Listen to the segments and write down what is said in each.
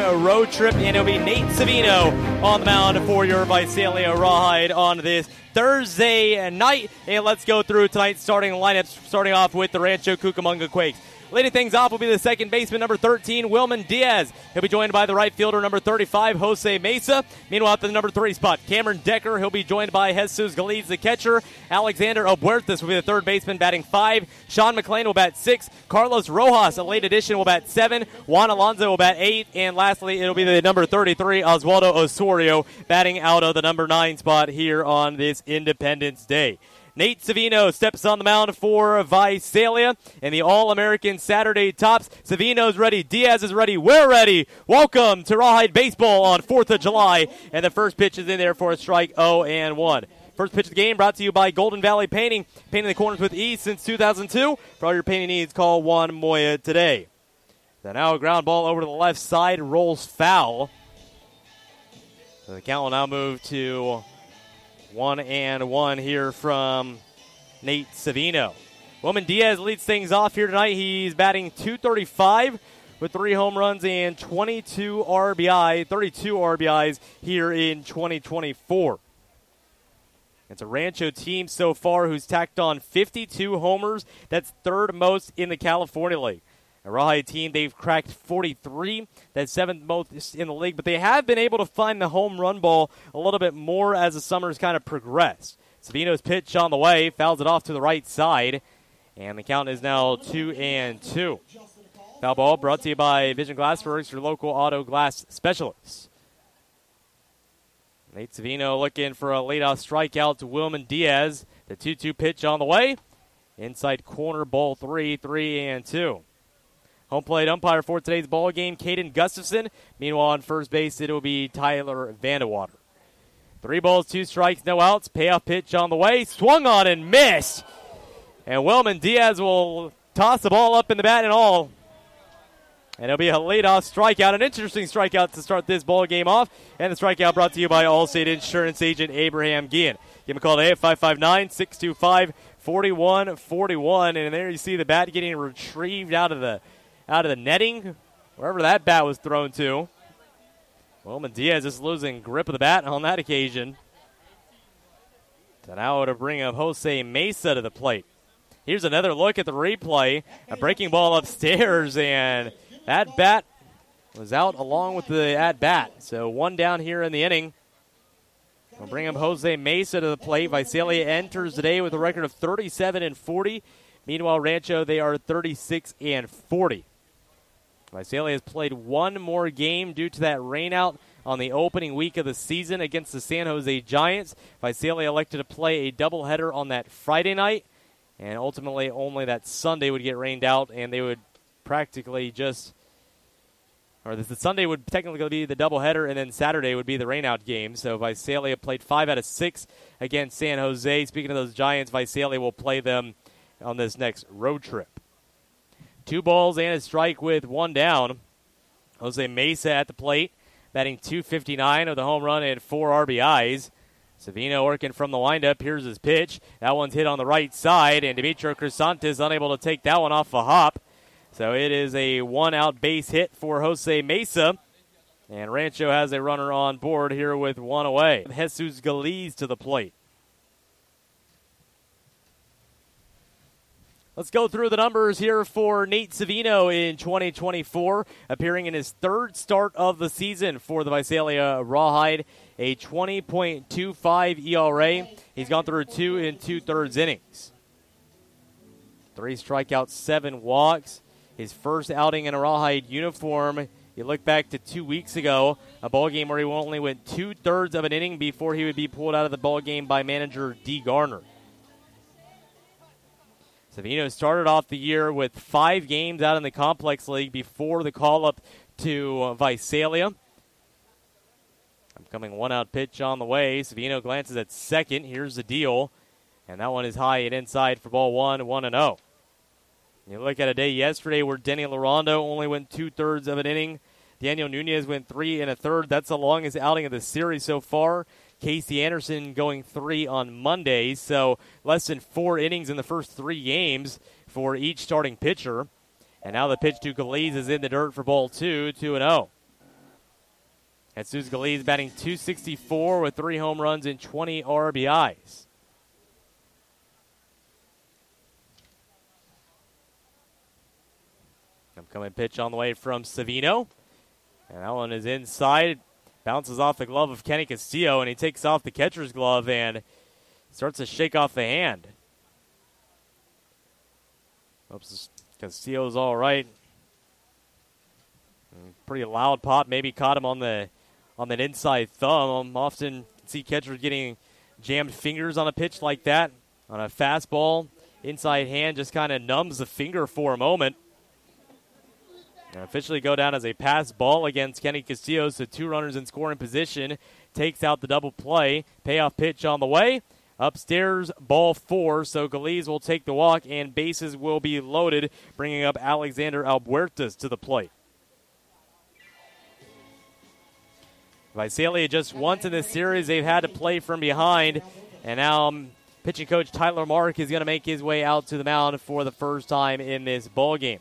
road trip, and it'll be Nate Savino on the mound for your Visalia Rawhide on this Thursday night. And let's go through tonight's starting lineups, starting off with the Rancho Cucamonga Quakes. Leading things off will be the second baseman, number 13, Wilman Diaz. He'll be joined by the right fielder, number 35, Jose Mesa. Meanwhile, at the number 3 spot, Cameron Decker. He'll be joined by Jesus Galiz, the catcher. Alexander Obuertas will be the third baseman, batting 5. Sean McLean will bat 6. Carlos Rojas, a late addition, will bat 7. Juan Alonso will bat 8. And lastly, it'll be the number 33, Oswaldo Osorio, batting out of the number 9 spot here on this Independence Day. Nate Savino steps on the mound for Visalia in the All-American Saturday Tops. Savino's ready. Diaz is ready. We're ready. Welcome to Rawhide Baseball on 4th of July. And the first pitch is in there for a strike 0-1. First pitch of the game brought to you by Golden Valley Painting. Painting the corners with ease since 2002. For all your painting needs, call Juan Moya today. So now a ground ball over to the left side. Rolls foul. So the count will now move to 1-1 here from Nate Savino. Wilman Diaz leads things off here tonight. He's batting .235 with 3 home runs and 32 RBIs here in 2024. It's a Rancho team so far who's tacked on 52 homers. That's third most in the California League. A Rawhide team, they've cracked 43. That's 7th most in the league. But they have been able to find the home run ball a little bit more as the summer's kind of progressed. Savino's pitch on the way, fouls it off to the right side. And the count is now 2-2. Foul ball brought to you by Vision Glassworks, your local auto glass specialists. Nate Savino looking for a leadoff strikeout to Wilman Diaz. The 2-2 pitch on the way. Inside corner, ball 3-2. Home plate umpire for today's ball game, Caden Gustafson. Meanwhile, on first base, it will be Tyler Vandewater. 3 balls, 2 strikes, no outs. Payoff pitch on the way. Swung on and missed. And Wilman Diaz will toss the ball up in the bat and all. And it'll be a leadoff strikeout, an interesting strikeout to start this ball game off. And the strikeout brought to you by Allstate Insurance Agent Abraham Guillen. Give him a call today at 559-625-4141. And there you see the bat getting retrieved out of the netting, wherever that bat was thrown to. Wilman Diaz just losing grip of the bat on that occasion. So now to bring up Jose Mesa to the plate. Here's another look at the replay. A breaking ball upstairs, and that bat was out along with the at-bat. So 1 down here in the inning. We'll bring up Jose Mesa to the plate. Visalia enters today with a record of 37-40. Meanwhile, Rancho, they are 36-40. Visalia has played 1 more game due to that rainout on the opening week of the season against the San Jose Giants. Visalia elected to play a doubleheader on that Friday night, and ultimately only that Sunday would get rained out, and they would practically just, or the Sunday would technically be the doubleheader, and then Saturday would be the rainout game. So Visalia played 5 out of 6 against San Jose. Speaking of those Giants, Visalia will play them on this next road trip. 2 balls and a strike with 1 down. Jose Mesa at the plate, batting .259 with a home run and 4 RBIs. Savino working from the windup. Here's his pitch. That one's hit on the right side, and Demetrio Crisantes unable to take that one off a hop. So it is a 1-out base hit for Jose Mesa. And Rancho has a runner on board here with 1 away. Jesus Galiz to the plate. Let's go through the numbers here for Nate Savino in 2024, appearing in his 3rd start of the season for the Visalia Rawhide, a 20.25 ERA. He's gone through 2 2/3 innings. 3 strikeouts, 7 walks. His first outing in a Rawhide uniform, you look back to 2 weeks ago, a ball game where he only went 2/3 of an inning before he would be pulled out of the ball game by manager Dee Garner. Savino started off the year with 5 games out in the Complex League before the call-up to Visalia. Upcoming 1-out pitch on the way. Savino glances at second. Here's the deal. And that one is high and inside for ball 1, 1-0. You look at a day yesterday where Denny Larondo only went 2/3 of an inning. Daniel Nunez went 3 1/3. That's the longest outing of the series so far. Casey Anderson going 3 on Monday, so less than 4 innings in the first 3 games for each starting pitcher. And now the pitch to Galiz is in the dirt for ball 2, 2-0. Jesus Galiz batting .264 with 3 home runs and 20 RBIs. Upcoming pitch on the way from Savino. And that one is inside. Bounces off the glove of Kenny Castillo, and he takes off the catcher's glove and starts to shake off the hand. Oops, Castillo's all right. Pretty loud pop. Maybe caught him on that inside thumb. Often see catchers getting jammed fingers on a pitch like that. On a fastball, inside hand just kind of numbs the finger for a moment. And officially go down as a pass ball against Kenny Castillo, so 2 runners in scoring position. Takes out the double play. Payoff pitch on the way. Upstairs, ball 4, so Galiz will take the walk, and bases will be loaded, bringing up Alexander Albuertas to the plate. Visalia just once in this series, they've had to play from behind, and now pitching coach Tyler Mark is going to make his way out to the mound for the first time in this ball game.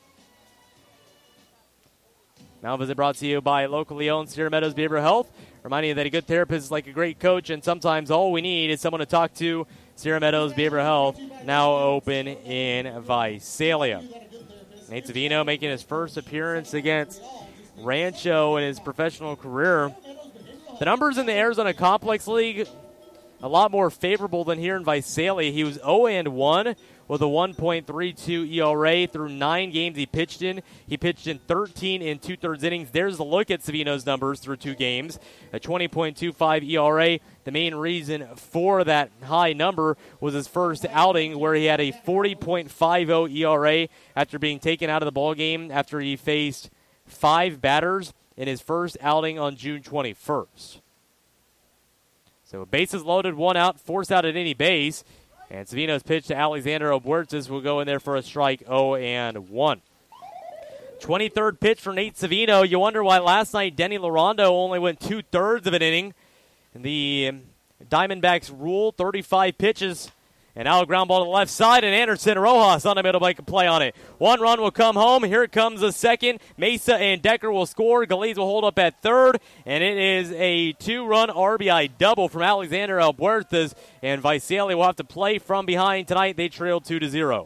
Mound visit brought to you by locally owned Sierra Meadows Behavioral Health. Reminding you that a good therapist is like a great coach, and sometimes all we need is someone to talk to. Sierra Meadows Behavioral Health, now open in Visalia. Nate Savino making his first appearance against Rancho in his professional career. The numbers in the Arizona Complex League, a lot more favorable than here in Visalia. He was 0-1 with a 1.32 ERA through 9 games he pitched in. He pitched in 13 and 2/3 innings. There's a look at Savino's numbers through 2 games. A 20.25 ERA. The main reason for that high number was his first outing where he had a 40.50 ERA after being taken out of the ballgame after he faced 5 batters in his first outing on June 21st. So bases loaded, 1 out, force out at any base. And Savino's pitch to Alexander Albuertas will go in there for a strike, 0-1. 23rd pitch for Nate Savino. You wonder why last night Denny Larondo only went 2/3 of an inning. The Diamondbacks rule 35 pitches. And now a ground ball to the left side, and Anderson Rojas on the middle make a play on it. 1 run will come home. Here comes the second. Mesa and Decker will score. Galiz will hold up at third, and it is a 2-run RBI double from Alexander Albuertas, and Visalia will have to play from behind tonight. They trail 2-0.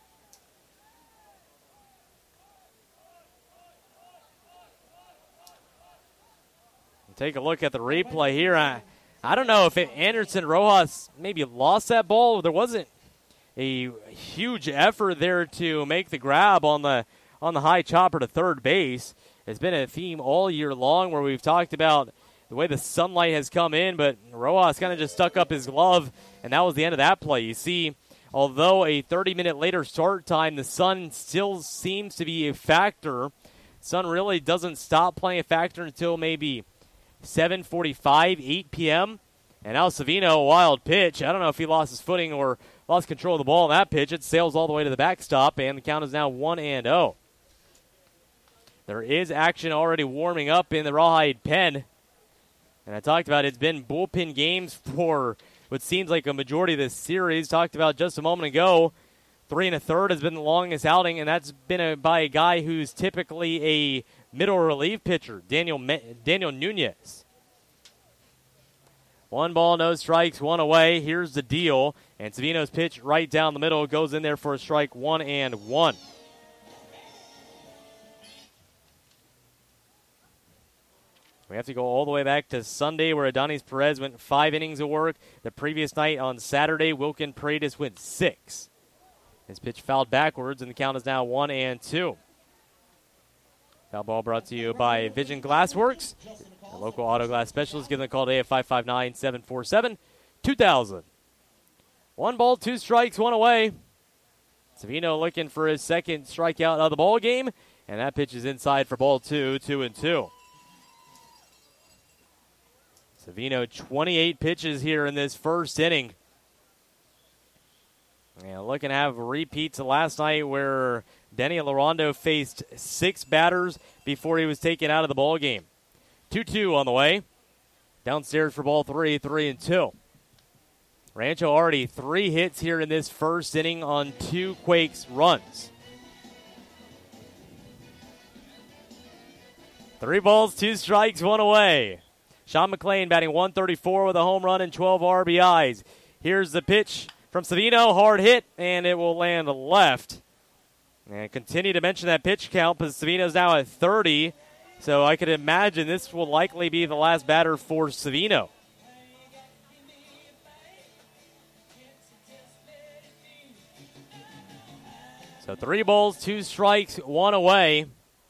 Take a look at the replay here. I don't know if Anderson Rojas maybe lost that ball. There wasn't a huge effort there to make the grab on the high chopper to third base. It's been a theme all year long where we've talked about the way the sunlight has come in, but Rojas kind of just stuck up his glove, and that was the end of that play. You see, although a 30-minute later start time, the sun still seems to be a factor. Sun really doesn't stop playing a factor until maybe 7:45, 8 p.m. And now Savino, a wild pitch. I don't know if he lost his footing or lost control of the ball on that pitch. It sails all the way to the backstop, and the count is now 1-0. There is action already warming up in the Rawhide pen. And I talked about it's been bullpen games for what seems like a majority of this series. Talked about just a moment ago, 3 1/3 has been the longest outing, and that's been by a guy who's typically a middle relief pitcher, Daniel Nunez. 1 ball, no strikes, 1 away. Here's the deal. And Savino's pitch right down the middle goes in there for a strike, 1-1. We have to go all the way back to Sunday where Adonis Perez went 5 innings of work. The previous night on Saturday, Wilkin Paredes went 6. His pitch fouled backwards, and the count is now 1-2. Foul ball brought to you by Vision Glassworks, a local auto glass specialist. Give them a call today at 559-747-2000. 1 ball, 2 strikes, 1 away. Savino looking for his second strikeout of the ball game, and that pitch is inside for ball 2, 2-2. Savino, 28 pitches here in this first inning. And looking to have a repeat to last night where Denny Larondo faced 6 batters before he was taken out of the ball game. 2-2 on the way. Downstairs for ball 3, 3-2. Rancho already 3 hits here in this first inning on 2 Quakes runs. 3 balls, 2 strikes, 1 away. Sean McLean batting .134 with a home run and 12 RBIs. Here's the pitch from Savino, hard hit, and it will land left. And continue to mention that pitch count because Savino's now at 30, so I could imagine this will likely be the last batter for Savino. So 3 balls, 2 strikes, 1 away.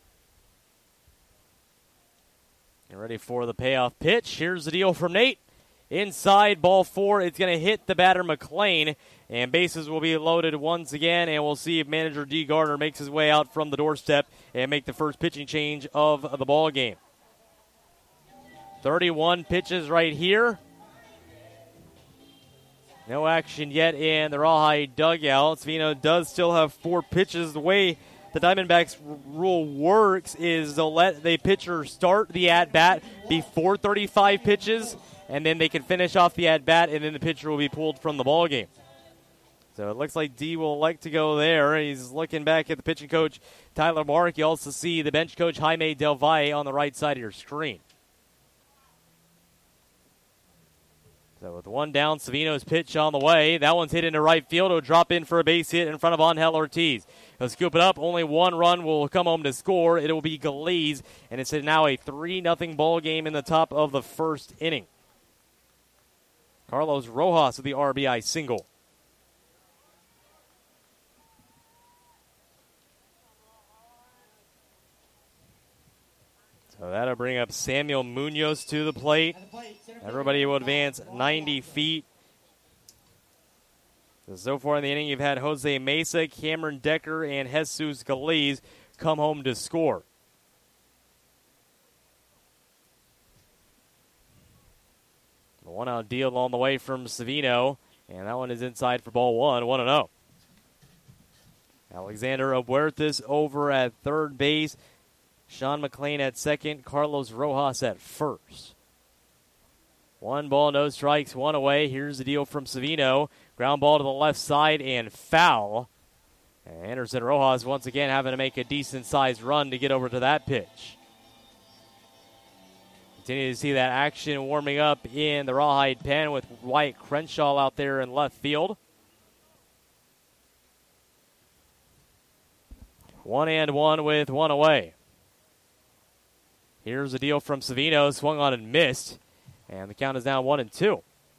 Get ready for the payoff pitch. Here's the deal from Nate. Inside, ball 4. It's going to hit the batter, McLean. And bases will be loaded once again. And we'll see if manager D. Gardner makes his way out from the doorstep and make the first pitching change of the ball game. 31 pitches right here. No action yet in the Rawhide dugout. Savino does still have 4 pitches. The way the Diamondbacks rule works is they'll let the pitcher start the at-bat before 35 pitches, and then they can finish off the at-bat, and then the pitcher will be pulled from the ballgame. So it looks like D will like to go there. He's looking back at the pitching coach, Tyler Mark. You also see the bench coach, Jaime Del Valle, on the right side of your screen. So with 1 down, Savino's pitch on the way. That one's hit into right field. It'll drop in for a base hit in front of Angel Ortiz. He'll scoop it up. Only 1 run will come home to score. It will be Galiz, and it's now a 3-0 ball game in the top of the first inning. Carlos Rojas with the RBI single. So that'll bring up Samuel Munoz to the plate. Everybody will advance 90 feet. So far in the inning, you've had Jose Mesa, Cameron Decker, and Jesus Galiz come home to score. The 1-out deal on the way from Savino, and that one is inside for ball 1, 1-0. Alexander Huertas over at third base. Sean McLean at second, Carlos Rojas at first. 1 ball, no strikes, 1 away. Here's the deal from Savino. Ground ball to the left side and foul. And Anderson Rojas once again having to make a decent-sized run to get over to that pitch. Continue to see that action warming up in the Rawhide pen with Wyatt Crenshaw out there in left field. 1-1 with 1 away. Here's the deal from Savino. Swung on and missed. And the count is now 1-2.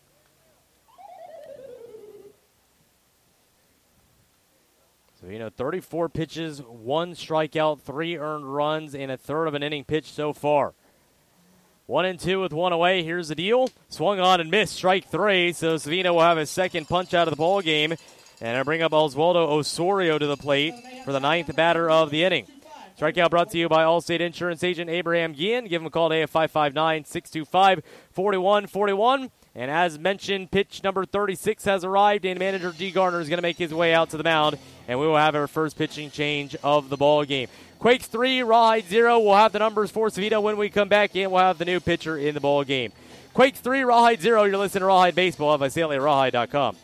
Savino, 34 pitches, 1 strikeout, 3 earned runs, and a third of an inning pitched so far. 1-2 with 1 away. Here's the deal. Swung on and missed. Strike 3. So Savino will have his second punch out of the ball game. And I bring up Oswaldo Osorio to the plate for the 9th batter of the inning. Strikeout brought to you by Allstate Insurance Agent Abraham Guillen. Give him a call today at 559-625-4141. And as mentioned, pitch number 36 has arrived, and manager D. Gardner is going to make his way out to the mound, and we will have our first pitching change of the ball game. Quakes 3, Rawhide 0. We'll have the numbers for Savino when we come back, and we'll have the new pitcher in the ball game. Quakes 3, Rawhide 0. You're listening to Rawhide Baseball at VisaliaRawhide.com.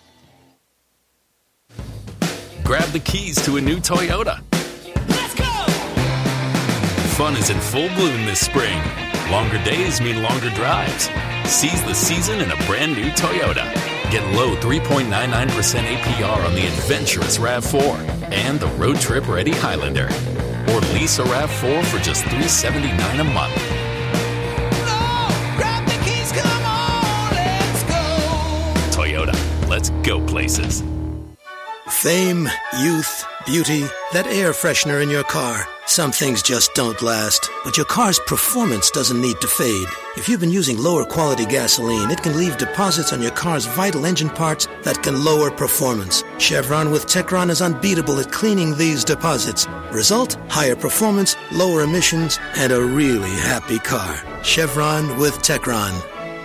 Grab the keys to a new Toyota. Let's go! Fun is in full bloom this spring. Longer days mean longer drives. Seize the season in a brand new Toyota. Get low 3.99% APR on the adventurous RAV4 and the road trip ready Highlander. Or lease a RAV4 for just $379 a month. No! Grab the keys, come on, let's go! Toyota, let's go places. Fame, youth, beauty, that air freshener in your car. Some things just don't last, but your car's performance doesn't need to fade. If you've been using lower quality gasoline, it can leave deposits on your car's vital engine parts that can lower performance. Chevron with Techron is unbeatable at cleaning these deposits. Result? Higher performance, lower emissions, and a really happy car. Chevron with Techron.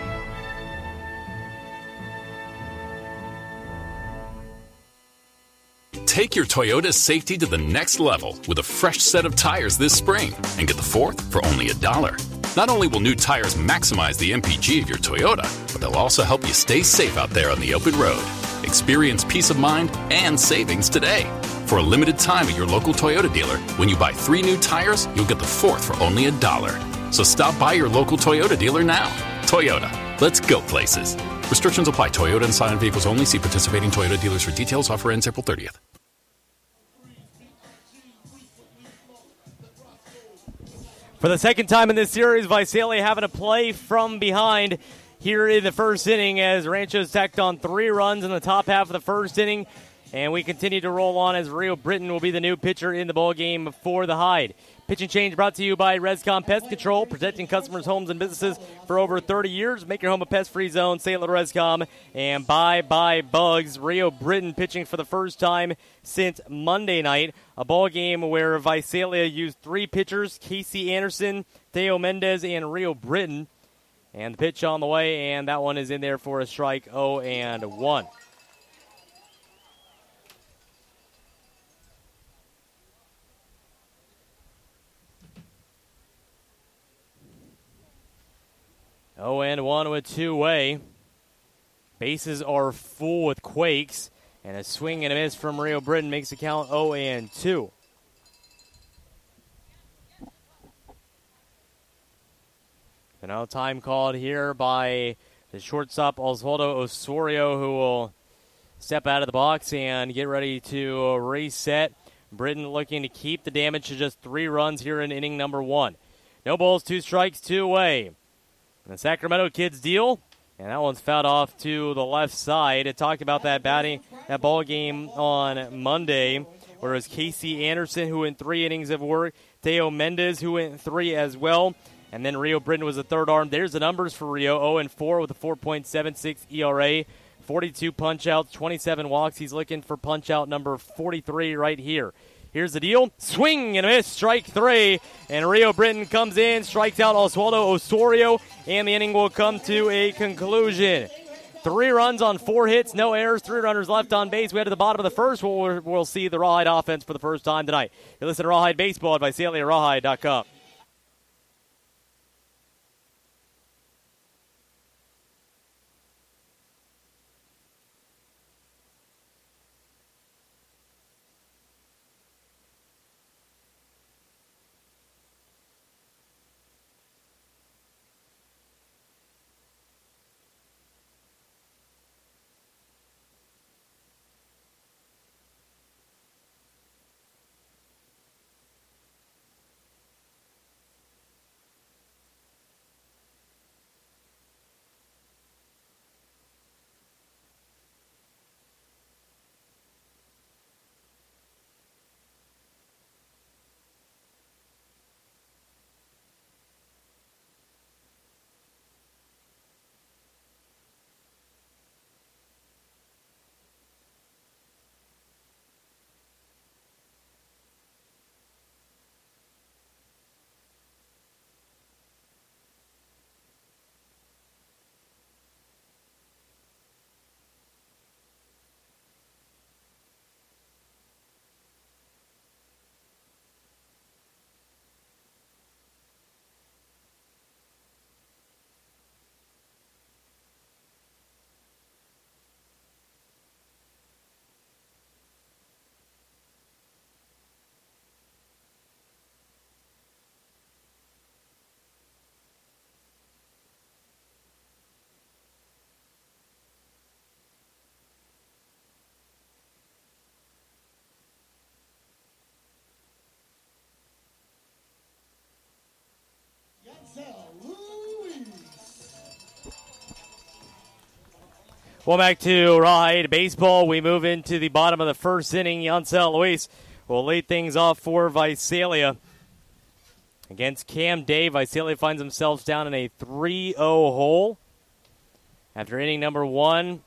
Take your Toyota safety to the next level with a fresh set of tires this spring and get the 4th for only $1. Not only will new tires maximize the MPG of your Toyota, but they'll also help you stay safe out there on the open road. Experience peace of mind and savings today. For a limited time at your local Toyota dealer, when you buy 3 new tires, you'll get the 4th for only $1. So stop by your local Toyota dealer now. Toyota, let's go places. Restrictions apply. Toyota and Scion vehicles only. See participating Toyota dealers for details. Offer ends April 30th. For the second time in this series, Visalia having to play from behind here in the first inning as Rancho's tacked on 3 runs in the top half of the first inning. And we continue to roll on as Rio Britton will be the new pitcher in the ballgame for the Hyde. Pitching change brought to you by Rescom Pest Control, protecting customers' homes and businesses for over 30 years. Make your home a pest-free zone. Say hello to Rescom. And bye-bye bugs. Rio Britton pitching for the first time since Monday night. A ball game where Visalia used 3 pitchers, Casey Anderson, Theo Mendez, and Rio Britton. And the pitch on the way, and that one is in there for a strike, 0-1. Oh, and 1 with two-way. Bases are full with Quakes. And a swing and a miss from Rio Britton makes the count 0-2. So now time called here by the shortstop Osvaldo Osorio, who will step out of the box and get ready to reset. Britton looking to keep the damage to just 3 runs here in inning number 1. No balls, 2 strikes, 2 away. And the Sacramento kids deal, and that one's fouled off to the left side. I talked about that ball game on Monday, where it was Casey Anderson who went 3 innings of work, Theo Mendez who went 3 as well, and then Rio Britton was the third arm. There's the numbers for Rio, 0-4 with a 4.76 ERA, 42 punch-outs, 27 walks. He's looking for punch-out number 43 right here. Here's the deal. Swing and a miss. Strike 3. And Rio Britton comes in, strikes out Osvaldo Osorio, and the inning will come to a conclusion. 3 runs on 4 hits, no errors, 3 runners left on base. We head to the bottom of the first. We'll see the Rawhide offense for the first time tonight. You listen to Rawhide Baseball at VisaliaRawhide.com. Well, back to Rawhide Baseball. We move into the bottom of the first inning. Yancel Luis will lead things off for Visalia. Against Cam Day, Visalia finds themselves down in a 3-0 hole. After inning number 1,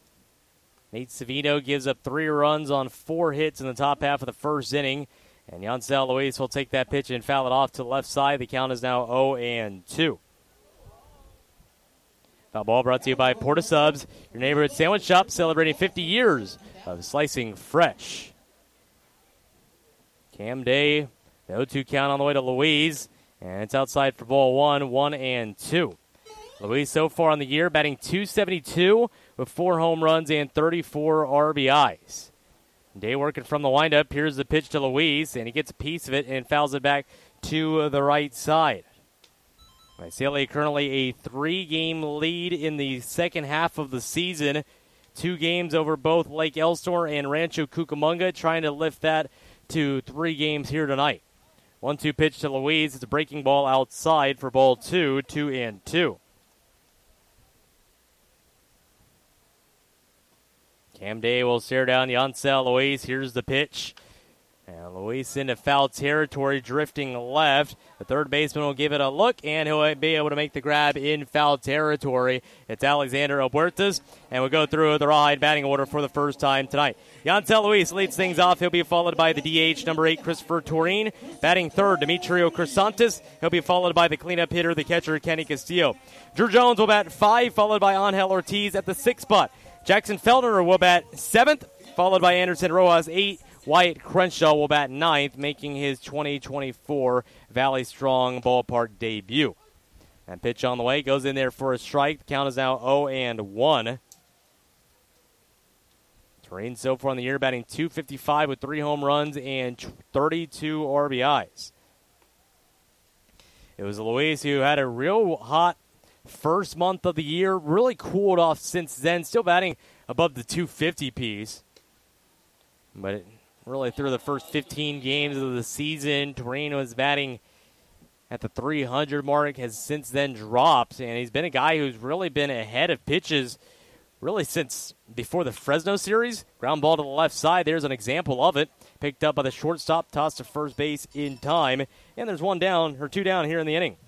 Nate Savino gives up 3 runs on 4 hits in the top half of the first inning. And Yancel Luis will take that pitch and foul it off to the left side. The count is now 0-2. Foul ball brought to you by Porta Subs, your neighborhood sandwich shop celebrating 50 years of slicing fresh. Cam Day, the 0-2 count on the way to Louise, and it's outside for ball 1-2. Louise so far on the year batting .272 with 4 home runs and 34 RBIs. Day working from the windup. Here's the pitch to Louise, and he gets a piece of it and fouls it back to the right side. Visalia currently a 3-game lead in the second half of the season. 2 games over both Lake Elsinore and Rancho Cucamonga, trying to lift that to 3 games here tonight. 1-2 pitch to Louise. It's a breaking ball outside for ball 2, 2-2. Cam Day will stare down Yancel Louise. Here's the pitch. And Luis into foul territory, drifting left. The third baseman will give it a look, and he'll be able to make the grab in foul territory. It's Alexander Obuertas, and we'll go through the Rawhide batting order for the first time tonight. Yancel Luis leads things off. He'll be followed by the DH, number 8, Christopher Torine. Batting third, Demetrio Crisantes. He'll be followed by the cleanup hitter, the catcher, Kenny Castillo. Drew Jones will bat 5, followed by Angel Ortiz at the 6th spot. Jackson Feldner will bat 7th, followed by Anderson Rojas 8. Wyatt Crenshaw will bat 9th, making his 2024 Valley Strong Ballpark debut. And pitch on the way, goes in there for a strike. The count is now 0-1. Torine so far in the year batting .255 with 3 home runs and 32 RBIs. It was Luis who had a real hot first month of the year, really cooled off since then, still batting above the .250 piece. But really through the first 15 games of the season, Torino was batting at the 300 mark, has since then dropped, and he's been a guy who's really been ahead of pitches really since before the Fresno series. Ground ball to the left side, there's an example of it. Picked up by the shortstop, tossed to first base in time, and there's 2 down here in the inning.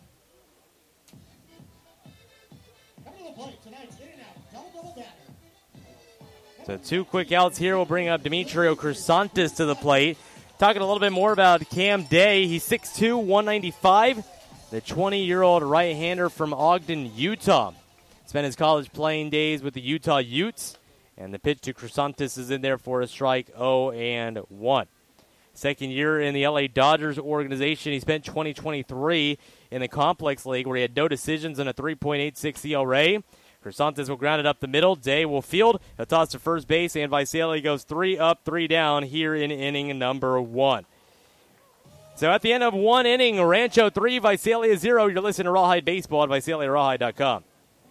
So 2 quick outs here will bring up Demetrio Crisantes to the plate. Talking a little bit more about Cam Day. He's 6'2", 195. The 20-year-old right-hander from Ogden, Utah. Spent his college playing days with the Utah Utes. And the pitch to Crisantes is in there for a strike, 0-1. Second year in the LA Dodgers organization. He spent 2023 in the Complex League where he had no decisions and a 3.86 ERA. Crisantes will ground it up the middle. Day will field. He'll toss to first base, and Visalia goes 3 up, 3 down here in inning number 1. So at the end of 1 inning, Rancho 3, Visalia 0. You're listening to Rawhide Baseball at VisaliaRawhide.com.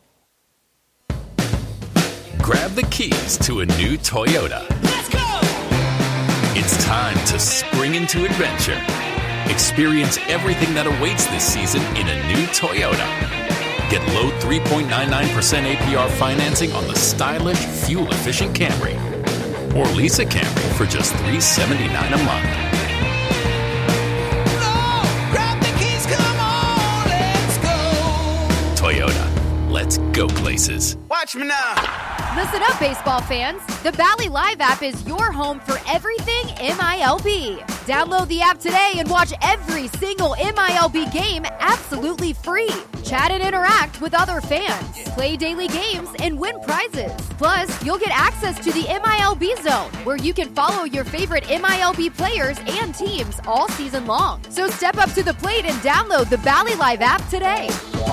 Grab the keys to a new Toyota. Let's go! It's time to spring into adventure. Experience everything that awaits this season in a new Toyota. Get low 3.99% APR financing on the stylish, fuel-efficient Camry. Or lease a Camry for just $379 a month. No! Grab the keys, come on, let's go! Toyota, let's go places. Watch me now! Listen up, baseball fans. The Bally Live app is your home for everything MILB. Download the app today and watch every single MILB game absolutely free. Chat and interact with other fans. Play daily games and win prizes. Plus, you'll get access to the MILB Zone, where you can follow your favorite MILB players and teams all season long. So step up to the plate and download the Bally Live app today.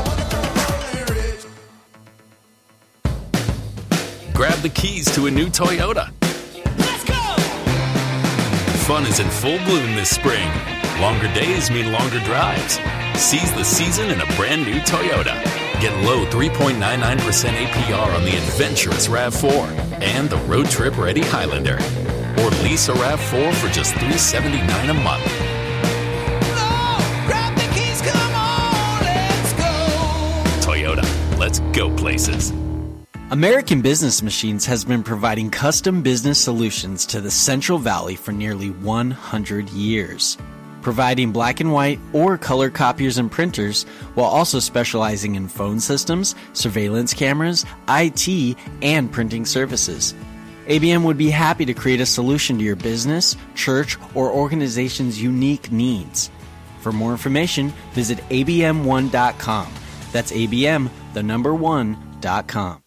Grab the keys to a new Toyota. Let's go! Fun is in full bloom this spring. Longer days mean longer drives. Seize the season in a brand new Toyota. Get low 3.99% APR on the adventurous RAV4 and the road trip ready Highlander. Or lease a RAV4 for just $379 a month. No! Grab the keys, come on, let's go! Toyota, let's go places. American Business Machines has been providing custom business solutions to the Central Valley for nearly 100 years, providing black and white or color copiers and printers, while also specializing in phone systems, surveillance cameras, IT, and printing services. ABM would be happy to create a solution to your business, church, or organization's unique needs. For more information, visit abm1.com. That's ABM, the number 1.com.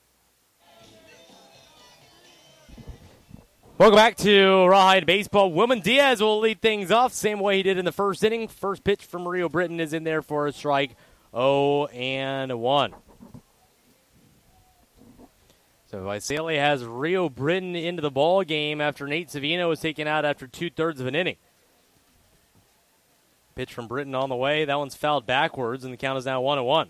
Welcome back to Rawhide Baseball. Wilman Diaz will lead things off same way he did in the first inning. First pitch from Rio Britton is in there for a strike, 0-1. So Visalia has Rio Britton into the ball game after Nate Savino was taken out after 2/3 of an inning. Pitch from Britton on the way. That one's fouled backwards, and the count is now 1-1.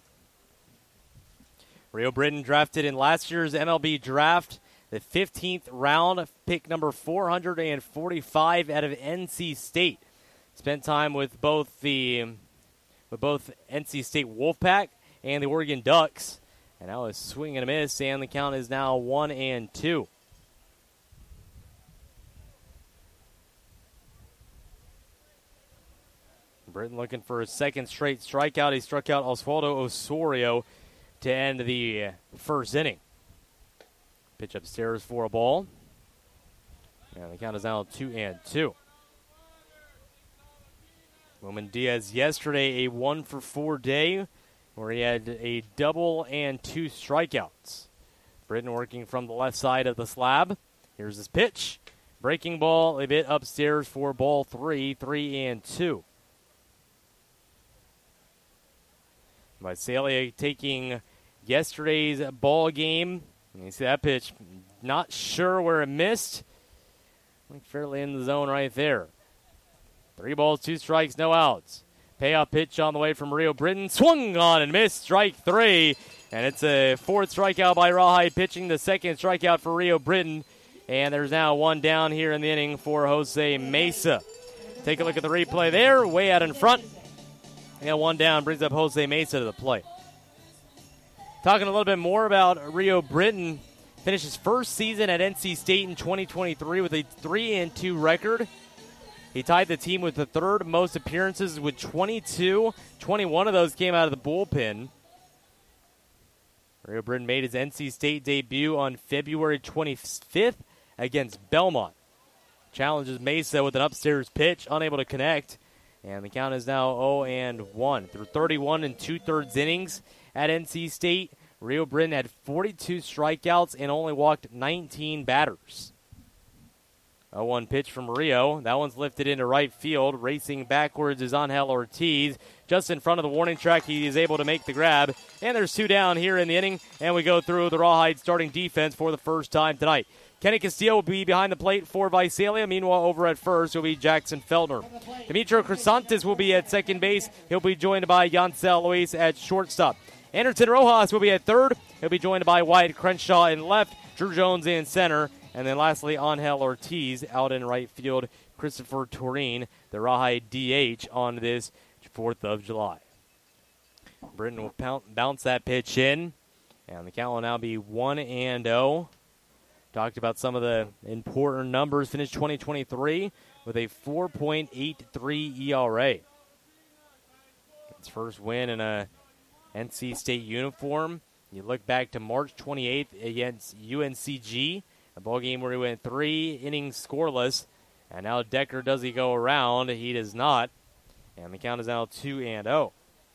Rio Britton drafted in last year's MLB draft, the 15th round, pick number 445 out of NC State. Spent time with both NC State Wolfpack and the Oregon Ducks. And now a swing and a miss, and the count is now 1-2. Britton looking for his second straight strikeout. He struck out Oswaldo Osorio to end the first inning. Pitch upstairs for a ball. And the count is now 2-2. Roman Diaz yesterday a 1-for-4 day where he had a double and 2 strikeouts. Britton working from the left side of the slab. Here's his pitch. Breaking ball a bit upstairs for ball 3-2. Visalia taking yesterday's ball game. You see that pitch. Not sure where it missed. Fairly in the zone right there. 3 balls, 2 strikes, no outs. Payoff pitch on the way from Rio Britton. Swung on and missed. Strike 3. And it's a 4th strikeout by Rawhide pitching. The 2nd strikeout for Rio Britton. And there's now 1 down here in the inning for Jose Mesa. Take a look at the replay there. Way out in front. And 1 down brings up Jose Mesa to the plate. Talking a little bit more about Rio Britton. Finished his first season at NC State in 2023 with a 3-2 record. He tied the team with the 3rd most appearances with 22. 21 of those came out of the bullpen. Rio Britton made his NC State debut on February 25th against Belmont. Challenges Mesa with an upstairs pitch, unable to connect. And the count is now 0-1. Through 31 2/3 innings at NC State, Rio Britton had 42 strikeouts and only walked 19 batters. 0-1 pitch from Rio. That one's lifted into right field. Racing backwards is Angel Ortiz. Just in front of the warning track, he is able to make the grab. And there's 2 down here in the inning. And we go through the Rawhide starting defense for the first time tonight. Kenny Castillo will be behind the plate for Visalia. Meanwhile, over at first will be Jackson Feltner. Demetrio Crisantes will be at second base. He'll be joined by Yancel Luis at shortstop. Anderson Rojas will be at third. He'll be joined by Wyatt Crenshaw in left, Drew Jones in center, and then lastly, Angel Ortiz out in right field. Christopher Turin, the Rawhide DH on this 4th of July. Britton will bounce that pitch in, and the count will now be 1-0. Talked about some of the important numbers. Finished 2023 with a 4.83 ERA. His first win in a NC State uniform. You look back to March 28th against UNCG, a ball game where he went 3 innings scoreless. And now Decker, does he go around? He does not. And the count is now 2-0.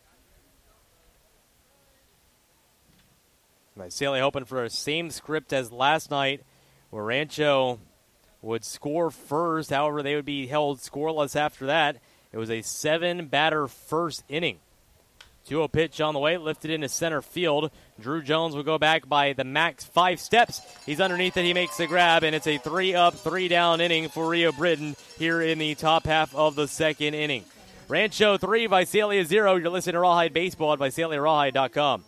Visalia hoping for the same script as last night, where Rancho would score first. However, they would be held scoreless after that. It was a 7-batter first inning. 2-0 pitch on the way, lifted into center field. Drew Jones will go back by the max 5 steps. He's underneath it. He makes the grab, and it's a 3-up, 3-down inning for Rio Britton here in the top half of the 2nd inning. Rancho 3, Visalia 0. You're listening to Rawhide Baseball at VisaliaRawhide.com.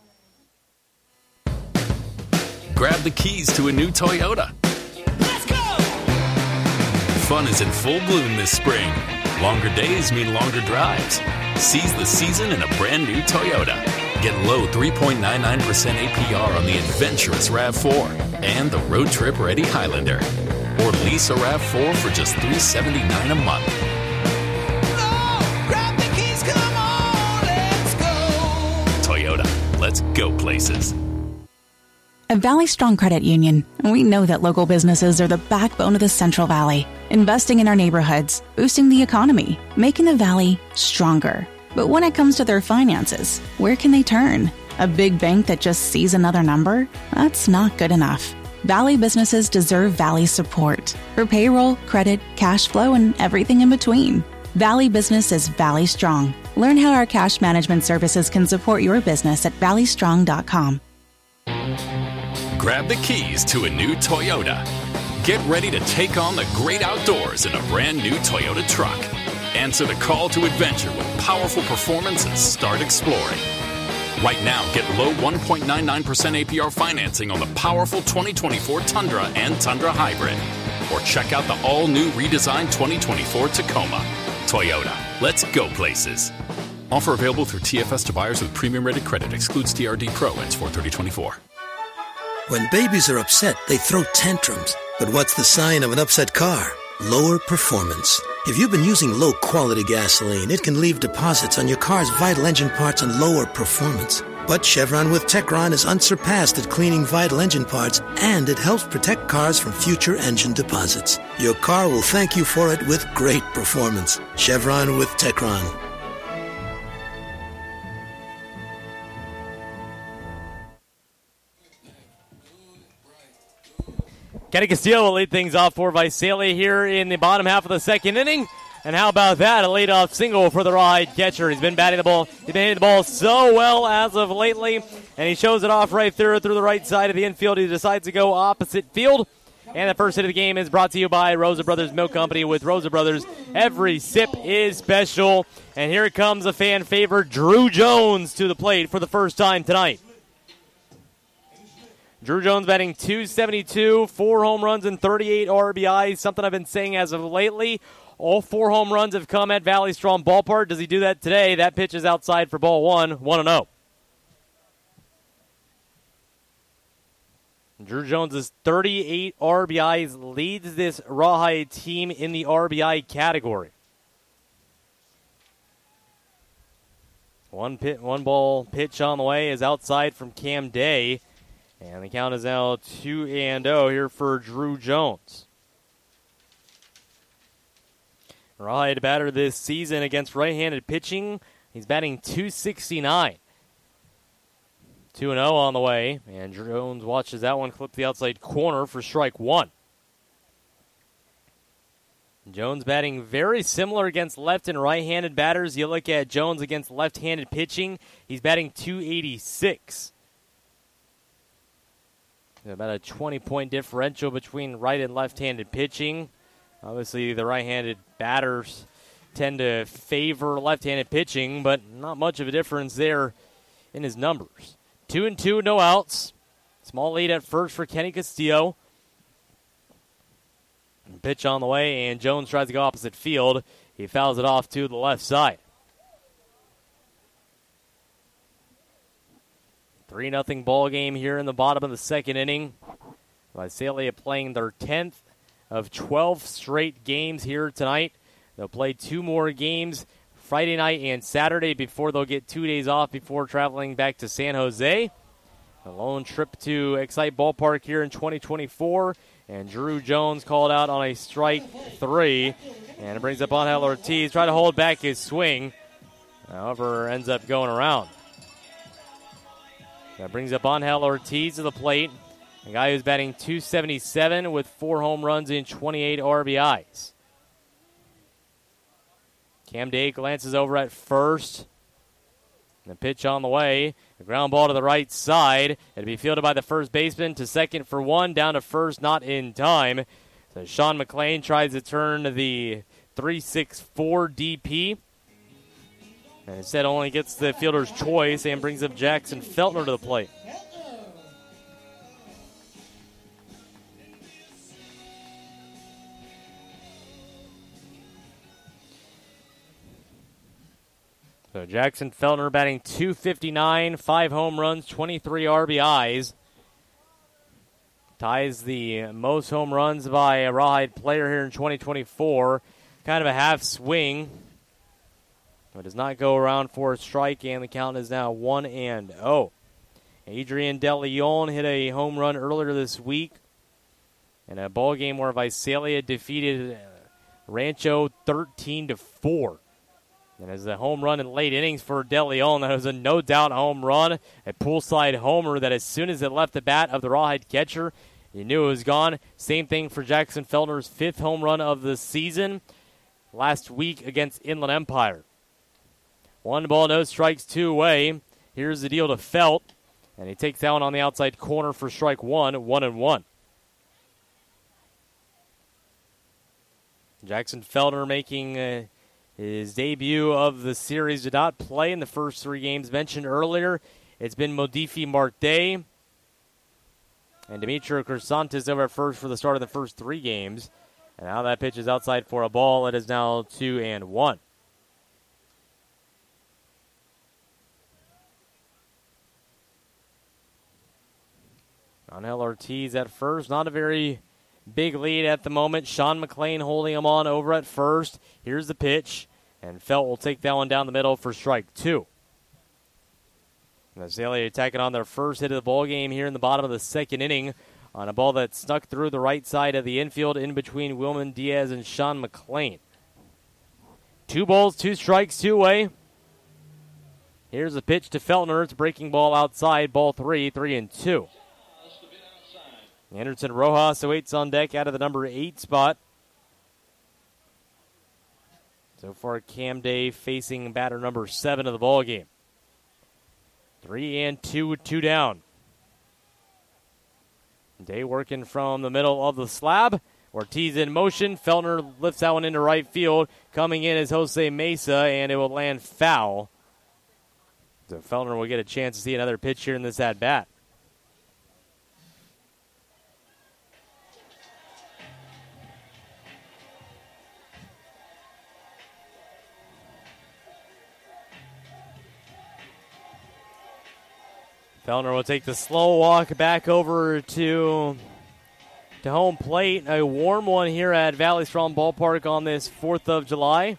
Grab the keys to a new Toyota. Let's go! Fun is in full bloom this spring. Longer days mean longer drives. Seize the season in a brand new Toyota. Get low 3.99% APR on the adventurous RAV4 and the road trip ready Highlander. Or lease a RAV4 for just $379 a month. Oh, grab the keys, come on, let's go! Toyota, let's go places. At Valley Strong Credit Union, we know that local businesses are the backbone of the Central Valley, investing in our neighborhoods, boosting the economy, making the Valley stronger. But when it comes to their finances, where can they turn? A big bank that just sees another number? That's not good enough. Valley businesses deserve Valley support for payroll, credit, cash flow, and everything in between. Valley Business is Valley Strong. Learn how our cash management services can support your business at valleystrong.com. Grab the keys to a new Toyota. Get ready to take on the great outdoors in a brand new Toyota truck. Answer the call to adventure with powerful performance and start exploring. Right now, get low 1.99% APR financing on the powerful 2024 Tundra and Tundra Hybrid. Or check out the all-new redesigned 2024 Tacoma. Toyota, let's go places. Offer available through TFS to buyers with premium-rated credit. Excludes TRD Pro. Ends 4/30/24. When babies are upset, they throw tantrums. But what's the sign of an upset car? Lower performance. If you've been using low-quality gasoline, it can leave deposits on your car's vital engine parts and lower performance. But Chevron with Techron is unsurpassed at cleaning vital engine parts, and it helps protect cars from future engine deposits. Your car will thank you for it with great performance. Chevron with Techron. Kenny Castillo will lead things off for Visalia here in the bottom half of the second inning. And how about that? A leadoff single for the Rawhide catcher. He's been batting the ball. He's been hitting the ball so well as of lately. And he shows it off right through the right side of the infield. He decides to go opposite field. And the first hit of the game is brought to you by Rosa Brothers Milk Company. With Rosa Brothers, every sip is special. And here comes a fan favorite, Drew Jones, to the plate for the first time tonight. Drew Jones batting .272, 4 home runs and 38 RBIs, something I've been saying as of lately. All 4 home runs have come at Valley Strong Ballpark. Does he do that today? That pitch is outside for ball 1, 1-0. Drew Jones' 38 RBIs leads this Rawhide team in the RBI category. One ball pitch on the way is outside from Cam Day. And the count is now 2-0 here for Drew Jones. Rawhide batter this season against right-handed pitching. He's batting .269. 2-0 on the way. And Jones watches that one clip the outside corner for strike 1. Jones batting very similar against left and right-handed batters. You look at Jones against left-handed pitching. He's batting .286. About a 20-point differential between right and left-handed pitching. Obviously, the right-handed batters tend to favor left-handed pitching, but not much of a difference there in his numbers. 2-2, no outs. Small lead at first for Kenny Castillo. Pitch on the way, and Jones tries to go opposite field. He fouls it off to the left side. 3-0 ball game here in the bottom of the second inning. Visalia playing their 10th of 12 straight games here tonight. They'll play 2 more games Friday night and Saturday before they'll get 2 days off before traveling back to San Jose. A lone trip to Excite Ballpark here in 2024. And Drew Jones called out on a strike 3. And it brings up Angel Ortiz. Try to hold back his swing. However, ends up going around. That brings up Angel Ortiz to the plate. A guy who's batting .277 with 4 home runs and 28 RBIs. Cam Day glances over at first. The pitch on the way. The ground ball to the right side. It'll be fielded by the first baseman to second for 1. Down to first, not in time. So Sean McLean tries to turn the 3-6-4 DP. And instead only gets the fielder's choice and brings up Jackson Feltner to the plate. So Jackson Feltner batting .259, 5 home runs, 23 RBIs. Ties the most home runs by a Rawhide player here in 2024. Kind of a half swing. But does not go around for a strike, and the count is now 1-0. Adrian De Leon hit a home run earlier this week in a ball game where Visalia defeated Rancho 13-4. And as a home run in late innings for De Leon, that was a no-doubt home run, a poolside homer that as soon as it left the bat of the Rawhide catcher, you knew it was gone. Same thing for Jackson Feltner's 5th home run of the season last week against Inland Empire. 1 ball, no strikes, 2 away. Here's the deal to Felt, and he takes that one on the outside corner for strike 1, 1-1. Jackson Feltner making His debut of the series, did not play in the first 3 games mentioned earlier. It's been Modifi Marte and Dimitri Chrysantis over at first for the start of the first 3 games. And now that pitch is outside for a ball. It is now 2-1. Angel Ortiz at first. Not a very big lead at the moment. Sean McLean holding him on over at first. Here's the pitch. And Felt will take that one down the middle for strike 2. And Azalea attacking on their first hit of the ball game here in the bottom of the 2nd inning on a ball that snuck through the right side of the infield in between Wilman Diaz and Sean McLean. 2 balls, 2 strikes, 2 away. Here's a pitch to Feltner. It's a breaking ball outside. Ball 3, 3-2. Anderson Rojas awaits on deck out of the number 8 spot. So far, Cam Day facing batter number 7 of the ball game. 3-2 with 2 down. Day working from the middle of the slab. Ortiz in motion. Feltner lifts that one into right field. Coming in is Jose Mesa, and it will land foul. So Feltner will get a chance to see another pitch here in this at-bat. Feltner will take the slow walk back over to home plate. A warm one here at Valley Strong Ballpark on this 4th of July.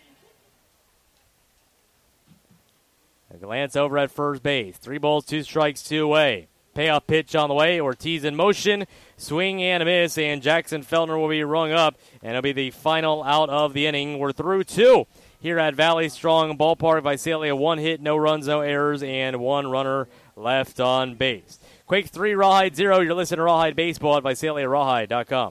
A glance over at first base. 3 balls, 2 strikes, 2 away. Payoff pitch on the way. Ortiz in motion. Swing and a miss, and Jackson Feltner will be rung up, and it'll be the final out of the inning. We're through 2 here at Valley Strong Ballpark. Visalia 1 hit, no runs, no errors, and 1 runner left on base. Quake 3, Rawhide 0. You're listening to Rawhide Baseball at VisaliaRawhide.com.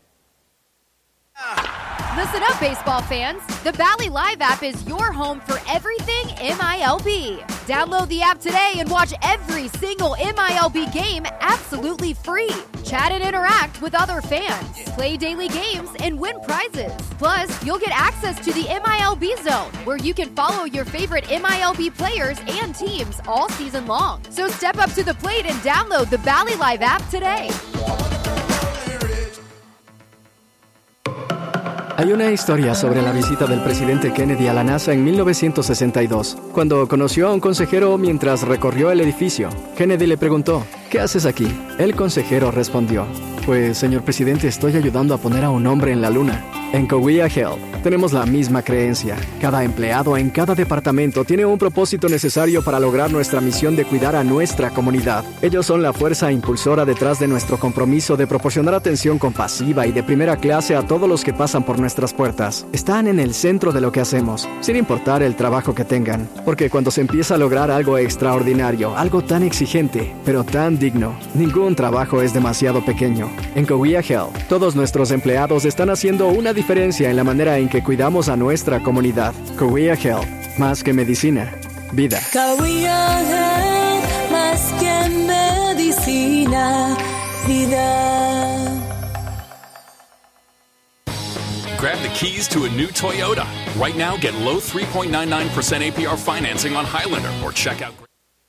Listen up, baseball fans. The Valley Live app is your home for everything MILB. Download the app today and watch every single MILB game absolutely free. Chat and interact with other fans. Play daily games and win prizes. Plus, you'll get access to the MILB Zone, where you can follow your favorite MILB players and teams all season long. So step up to the plate and download the Valley Live app today. Hay una historia sobre la visita del presidente Kennedy a la NASA en 1962. Cuando conoció a un consejero mientras recorrió el edificio, Kennedy le preguntó, ¿qué haces aquí? El consejero respondió, pues, señor presidente, estoy ayudando a poner a un hombre en la luna. En Coahuila Health tenemos la misma creencia. Cada empleado en cada departamento tiene un propósito necesario para lograr nuestra misión de cuidar a nuestra comunidad. Ellos son la fuerza impulsora detrás de nuestro compromiso de proporcionar atención compasiva y de primera clase a todos los que pasan por nuestras puertas. Están en el centro de lo que hacemos, sin importar el trabajo que tengan. Porque cuando se empieza a lograr algo extraordinario, algo tan exigente, pero tan digno, ningún trabajo es demasiado pequeño. En Coahuila Health, todos nuestros empleados están haciendo una diferencia en la manera en que cuidamos a nuestra comunidad. Coahuila Health, más que medicina, vida. Coahuila Health, más que medicina, vida. Grab the keys to a new Toyota. Right now, get low 3.99% APR financing on Highlander or check out.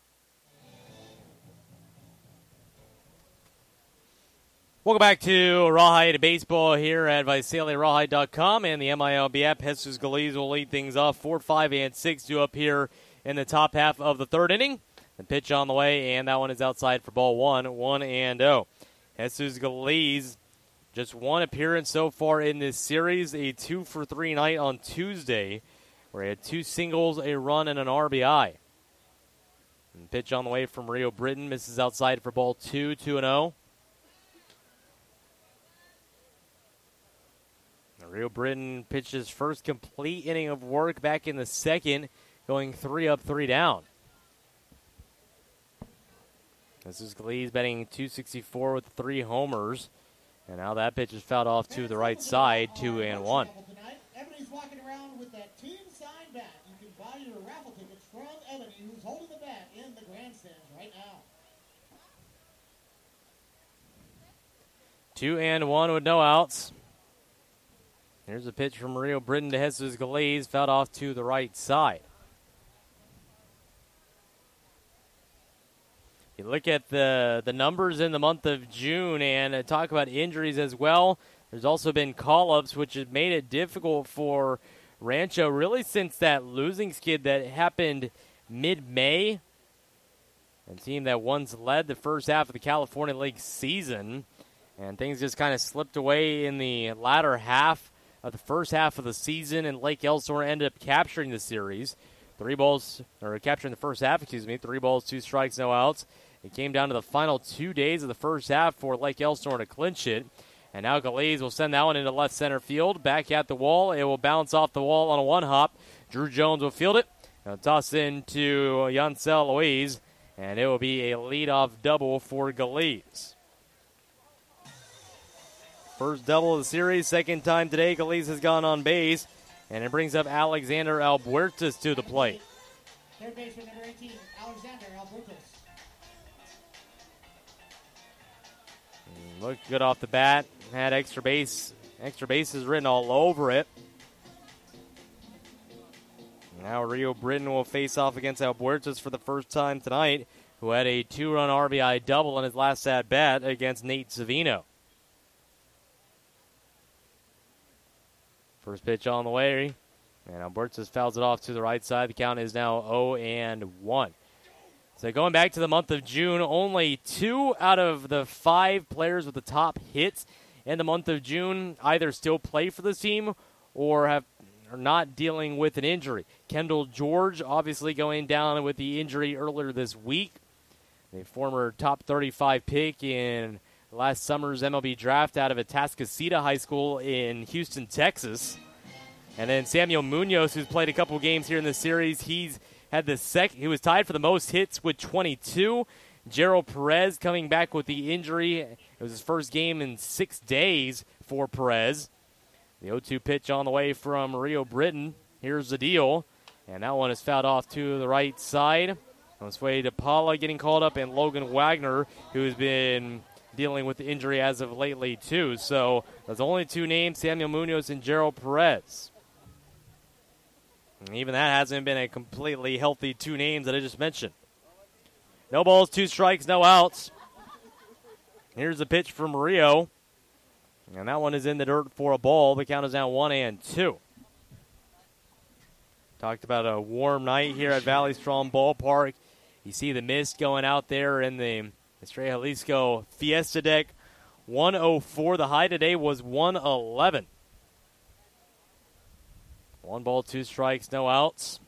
Welcome back to Rawhide Baseball here at VisaliaRawhide.com and the MILB app. Jesus Galiz will lead things off. 4, 5, and 6 due up here in the top half of the 3rd inning. The pitch on the way, and that one is outside for ball 1, 1-0. Jesus Galiz, just 1 appearance so far in this series, a 2-for-3 night on Tuesday, where he had 2 singles, a run, and an RBI. And pitch on the way from Rio Britton, misses outside for ball 2, 2-0. Rio Britton pitched his first complete inning of work back in the 2nd, going 3 up, 3 down. This is Glees batting .264 with 3 homers. And now that pitch is fouled off to the right side, 2-1. Ebony's walking around with that team signed bat. You can buy your raffle tickets from Ebony, who's holding the bat in the grandstands right now. 2-1 with no outs. Here's a pitch from Rio Britton to Jesus Galais, fouled off to the right side. You look at the numbers in the month of June and talk about injuries as well. There's also been call-ups, which has made it difficult for Rancho really since that losing skid that happened mid-May. A team that once led the first half of the California League season. And things just kind of slipped away in the latter half of the first half of the season, and Lake Elsinore ended up capturing the series. Capturing the first half, 3 balls, 2 strikes, no outs. It came down to the final 2 days of the first half for Lake Elsinore to clinch it. And now Galais will send that one into left center field. Back at the wall. It will bounce off the wall on a one-hop. Drew Jones will field it. And toss into Yancel Louise. And it will be a leadoff double for Galais. First double of the series. Second time today Galais has gone on base. And it brings up Alexander Albuertas to the plate. Third baseman number 18, Alexander Albuertas. Looked good off the bat. Had extra bases written all over it. Now Rio Britton will face off against Albuertas for the first time tonight, who had a 2-run RBI double in his last at-bat against Nate Savino. First pitch on the way, and Albuertas fouls it off to the right side. The count is now 0-1. So going back to the month of June, only 2 out of the 5 players with the top hits in the month of June either still play for this team or are not dealing with an injury. Kendall George obviously going down with the injury earlier this week. A former top 35 pick in last summer's MLB draft out of Atascocita High School in Houston, Texas. And then Samuel Munoz, who's played a couple games here in the series, he was tied for the most hits with 22. Gerald Perez coming back with the injury. It was his first game in 6 days for Perez. The 0-2 pitch on the way from Rio Britton. Here's the deal. And that one is fouled off to the right side. On its way to Paula getting called up, and Logan Wagner, who's been dealing with the injury as of lately too. So there's only 2 names, Samuel Munoz and Gerald Perez. And even that hasn't been a completely healthy 2 names that I just mentioned. No balls, 2 strikes, no outs. Here's the pitch from Rio. And that one is in the dirt for a ball. The count is now 1-2. Talked about a warm night here at Valley Strong Ballpark. You see the mist going out there in the Estrella Jalisco Fiesta Deck. 104. The high today was 111. 1 ball, 2 strikes, no outs.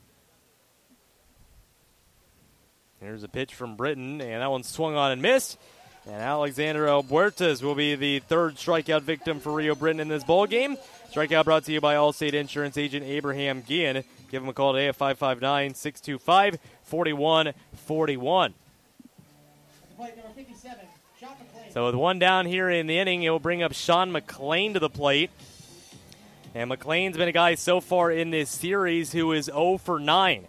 Here's a pitch from Britton, and that one swung on and missed. And Alexander Albuertas will be the 3rd strikeout victim for Rio Britton in this ball game. Strikeout brought to you by Allstate Insurance agent Abraham Guillen. Give him a call today at 559-625-4141. So with 1 down here in the inning, it will bring up Sean McLean to the plate. And McLean's been a guy so far in this series who is 0 for 9.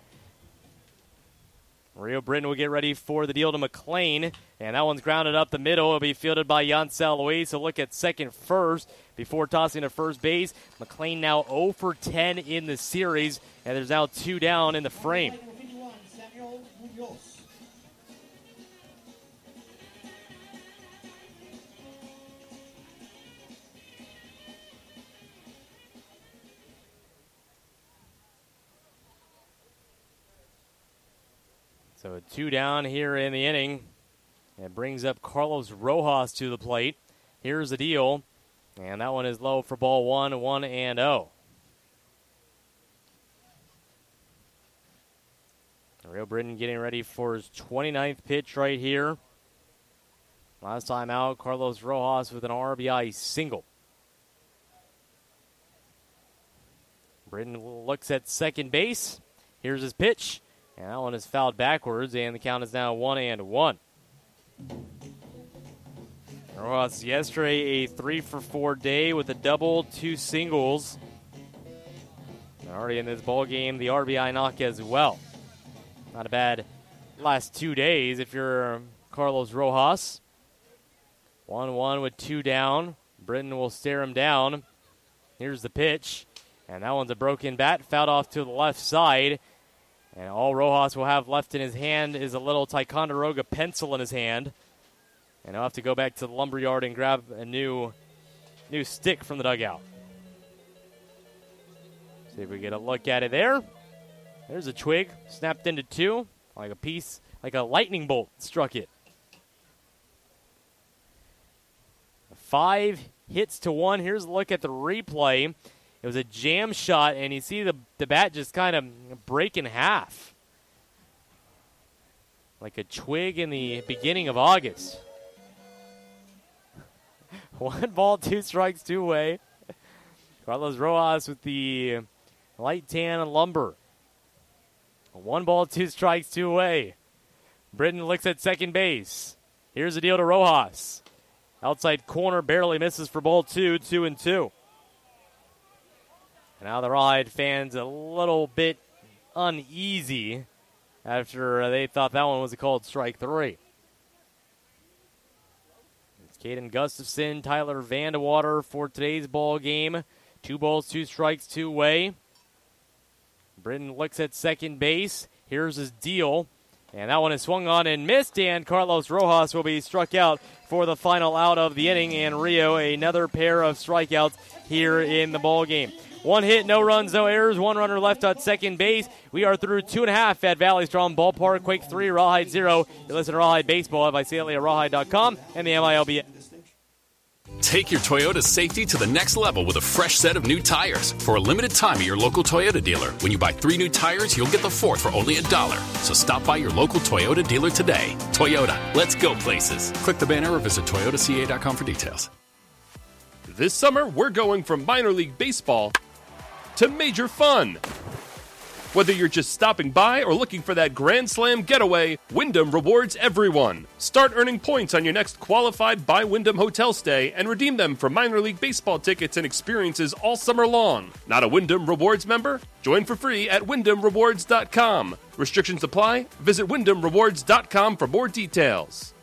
Rio Britton will get ready for the deal to McLean. And that one's grounded up the middle. It'll be fielded by Yancel Louise. So look at second first before tossing to first base. McLean now 0 for 10 in the series. And there's now 2 down in the frame. So 2 down here in the inning. It brings up Carlos Rojas to the plate. Here's the deal. And that one is low for ball 1, 1-0. Rio Britton getting ready for his 29th pitch right here. Last time out, Carlos Rojas with an RBI single. Britton looks at second base. Here's his pitch. And that one is fouled backwards, and the count is now 1-1. Rojas yesterday a 3 for 4 day with a double, 2 singles. And already in this ball game, the RBI knock as well. Not a bad last 2 days if you're Carlos Rojas. 1-1 with 2 down. Britton will stare him down. Here's the pitch. And that one's a broken bat, fouled off to the left side. And all Rojas will have left in his hand is a little Ticonderoga pencil in his hand. And he'll have to go back to the lumberyard and grab a new stick from the dugout. See if we get a look at it there. There's a twig, snapped into two, like a lightning bolt struck it. 5 hits to 1. Here's a look at the replay. It was a jam shot, and you see the bat just kind of break in half. Like a twig in the beginning of August. 1 ball, 2 strikes, 2 away. Carlos Rojas with the light tan lumber. 1 ball, 2 strikes, 2 away. Britton looks at second base. Here's the deal to Rojas. Outside corner barely misses for ball 2, 2-2. And now the Rawhide fans a little bit uneasy after they thought that one was a called strike 3. It's Caden Gustafson, Tyler Vandewater for today's ball game. 2 balls, 2 strikes, 2 away. Britton looks at second base. Here's his deal. And that one is swung on and missed, and Carlos Rojas will be struck out for the final out of the inning, and Rio another pair of strikeouts here in the ball game. 1 hit, no runs, no errors, 1 runner left at second base. We are through 2.5 at Valley Strong Ballpark. Quake 3, Rawhide 0. You listen to Rawhide Baseball at VisaliaRawhide.com and the MILB. Take your Toyota safety to the next level with a fresh set of new tires. For a limited time at your local Toyota dealer, when you buy 3 new tires, you'll get the 4th for only $1. So stop by your local Toyota dealer today. Toyota, let's go places. Click the banner or visit toyotaca.com for details. This summer, we're going from minor league baseball to major fun. Whether you're just stopping by or looking for that Grand Slam getaway, Wyndham rewards everyone. Start earning points on your next qualified by Wyndham hotel stay and redeem them for minor league baseball tickets and experiences all summer long. Not a Wyndham Rewards member? Join for free at WyndhamRewards.com. Restrictions apply. Visit WyndhamRewards.com for more details.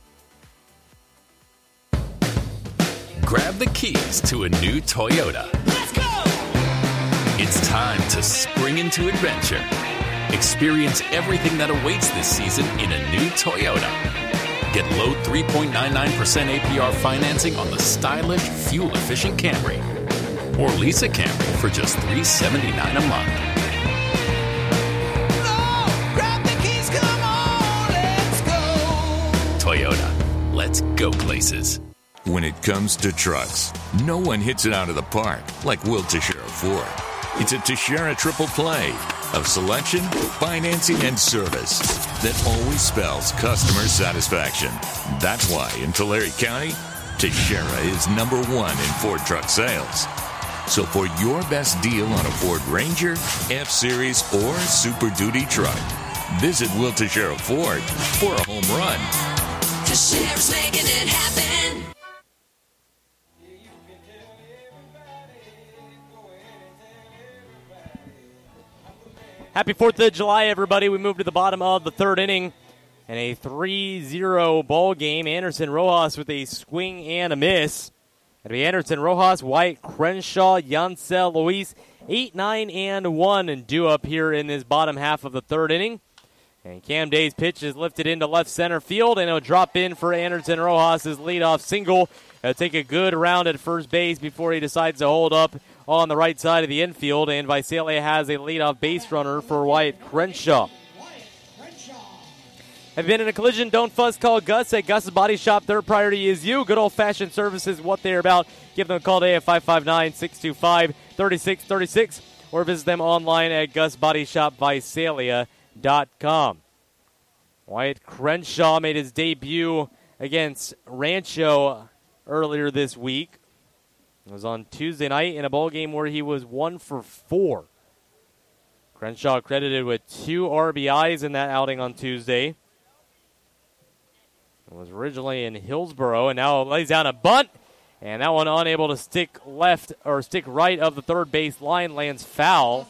Grab the keys to a new Toyota. Let's go! It's time to spring into adventure. Experience everything that awaits this season in a new Toyota. Get low 3.99% APR financing on the stylish, fuel-efficient Camry. Or lease a Camry for just $379 a month. No! Grab the keys, come on, let's go! Toyota, let's go places. When it comes to trucks, no one hits it out of the park like Will Teixeira Ford. It's a Teixeira triple play of selection, financing, and service that always spells customer satisfaction. That's why in Tulare County, Teixeira is number 1 in Ford truck sales. So for your best deal on a Ford Ranger, F-Series, or Super Duty truck, visit Will Teixeira Ford for a home run. Teixeira's making it happen. Happy 4th of July, everybody. We move to the bottom of the 3rd inning and a 3-0 ball game. Anderson Rojas with a swing and a miss. It'll be Anderson Rojas, White, Crenshaw, Yancel, Luis, 8, 9, and 1 and due up here in this bottom half of the 3rd inning. And Cam Day's pitch is lifted into left center field, and it'll drop in for Anderson Rojas' leadoff single. It'll take a good round at first base before he decides to hold up on the right side of the infield, and Visalia has a leadoff base runner for Wyatt Crenshaw. Have you been in a collision? Don't fuss. Call Gus at Gus's Body Shop. Their priority is you. Good old-fashioned service is what they're about. Give them a call today at 559-625-3636 or visit them online at GusBodyShopVisalia.com. Wyatt Crenshaw made his debut against Rancho earlier this week. It was on Tuesday night in a ball game where he was 1 for 4. Crenshaw credited with 2 RBIs in that outing on Tuesday. It was originally in Hillsboro, and now lays down a bunt, and that one unable to stick left or stick right of the third base line, lands foul.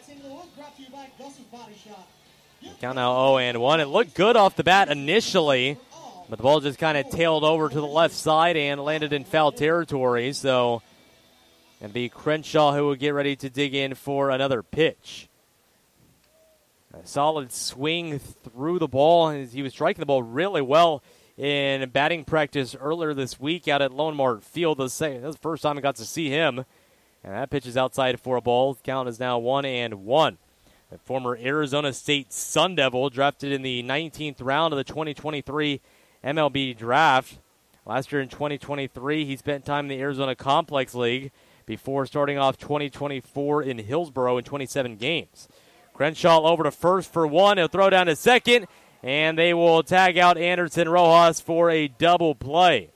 Count now 0-1. It looked good off the bat initially, but the ball just kind of tailed over to the left side and landed in foul territory. So And be Crenshaw who will get ready to dig in for another pitch. A solid swing through the ball. He was striking the ball really well in batting practice earlier this week out at Lone Mart Field. That was the first time I got to see him. And that pitch is outside for a ball. The count is now 1-1. The former Arizona State Sun Devil, drafted in the 19th round of the 2023 MLB draft. Last year in 2023, he spent time in the Arizona Complex League before starting off 2024 in Hillsboro in 27 games. Crenshaw over to first for one. He'll throw down to second, and they will tag out Anderson Rojas for a double play.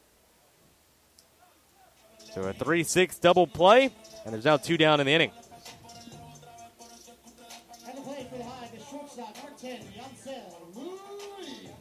So a 3-6 double play, and there's now 2 down in the inning. And the play for the high, the shortstop, number 10, Yancel Luis.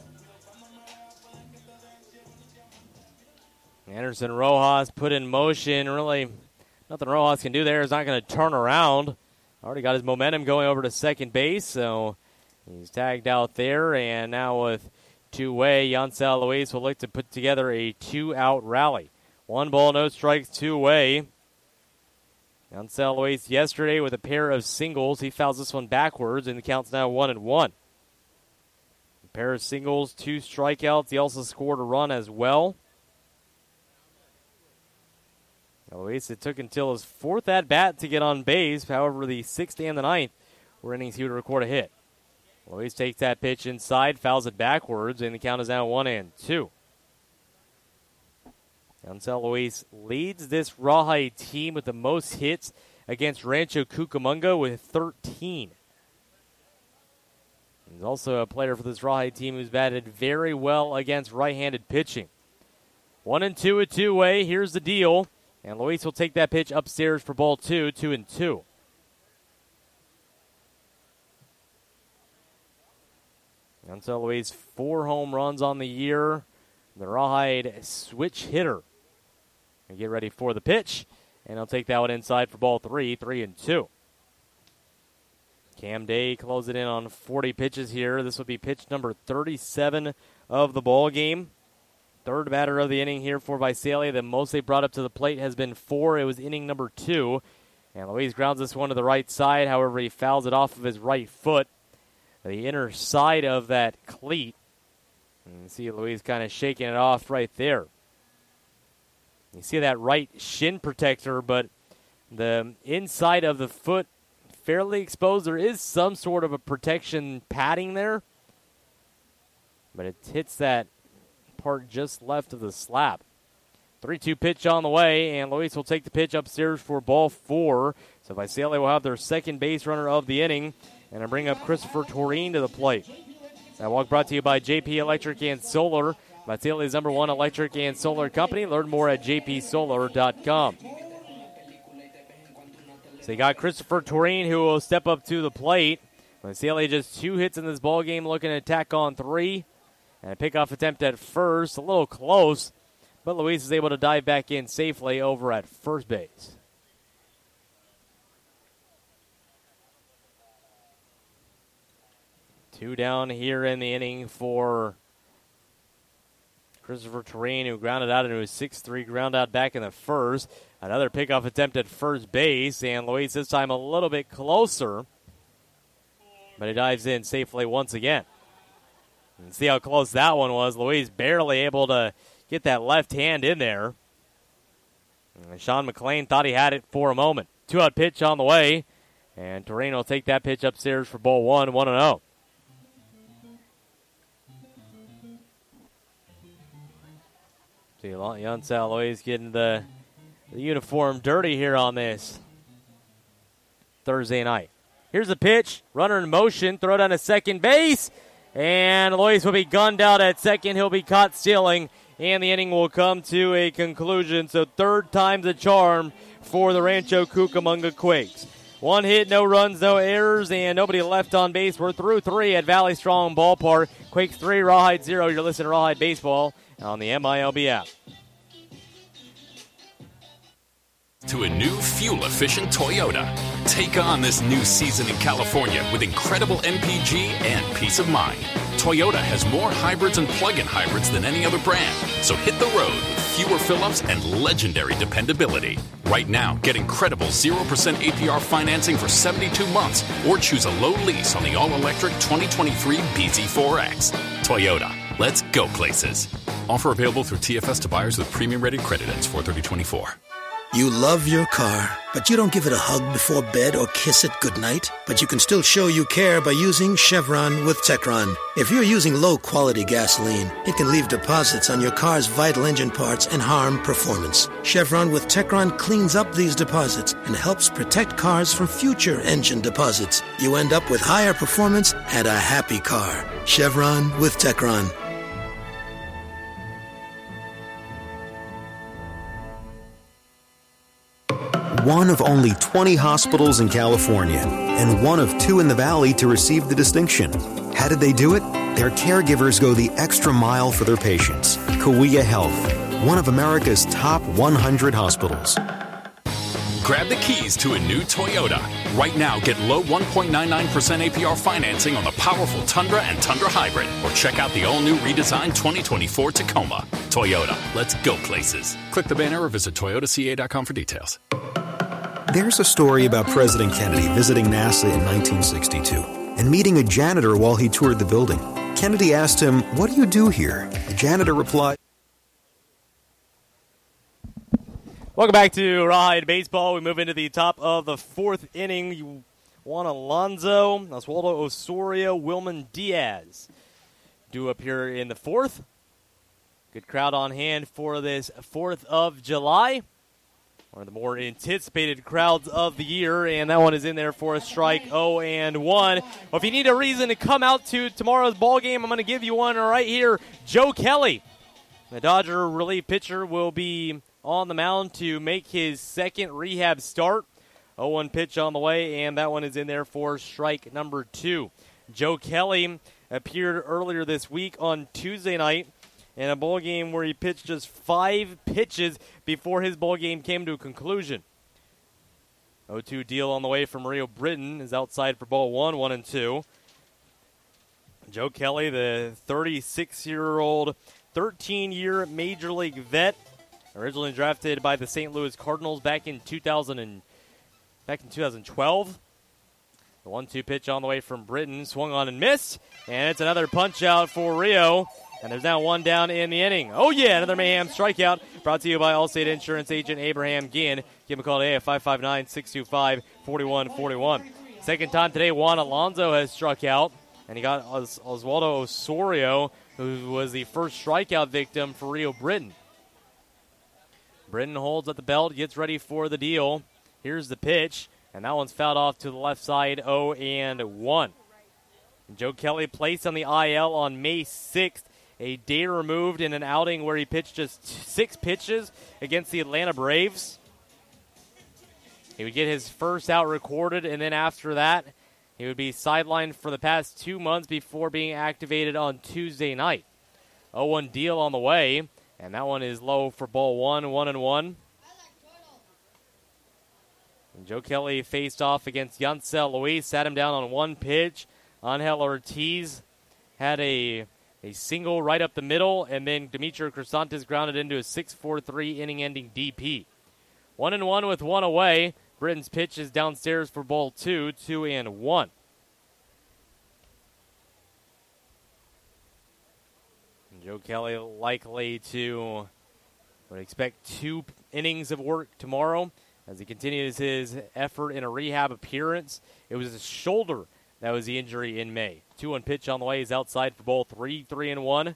Anderson Rojas put in motion. Really, nothing Rojas can do there. He's not going to turn around. Already got his momentum going over to second base, so he's tagged out there. And now with two-way, Yancel Luis will look to put together a 2-out rally. 1 ball, no strikes, 2-away. Yancel Luis yesterday with a pair of singles. He fouls this one backwards, and the count's now 1-1. A pair of singles, 2 strikeouts. He also scored a run as well. Luis, it took until his 4th at-bat to get on base. However, the 6th and the 9th were innings he would record a hit. Luis takes that pitch inside, fouls it backwards, and the count is now 1-2. Yancel Luis leads this Rawhide team with the most hits against Rancho Cucamonga with 13. He's also a player for this Rawhide team who's batted very well against right-handed pitching. 1-2 a two-way. Here's the deal. And Luis will take that pitch upstairs for ball 2, 2-2. Yancel Luis, 4 home runs on the year. The Rawhide switch hitter. And get ready for the pitch. And he'll take that one inside for ball 3, 3-2. Cam Day closed it in on 40 pitches here. This will be pitch number 37 of the ball game. 3rd batter of the inning here for Visalia. The most they brought up to the plate has been 4. It was inning number 2. And Luis grounds this one to the right side. However, he fouls it off of his right foot. The inner side of that cleat. And you see Luis kind of shaking it off right there. You see that right shin protector, but the inside of the foot fairly exposed. There is some sort of a protection padding there. But it hits that part just left of the slab. 3-2 pitch on the way, and Luis will take the pitch upstairs for ball 4. So Visalia will have their second base runner of the inning, and I bring up Christopher Toreen to the plate. That walk brought to you by JP Electric and Solar, Visalia's #1 electric and solar company. Learn more at jpsolar.com. So you got Christopher Toreen who will step up to the plate. Visalia just 2 hits in this ball game, looking to tack on 3. And a pickoff attempt at first, a little close, but Luis is able to dive back in safely over at first base. Two down here in the inning for Christopher Toreen, who grounded out into a 6-3 ground out back in the first. Another pickoff attempt at first base, and Luis this time a little bit closer, but he dives in safely once again. And see how close that one was. Luis barely able to get that left hand in there. And Sean McLean thought he had it for a moment. 2-out pitch on the way. And Toreen will take that pitch upstairs for ball 1, 1-0. See, Yancel Luis getting the uniform dirty here on this Thursday night. Here's the pitch. Runner in motion. Throw down to second base. And Luis will be gunned out at second. He'll be caught stealing, and the inning will come to a conclusion. So 3rd time's a charm for the Rancho Cucamonga Quakes. 1 hit, no runs, no errors, and nobody left on base. We're through 3 at Valley Strong Ballpark. Quakes 3, Rawhide 0. You're listening to Rawhide Baseball on the MILB app. To a new fuel-efficient Toyota. Take on this new season in California with incredible MPG and peace of mind. Toyota has more hybrids and plug-in hybrids than any other brand. So hit the road with fewer fill-ups and legendary dependability. Right now, get incredible 0% APR financing for 72 months or choose a low lease on the all-electric 2023 BZ4X. Toyota, let's go places. Offer available through TFS to buyers with premium-rated credit. Ends 4/30/24. You love your car, but you don't give it a hug before bed or kiss it goodnight. But you can still show you care by using Chevron with Techron. If you're using low-quality gasoline, it can leave deposits on your car's vital engine parts and harm performance. Chevron with Techron cleans up these deposits and helps protect cars from future engine deposits. You end up with higher performance and a happy car. Chevron with Techron. One of only 20 hospitals in California and one of 2 in the Valley to receive the distinction. How did they do it? Their caregivers go the extra mile for their patients. Cahuilla Health, one of America's top 100 hospitals. Grab the keys to a new Toyota. Right now, get low 1.99% APR financing on the powerful Tundra and Tundra Hybrid. Or check out the all-new redesigned 2024 Tacoma. Toyota, let's go places. Click the banner or visit toyotaca.com for details. There's a story about President Kennedy visiting NASA in 1962 and meeting a janitor while he toured the building. Kennedy asked him, "What do you do here?" The janitor replied, Welcome back to Rawhide Baseball. We move into the top of the 4th inning. Juan Alonso, Oswaldo Osorio, Wilman Diaz due up here in the 4th. Good crowd on hand for this 4th of July. One of the more anticipated crowds of the year, and that one is in there for a strike 0-1. Well, if you need a reason to come out to tomorrow's ball game, I'm going to give you one right here. Joe Kelly, the Dodger relief pitcher, will be on the mound to make his 2nd rehab start. 0-1 pitch on the way, and that one is in there for strike number 2. Joe Kelly appeared earlier this week on Tuesday night in a ball game where he pitched just 5 pitches before his ball game came to a conclusion. 0-2 deal on the way from Rio Britton is outside for ball 1, 1-2. Joe Kelly, the 36-year-old, 13-year Major League vet, originally drafted by the St. Louis Cardinals back in 2012. The 1-2 pitch on the way from Britton, swung on and missed, and it's another punch out for Rio. And there's now one down in the inning. Oh, yeah, another Mayhem strikeout brought to you by Allstate Insurance agent Abraham Ginn. Give him a call today at 559-625-4141. Second time today, Juan Alonso has struck out, and he got Oswaldo Osorio, who was the first strikeout victim for Rio Britton. Britton holds at the belt, gets ready for the deal. Here's the pitch, and that one's fouled off to the left side, 0-1. Joe Kelly placed on the IL on May 6th. A day removed in an outing where he pitched just 6 pitches against the Atlanta Braves. He would get his first out recorded, and then after that, he would be sidelined for the past 2 months before being activated on Tuesday night. 0-1 deal on the way, and that one is low for ball 1, 1-1. And Joe Kelly faced off against Yancel Luis, sat him down on 1 pitch. Angel Ortiz had a single right up the middle, and then Demetrio Crisantes grounded into a 6-4-3 inning-ending DP. 1-1 with 1 away. Britton's pitch is downstairs for ball 2, 2-1. And Joe Kelly likely to would expect 2 innings of work tomorrow as he continues his effort in a rehab appearance. It was his shoulder that was the injury in May. 2-1 pitch on the way is outside for ball 3, 3-1.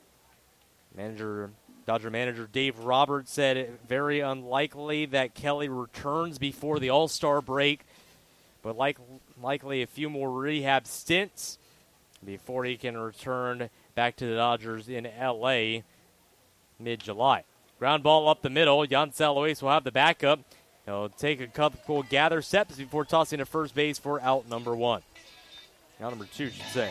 Dodger manager Dave Roberts said it very unlikely that Kelly returns before the All-Star break, but likely a few more rehab stints before he can return back to the Dodgers in L.A. mid-July. Ground ball up the middle. Yancel Luis will have the backup. He'll take a couple gather steps before tossing to first base for out number 1. Out number 2, should say.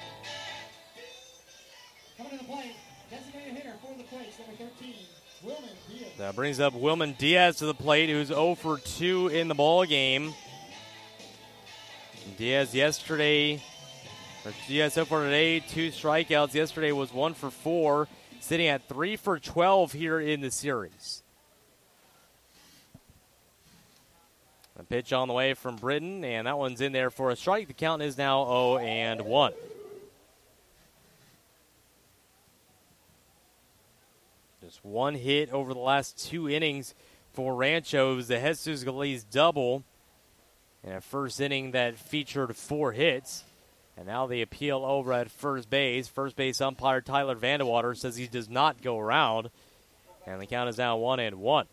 Coming to the plate, designated hitter for the Quakes, number 13, Wilman Diaz. That brings up Wilman Diaz to the plate, who's 0 for 2 in the ball game. Diaz yesterday Yeah, so far today, 2 strikeouts. Yesterday was 1 for 4, sitting at 3 for 12 here in the series. A pitch on the way from Britton, and that one's in there for a strike. The count is now 0-1. Just 1 hit over the last 2 innings for Rancho. It was the Jesus Galiz double in a first inning that featured 4 hits. And now the appeal over at first base. First base umpire Tyler Vandewater says he does not go around. And the count is now 1-1.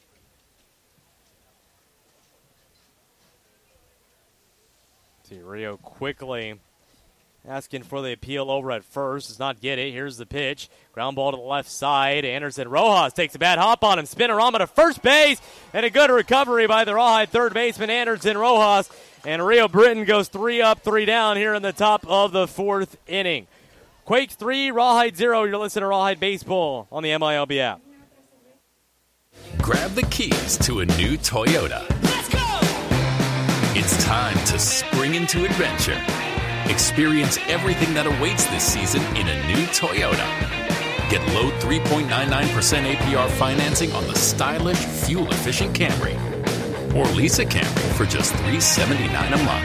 See, Rio quickly asking for the appeal over at first. Does not get it. Here's the pitch. Ground ball to the left side. Anderson Rojas takes a bad hop on him. Spinorama to first base. And a good recovery by the Rawhide third baseman Anderson Rojas. And Rio Britton goes 3 up, 3 down here in the top of the 4th inning. Quakes 3, Rawhide 0. You're listening to Rawhide Baseball on the MILB app. Grab the keys to a new Toyota. Let's go! It's time to spring into adventure. Experience everything that awaits this season in a new Toyota. Get low 3.99% APR financing on the stylish, fuel-efficient Camry. Or lease a Camry for just $379 a month.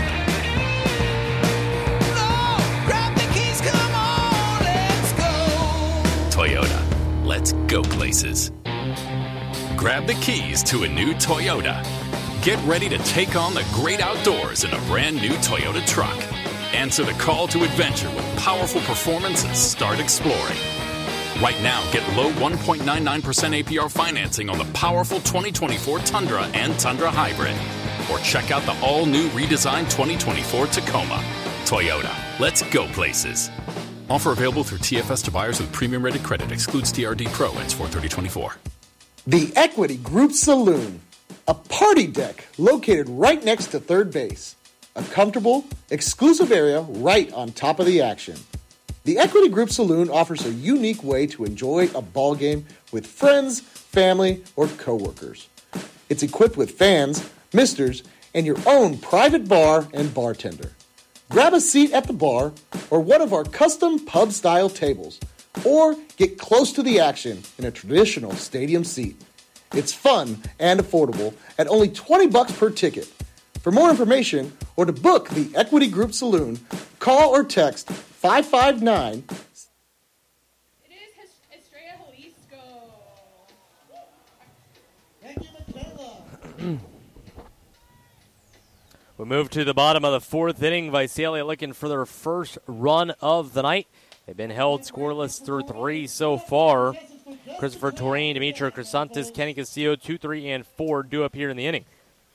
No! Grab the keys, come on, let's go! Toyota, let's go places. Grab the keys to a new Toyota. Get ready to take on the great outdoors in a brand new Toyota truck. Answer the call to adventure with powerful performance and start exploring. Right now, get low 1.99% APR financing on the powerful 2024 Tundra and Tundra Hybrid. Or check out the all-new redesigned 2024 Tacoma. Toyota, let's go places. Offer available through TFS to buyers with premium-rated credit. Excludes TRD Pro. Ends 4/30/24. The Equity Group Saloon. A party deck located right next to third base. A comfortable, exclusive area right on top of the action. The Equity Group Saloon offers a unique way to enjoy a ball game with friends, family, or coworkers. It's equipped with fans, misters, and your own private bar and bartender. Grab a seat at the bar or one of our custom pub-style tables, or get close to the action in a traditional stadium seat. It's fun and affordable at only $20 per ticket. For more information or to book the Equity Group Saloon, call or text 559. It is Estrella Jalisco. Thank you, Michaela. We move to the bottom of the 4th inning. Visalia looking for their first run of the night. They've been held scoreless through 3 so far. Christopher Torrin, Demetrio Crisantes, Kenny Castillo, 2, 3, and 4 due up here in the inning.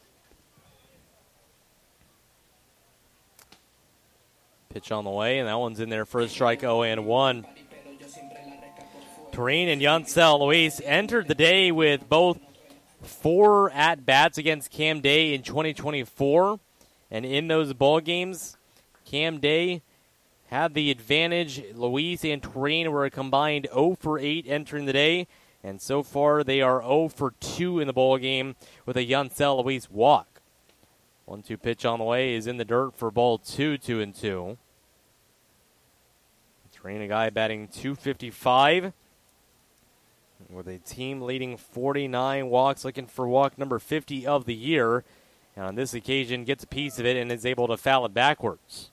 Pitch on the way, and that one's in there for a strike, 0-1. Torrin and Yancel Luis entered the day with both 4 at-bats against Cam Day in 2024. And in those ball games, Cam Day had the advantage. Luis and Torrin were a combined 0 for 8 entering the day. And so far, they are 0 for 2 in the ball game with a Yancel Luis walk. 1-2 pitch on the way is in the dirt for ball 2, 2-2. Torrin, a guy batting .255 with a team leading 49 walks, looking for walk number 50 of the year. And on this occasion, gets a piece of it and is able to foul it backwards.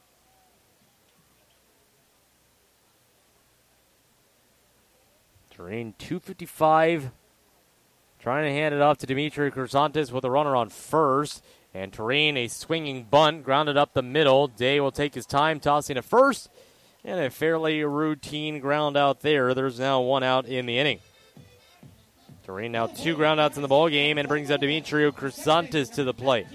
Torrin, .255. Trying to hand it off to Demetrio Crisantes with a runner on first. And Torrin, a swinging bunt, grounded up the middle. Day will take his time, tossing to first. And a fairly routine ground out there. There's now 1 out in the inning. Torrin now 2 ground outs in the ball game and brings up Demetrio Crisantes to the plate.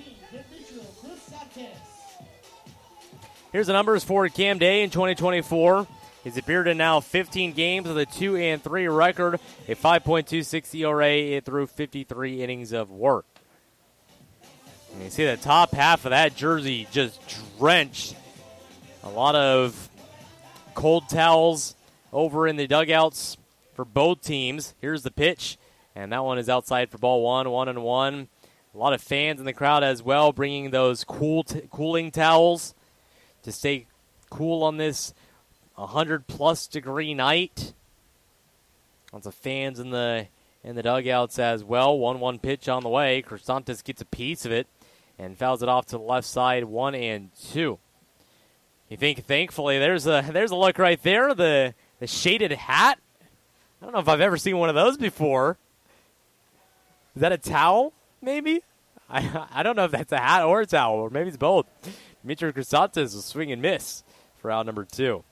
Here's the numbers for Cam Day in 2024. He's appeared in now 15 games with a 2-3 record, a 5.26 ERA through 53 innings of work. And you see the top half of that jersey just drenched. A lot of cold towels over in the dugouts for both teams. Here's the pitch, and that one is outside for ball 1, 1-1. A lot of fans in the crowd as well, bringing those cooling towels to stay cool on this 100-plus degree night. Lots of fans in the dugouts as well. 1-1 pitch on the way. Crisantes gets a piece of it and fouls it off to the left side, 1-2. You think, thankfully, there's a look right there, the shaded hat. I don't know if I've ever seen one of those before. Is that a towel, maybe? I don't know if that's a hat or a towel, or maybe it's both. Dimitri Crisantes will swing and miss for out number 2.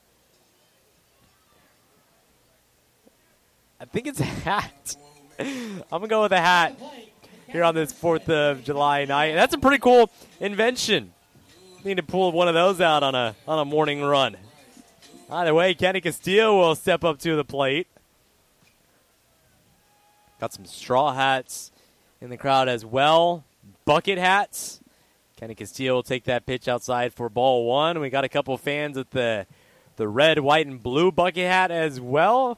I think it's a hat. I'm going to go with a hat here on this 4th of July night. That's a pretty cool invention. Need to pull one of those out on a morning run. Either way, Kenny Castillo will step up to the plate. Got some straw hats in the crowd as well. Bucket hats. Kenny Castillo will take that pitch outside for ball 1. We got a couple fans with the red, white, and blue bucket hat as well.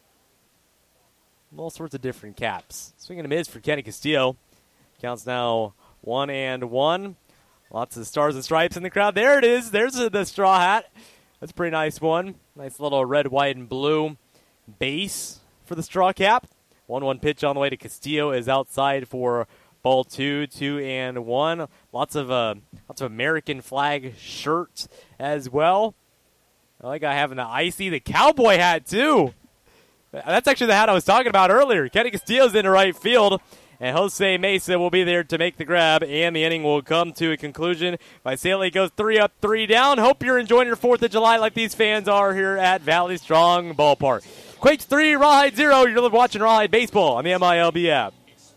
All sorts of different caps. Swinging a miss for Kenny Castillo. Counts now 1-1. Lots of stars and stripes in the crowd. There it is. There's the straw hat. That's a pretty nice one. Nice little red, white, and blue base for the straw cap. 1-1 pitch on the way to Castillo is outside for ball 2, 2-1. Lots of American flag shirts as well. I like having the cowboy hat too. That's actually the hat I was talking about earlier. Kenny Castillo's in the right field, and Jose Mesa will be there to make the grab, and the inning will come to a conclusion. Visalia goes 3 up, 3 down. Hope you're enjoying your 4th of July like these fans are here at Valley Strong Ballpark. Quakes 3, Rawhide 0. You're watching Rawhide Baseball on the MILB app.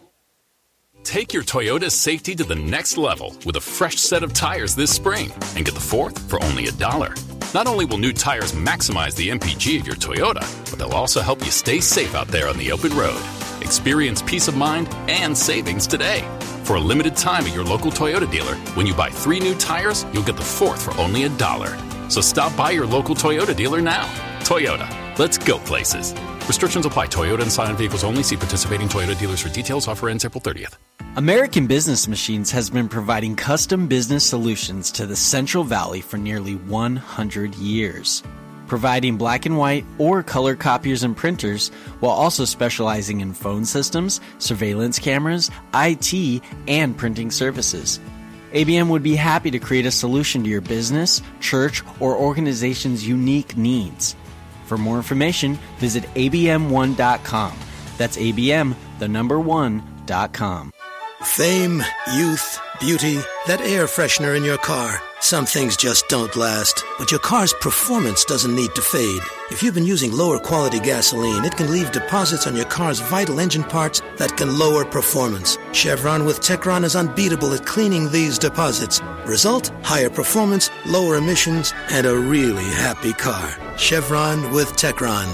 Take your Toyota safety to the next level with a fresh set of tires this spring and get the 4th for only $1. Not only will new tires maximize the MPG of your Toyota, but they'll also help you stay safe out there on the open road. Experience peace of mind and savings today. For a limited time at your local Toyota dealer, when you buy 3 new tires, you'll get the 4th for only $1. So stop by your local Toyota dealer now. Toyota, let's go places. Restrictions apply. Toyota and Scion vehicles only. See participating Toyota dealers for details. Offer ends April 30th. American Business Machines has been providing custom business solutions to the Central Valley for nearly 100 years, providing black and white or color copiers and printers, while also specializing in phone systems, surveillance cameras, IT, and printing services. ABM would be happy to create a solution to your business, church, or organization's unique needs. For more information, visit abm1.com. That's abm, the number 1.com. Fame, youth, beauty, that air freshener in your car. Some things just don't last, but your car's performance doesn't need to fade. If you've been using lower quality gasoline, it can leave deposits on your car's vital engine parts that can lower performance. Chevron with Techron is unbeatable at cleaning these deposits. Result, higher performance, lower emissions, and a really happy car. Chevron with Techron.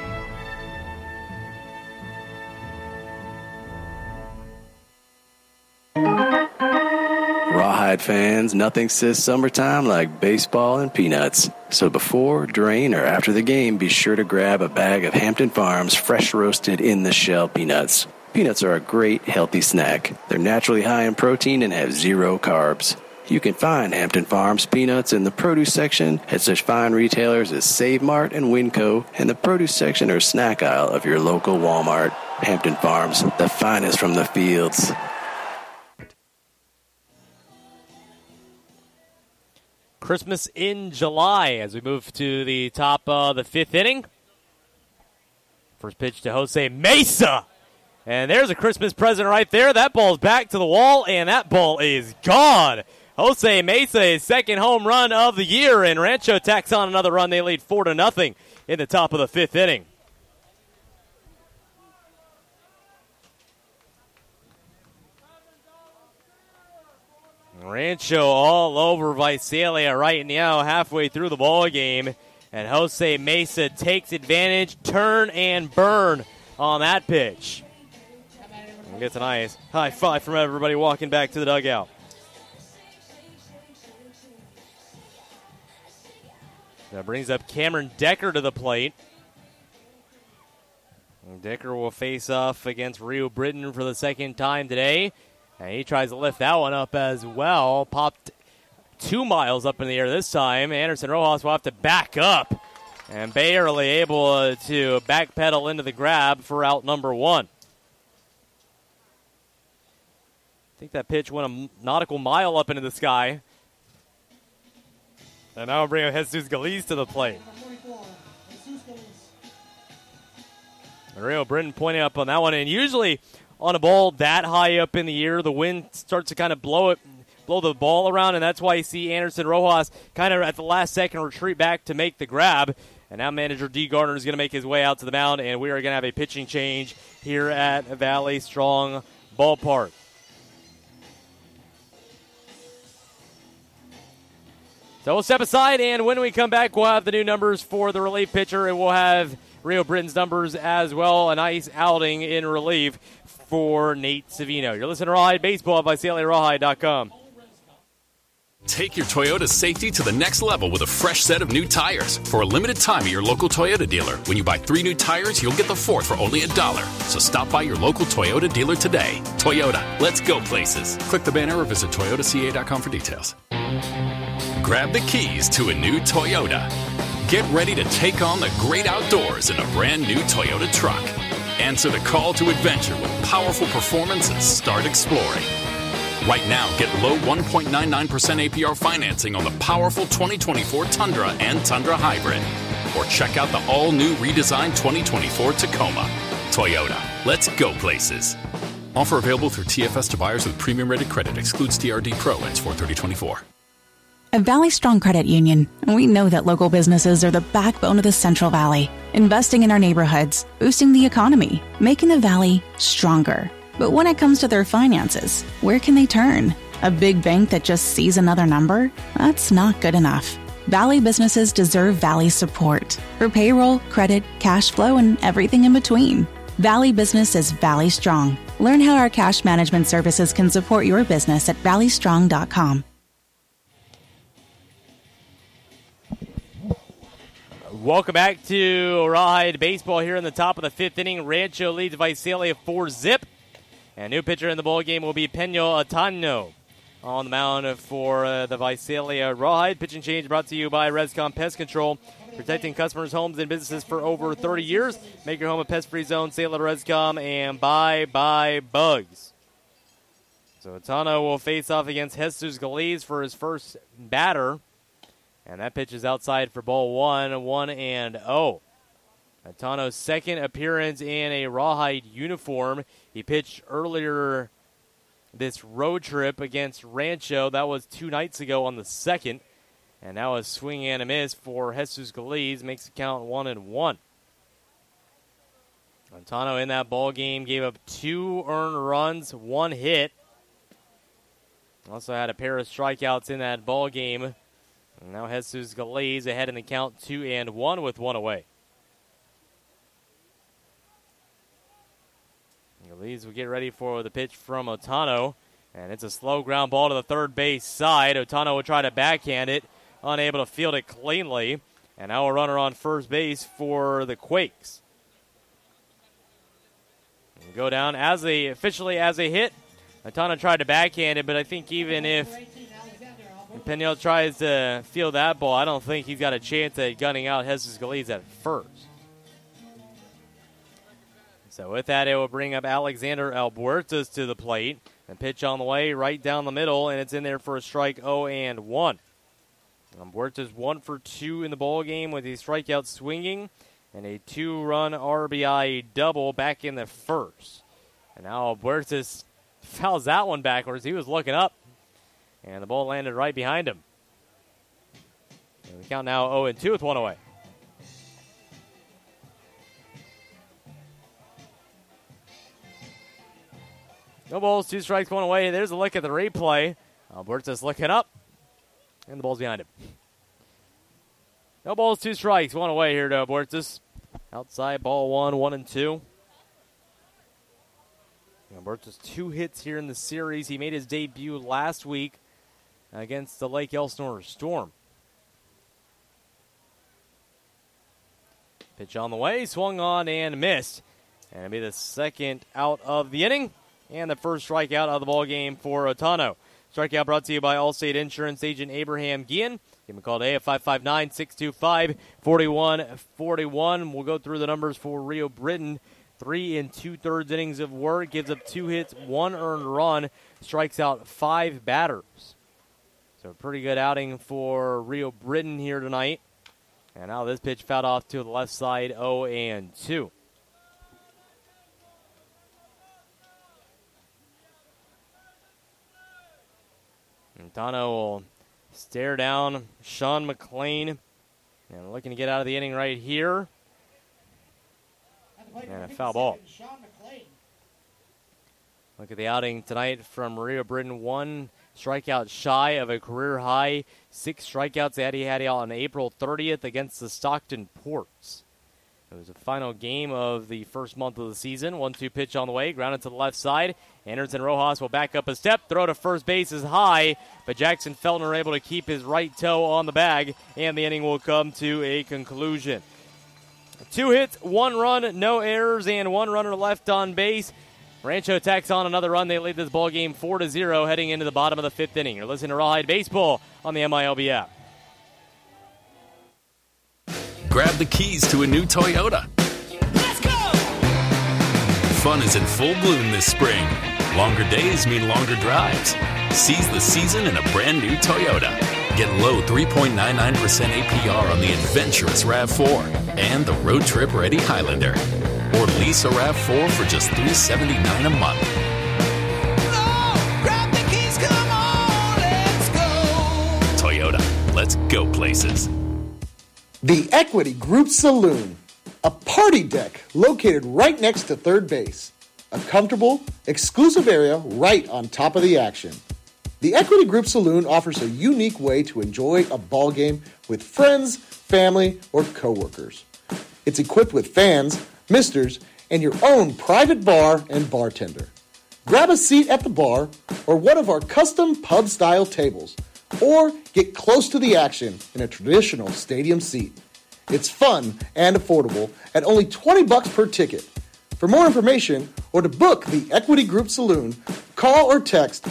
Rawhide fans, nothing says summertime like baseball and peanuts. So before, during, or after the game, be sure to grab a bag of Hampton Farms fresh roasted in the shell peanuts. Peanuts are a great, healthy snack. They're naturally high in protein and have 0 carbs. You can find Hampton Farms peanuts in the produce section at such fine retailers as Save Mart and Winco, and the produce section or snack aisle of your local Walmart. Hampton Farms, the finest from the fields. Christmas in July as we move to the top of the 5th inning. First pitch to Jose Mesa. And there's a Christmas present right there. That ball's back to the wall, and that ball is gone. Jose Mesa, his second home run of the year, and Rancho tacks on another run. They lead 4-0 in the top of the 5th inning. Rancho all over Visalia right now, halfway through the ball game, and Jose Mesa takes advantage, turn and burn on that pitch. And gets a nice high five from everybody walking back to the dugout. That brings up Cameron Decker to the plate. And Decker will face off against Rio Britton for the second time today. And he tries to lift that one up as well. Popped 2 miles up in the air this time. Anderson Rojas will have to back up and barely able to backpedal into the grab for out number 1. I think that pitch went a nautical mile up into the sky. And now we'll bring Jesus Galiz to the plate. Mario Britton pointing up on that one. And usually on a ball that high up in the air, the wind starts to kind of blow the ball around, and that's why you see Anderson Rojas kind of at the last second retreat back to make the grab. And now manager D. Gardner is going to make his way out to the mound, and we are going to have a pitching change here at Valley Strong Ballpark. So we'll step aside, and when we come back, we'll have the new numbers for the relief pitcher, and we'll have Rio Britton's numbers as well. A nice outing in relief for Nate Savino. You're listening to Rawhide Baseball by CLARawhide.com. Take your Toyota safety to the next level with a fresh set of new tires. For a limited time at your local Toyota dealer, when you buy 3 new tires, you'll get the 4th for only $1. So stop by your local Toyota dealer today. Toyota, let's go places. Click the banner or visit toyotaca.com for details. Grab the keys to a new Toyota. Get ready to take on the great outdoors in a brand new Toyota truck. Answer the call to adventure with powerful performance and start exploring. Right now, get low 1.99% APR financing on the powerful 2024 Tundra and Tundra Hybrid. Or check out the all-new redesigned 2024 Tacoma. Toyota, let's go places. Offer available through TFS to buyers with premium rated credit. Excludes TRD Pro. Ends 4/30/24. At Valley Strong Credit Union, we know that local businesses are the backbone of the Central Valley, investing in our neighborhoods, boosting the economy, making the Valley stronger. But when it comes to their finances, where can they turn? A big bank that just sees another number? That's not good enough. Valley businesses deserve Valley support for payroll, credit, cash flow, and everything in between. Valley Business is Valley Strong. Learn how our cash management services can support your business at valleystrong.com. Welcome back to Rawhide Baseball here in the top of the 5th inning. Rancho leads Visalia 4-zip. And new pitcher in the ball game will be Peña Otano on the mound for the Visalia Rawhide. Pitching change brought to you by Rescom Pest Control, protecting customers' homes and businesses for over 30 years. Make your home a pest-free zone. Say hello to Rescom and bye bugs. So Otano will face off against Jesus Galiz for his first batter. And that pitch is outside for ball 1-0. Otano's second appearance in a Rawhide uniform. He pitched earlier this road trip against Rancho. That was 2 nights ago on the 2nd. And now a swing and a miss for Jesus Galiz. Makes the count 1-1. Otano in that ball game gave up 2 earned runs, 1 hit. Also had a pair of strikeouts in that ball game. And now Jesus Galiz ahead in the count 2-1 with 1 away. Galiz will get ready for the pitch from Otano. And it's a slow ground ball to the third base side. Otano will try to backhand it. Unable to field it cleanly. And now a runner on first base for the Quakes. And go down officially as a hit. Otano tried to backhand it, but I think even if Peña tries to field that ball, I don't think he's got a chance at gunning out Jesus Galiz at first. So with that, it will bring up Alexander Albuertas to the plate. And pitch on the way right down the middle, and it's in there for a strike 0-1. Albuertas 1 for 2 in the ball game with a strikeout swinging and a 2-run RBI double back in the first. And now Albuertas fouls that one backwards. He was looking up, and the ball landed right behind him. And the count now 0-2 with 1 away. No balls, 2 strikes, 1 away. There's a look at the replay. Albuertas looking up, and the ball's behind him. No balls, 2 strikes, 1 away here to Albuertas. Outside, ball 1-2. Albuertas 2 hits here in the series. He made his debut last week against the Lake Elsinore Storm. Pitch on the way, swung on and missed. And it'll be the second out of the inning. And the first strikeout of the ball game for Otano. Strikeout brought to you by Allstate Insurance agent Abraham Guillen. Give him a call today at 559-625-4141. We'll go through the numbers for Rio Britton. 3 2/3 innings of work, gives up 2 hits, 1 earned run, strikes out 5 batters. So a pretty good outing for Rio Britton here tonight. And now this pitch fouled off to the left side, 0-2. Montano will stare down Sean McLean. And looking to get out of the inning right here. And a foul ball. Look at the outing tonight from Rio Britton. 1 strikeout shy of a career high. 6 strikeouts that he had on April 30th against the Stockton Ports. It was the final game of the first month of the season. 1-2 pitch on the way, grounded to the left side. Anderson Rojas will back up a step. Throw to first base is high, but Jackson Feltner able to keep his right toe on the bag, and the inning will come to a conclusion. 2 hits, 1 run, no errors, and 1 runner left on base. Rancho tacks on another run. They lead this ball game 4-0 heading into the bottom of the 5th inning. You're listening to Rawhide Baseball on the MILB app. Grab the keys to a new Toyota. Let's go! Fun is in full bloom this spring. Longer days mean longer drives. Seize the season in a brand new Toyota. Get low 3.99% APR on the adventurous RAV4 and the road trip ready Highlander. Or lease a RAV4 for just $379 a month. No, grab the keys, come on, let's go! Toyota, let's go places. The Equity Group Saloon, a party deck located right next to third base. A comfortable, exclusive area right on top of the action. The Equity Group Saloon offers a unique way to enjoy a ball game with friends, family, or coworkers. It's equipped with fans, misters, and your own private bar and bartender. Grab a seat at the bar or one of our custom pub-style tables, or get close to the action in a traditional stadium seat. It's fun and affordable at only $20 per ticket. For more information or to book the Equity Group Saloon, call or text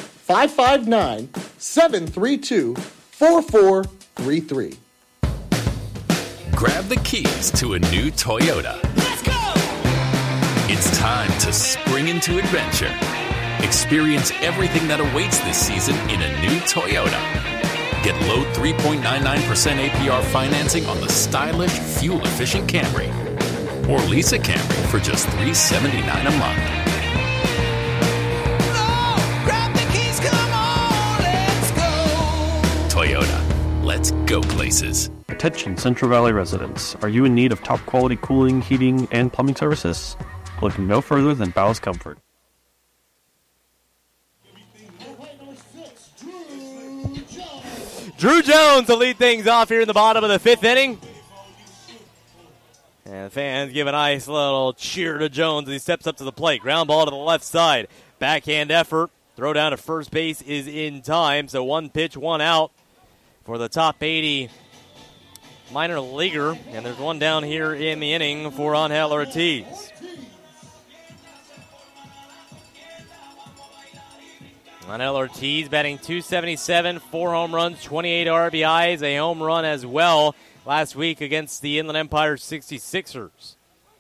559-732-4433. Grab the keys to a new Toyota. Let's go! It's time to spring into adventure. Experience everything that awaits this season in a new Toyota. Get low 3.99% APR financing on the stylish, fuel-efficient Camry. Or lease a Camry for just $379 a month. No, grab the keys, come on, let's go! Toyota, let's go places. Attention Central Valley residents. Are you in need of top quality cooling, heating, and plumbing services? Look no further than Bowes Comfort. Drew Jones to lead things off here in the bottom of the 5th inning. And the fans give a nice little cheer to Jones as he steps up to the plate. Ground ball to the left side. Backhand effort. Throw down to first base is in time. So 1 pitch, 1 out for the top 80 minor leaguer. And there's 1 down here in the inning for Angel Ortiz. Angel Ortiz batting .277, 4 home runs, 28 RBIs, a home run as well last week against the Inland Empire 66ers.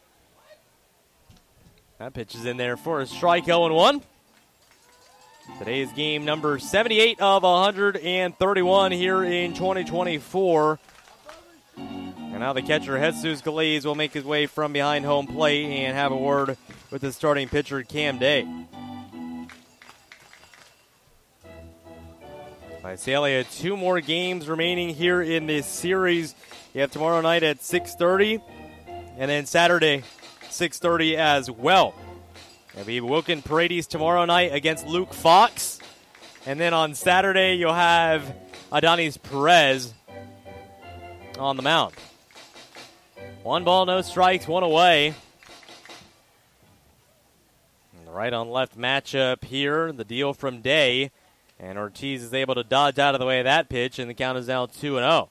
That pitch is in there for a strike, 0-1. Today's game number 78 of 131 here in 2024. And now the catcher, Jesus Galiz, will make his way from behind home plate and have a word with the starting pitcher, Cam Day. Visalia, 2 more games remaining here in this series. You have tomorrow night at 6:30, and then Saturday, 6:30 as well. It'll be Wilkin Paredes tomorrow night against Luke Fox. And then on Saturday, you'll have Adonis Perez on the mound. 1 ball, no strikes, 1 away. And the right on left matchup here, the deal from Day. And Ortiz is able to dodge out of the way of that pitch, and the count is now 2-0.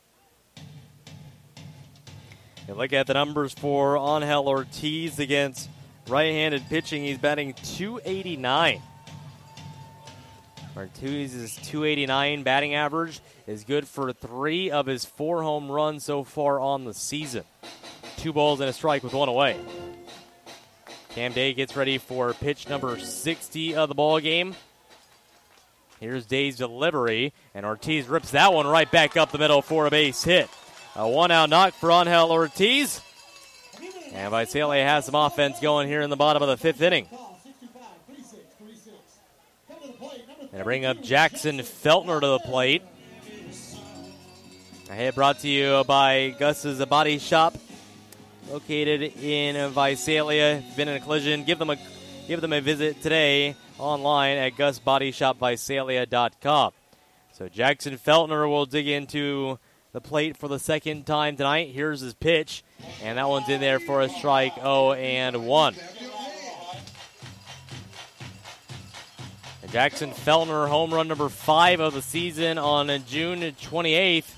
You look at the numbers for Angel Ortiz against right-handed pitching. He's batting .289. Ortiz's .289 batting average is good for 3 of his 4 home runs so far on the season. 2 balls and a strike with 1 away. Cam Day gets ready for pitch number 60 of the ball game. Here's Day's delivery, and Ortiz rips that one right back up the middle for a base hit. A 1-out knock for Angel Ortiz. And Visalia has some offense going here in the bottom of the 5th inning. And bring up Jackson Feltner to the plate. A hit brought to you by Gus's Body Shop, located in Visalia. If you've been in a collision, give them a visit today online at GusBodyShopVisalia.com. So Jackson Feltner will dig into the plate for the second time tonight. Here's his pitch, and that one's in there for a strike, 0-1. And Jackson Feltner, home run number 5 of the season on June 28th.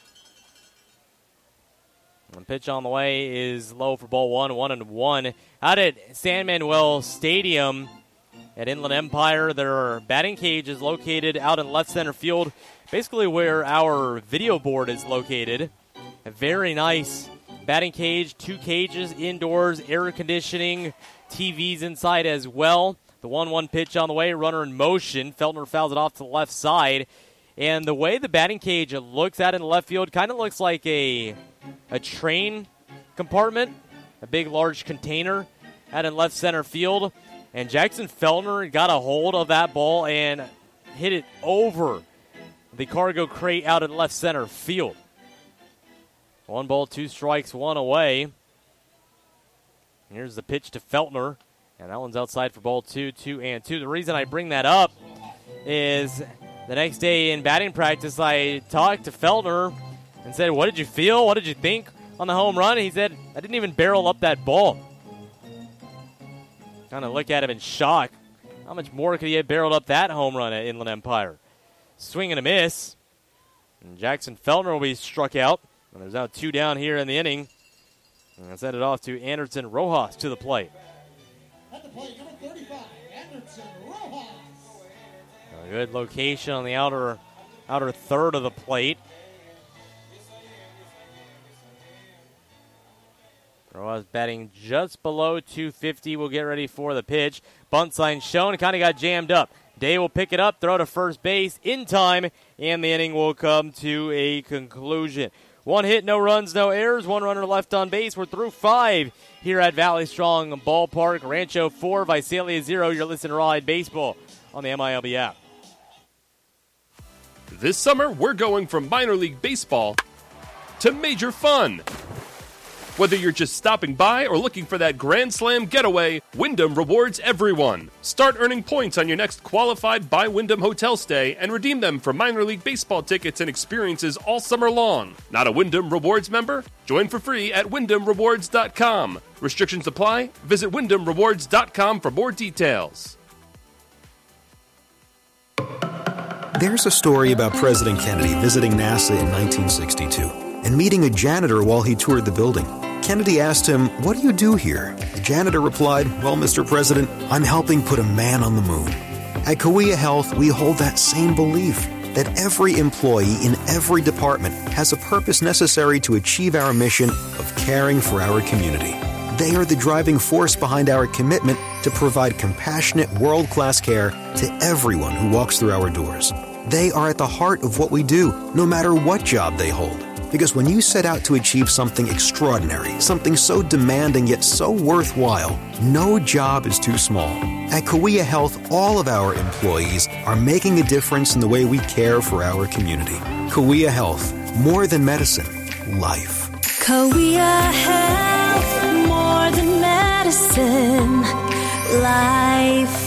The pitch on the way is low for ball 1, 1-1. Out at San Manuel Stadium at Inland Empire, their batting cage is located out in left center field, basically where our video board is located. A very nice batting cage, 2 cages indoors, air conditioning, TVs inside as well. The 1-1 pitch on the way, runner in motion. Feltner fouls it off to the left side. And the way the batting cage looks out in the left field kind of looks like a train compartment, a big, large container out in left center field. And Jackson Feltner got a hold of that ball and hit it over the cargo crate out in left center field. 1 ball, 2 strikes, 1 away. Here's the pitch to Feltner, and that one's outside for ball 2, 2-2. The reason I bring that up is the next day in batting practice, I talked to Feltner and said, "What did you feel? What did you think on the home run?" And he said, "I didn't even barrel up that ball." Kind of look at him in shock. How much more could he have barreled up that home run at Inland Empire? Swing and a miss. And Jackson Feltner will be struck out. And there's now 2 down here in the inning. And send it off to Anderson Rojas to the plate. At the plate, number 35, Anderson Rojas. A good location on the outer third of the plate. Rojas batting just below 250. We'll get ready for the pitch. Bunt sign shown. Kind of got jammed up. Day will pick it up, throw to first base in time, and the inning will come to a conclusion. 1 hit, no runs, no errors, 1 runner left on base. We're through 5 here at Valley Strong Ballpark. Rancho 4, Visalia 0. You're listening to Rawhide Baseball on the MILB app. This summer, we're going from minor league baseball to major fun. Whether you're just stopping by or looking for that Grand Slam getaway, Wyndham rewards everyone. Start earning points on your next qualified by Wyndham hotel stay and redeem them for minor league baseball tickets and experiences all summer long. Not a Wyndham Rewards member? Join for free at WyndhamRewards.com. Restrictions apply. Visit WyndhamRewards.com for more details. There's a story about President Kennedy visiting NASA in 1962 and meeting a janitor while he toured the building. Kennedy asked him, "What do you do here?" The janitor replied, "Well, Mr. President, I'm helping put a man on the moon." At Kauai Health, we hold that same belief, that every employee in every department has a purpose necessary to achieve our mission of caring for our community. They are the driving force behind our commitment to provide compassionate, world-class care to everyone who walks through our doors. They are at the heart of what we do, no matter what job they hold. Because when you set out to achieve something extraordinary, something so demanding yet so worthwhile, no job is too small. At Kauai Health, all of our employees are making a difference in the way we care for our community. Kauai Health, more than medicine, life. Kauai Health, more than medicine, life.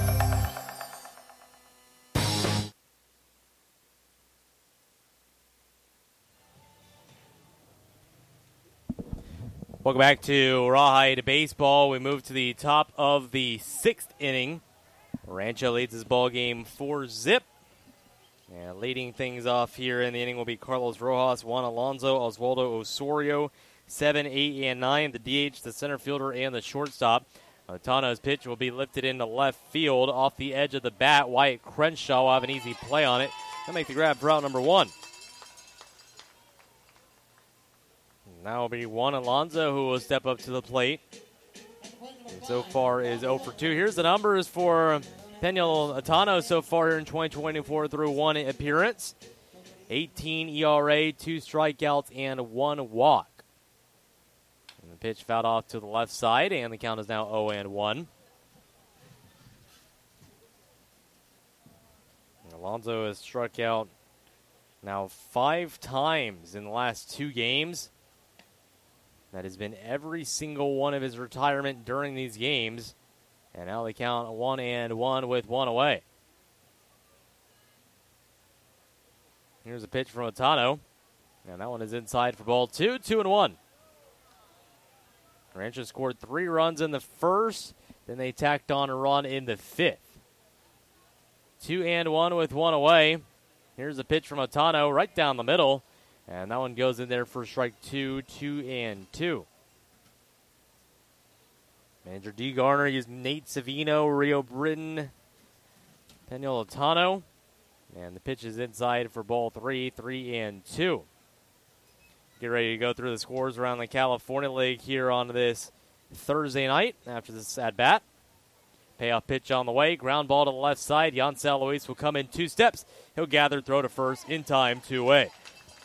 Welcome back to Rawhide Baseball. We move to the top of the 6th inning. Rancho leads this ball game 4-0. And leading things off here in the inning will be Carlos Rojas, Juan Alonso, Oswaldo Osorio, 7, 8, and 9. The DH, the center fielder, and the shortstop. Otano's pitch will be lifted into left field off the edge of the bat. Wyatt Crenshaw will have an easy play on it. He'll make the grab for out number 1. Now will be Juan Alonso who will step up to the plate. And so far is 0 for 2. Here's the numbers for Penel Otano so far here in 2024 through 1 appearance. 18 ERA, 2 strikeouts, and 1 walk. And the pitch fouled off to the left side, and the count is now 0-1. Alonso has struck out now 5 times in the last 2 games. That has been every single one of his retirement during these games. And now they count 1-1 with 1 away. Here's a pitch from Otano. And that one is inside for ball 2, 2-1. Rancho scored 3 runs in the first. Then they tacked on a run in the 5th. 2-1 with 1 away. Here's a pitch from Otano right down the middle. And that one goes in there for strike 2, 2-2. Manager D. Garner used Nate Savino, Rio Britton, Penel Otano. And the pitch is inside for ball 3, 3-2. Get ready to go through the scores around the California League here on this Thursday night after this at-bat. Payoff pitch on the way. Ground ball to the left side. Yancel Luis will come in 2 steps. He'll gather, throw to first in time, 2 away.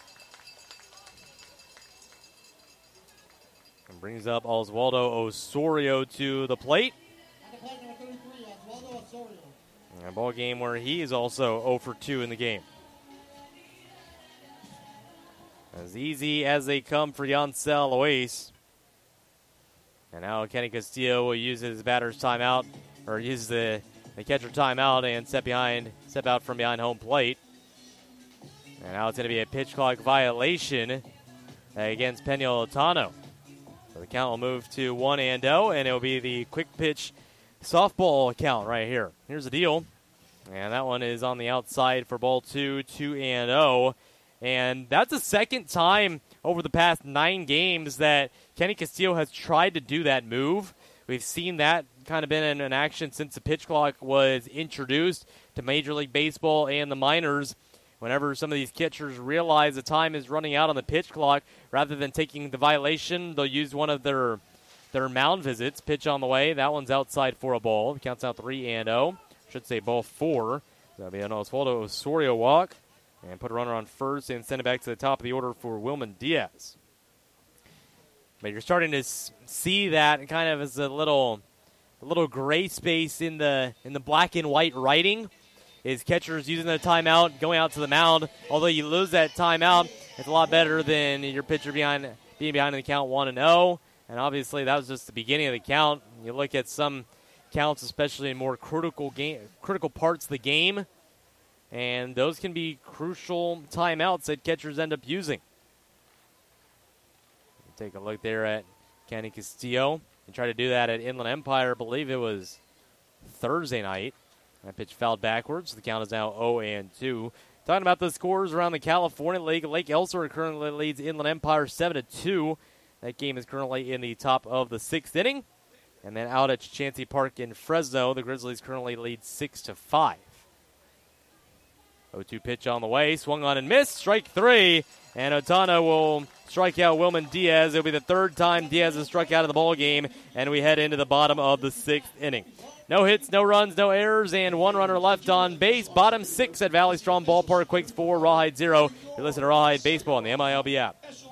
And brings up Oswaldo Osorio to the plate. A ball game where he is also 0 for 2 in the game. As easy as they come for Yancel Luis. And now Kenny Castillo will use his batter's timeout, or use the catcher timeout and step out from behind home plate. And now it's going to be a pitch clock violation against Penel Otano. So the count will move to 1-0, and it will be the quick pitch softball count right here. Here's the deal. And that one is on the outside for ball 2, 2-0. And that's the second time over the past 9 games that Kenny Castillo has tried to do that move. We've seen that kind of been in action since the pitch clock was introduced to Major League Baseball and the minors. Whenever some of these catchers realize the time is running out on the pitch clock, rather than taking the violation, they'll use one of their mound visits. Pitch on the way. That one's outside for a ball. It counts out 3-0. Should say ball 4. That'll be an Oswaldo Osorio walk. And put a runner on first and send it back to the top of the order for Wilman Diaz. But you're starting to see that kind of as a little gray space in the black and white writing. Is catchers using their timeout, going out to the mound. Although you lose that timeout, it's a lot better than your pitcher being behind in the count 1-0. And obviously that was just the beginning of the count. You look at some counts, especially in more critical parts of the game, and those can be crucial timeouts that catchers end up using. Take a look there at Kenny Castillo. He tried to do that at Inland Empire. I believe it was Thursday night. That pitch fouled backwards. The count is now 0-2. Talking about the scores around the California League, Lake Elsinore currently leads Inland Empire 7-2. That game is currently in the top of the 6th inning. And then out at Chancey Park in Fresno, the Grizzlies currently lead 6-5. 0-2 pitch on the way. Swung on and missed. Strike 3. And Otano will strike out Wilman Diaz. It'll be the 3rd time Diaz has struck out of the ball game. And we head into the bottom of the 6th inning. No hits, no runs, no errors, and 1 runner left on base. Bottom 6 at Valley Strong Ballpark. Quakes 4, Rawhide 0. You listen to Rawhide Baseball on the MILB app.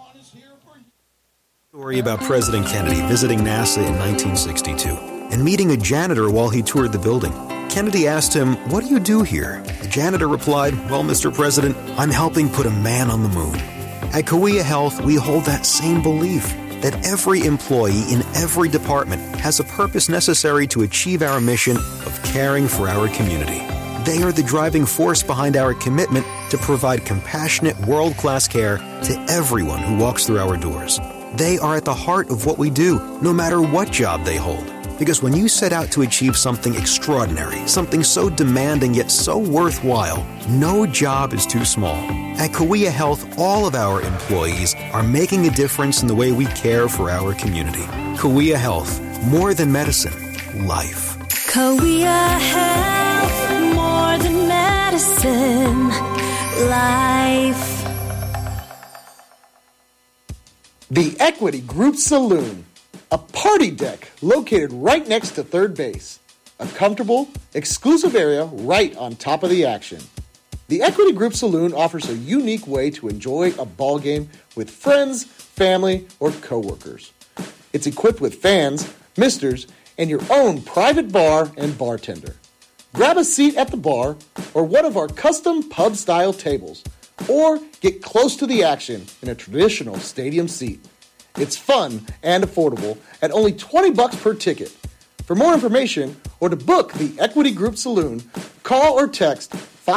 Story about President Kennedy visiting NASA in 1962 and meeting a janitor while he toured the building. Kennedy asked him, "What do you do here?" The janitor replied, "Well, Mr. President, I'm helping put a man on the moon." At Kauai Health, we hold that same belief, that every employee in every department has a purpose necessary to achieve our mission of caring for our community. They are the driving force behind our commitment to provide compassionate, world-class care to everyone who walks through our doors. They are at the heart of what we do, no matter what job they hold. Because when you set out to achieve something extraordinary, something so demanding yet so worthwhile, no job is too small. At Kauai Health, all of our employees are making a difference in the way we care for our community. Kauai Health, more than medicine, life. Korea Health, more than medicine, life. The Equity Group Saloon, a party deck located right next to third base. A comfortable, exclusive area right on top of the action. The Equity Group Saloon offers a unique way to enjoy a ball game with friends, family, or coworkers. It's equipped with fans, misters, and your own private bar and bartender. Grab a seat at the bar or one of our custom pub-style tables, or get close to the action in a traditional stadium seat. It's fun and affordable at only $20 per ticket. For more information or to book the Equity Group Saloon, call or text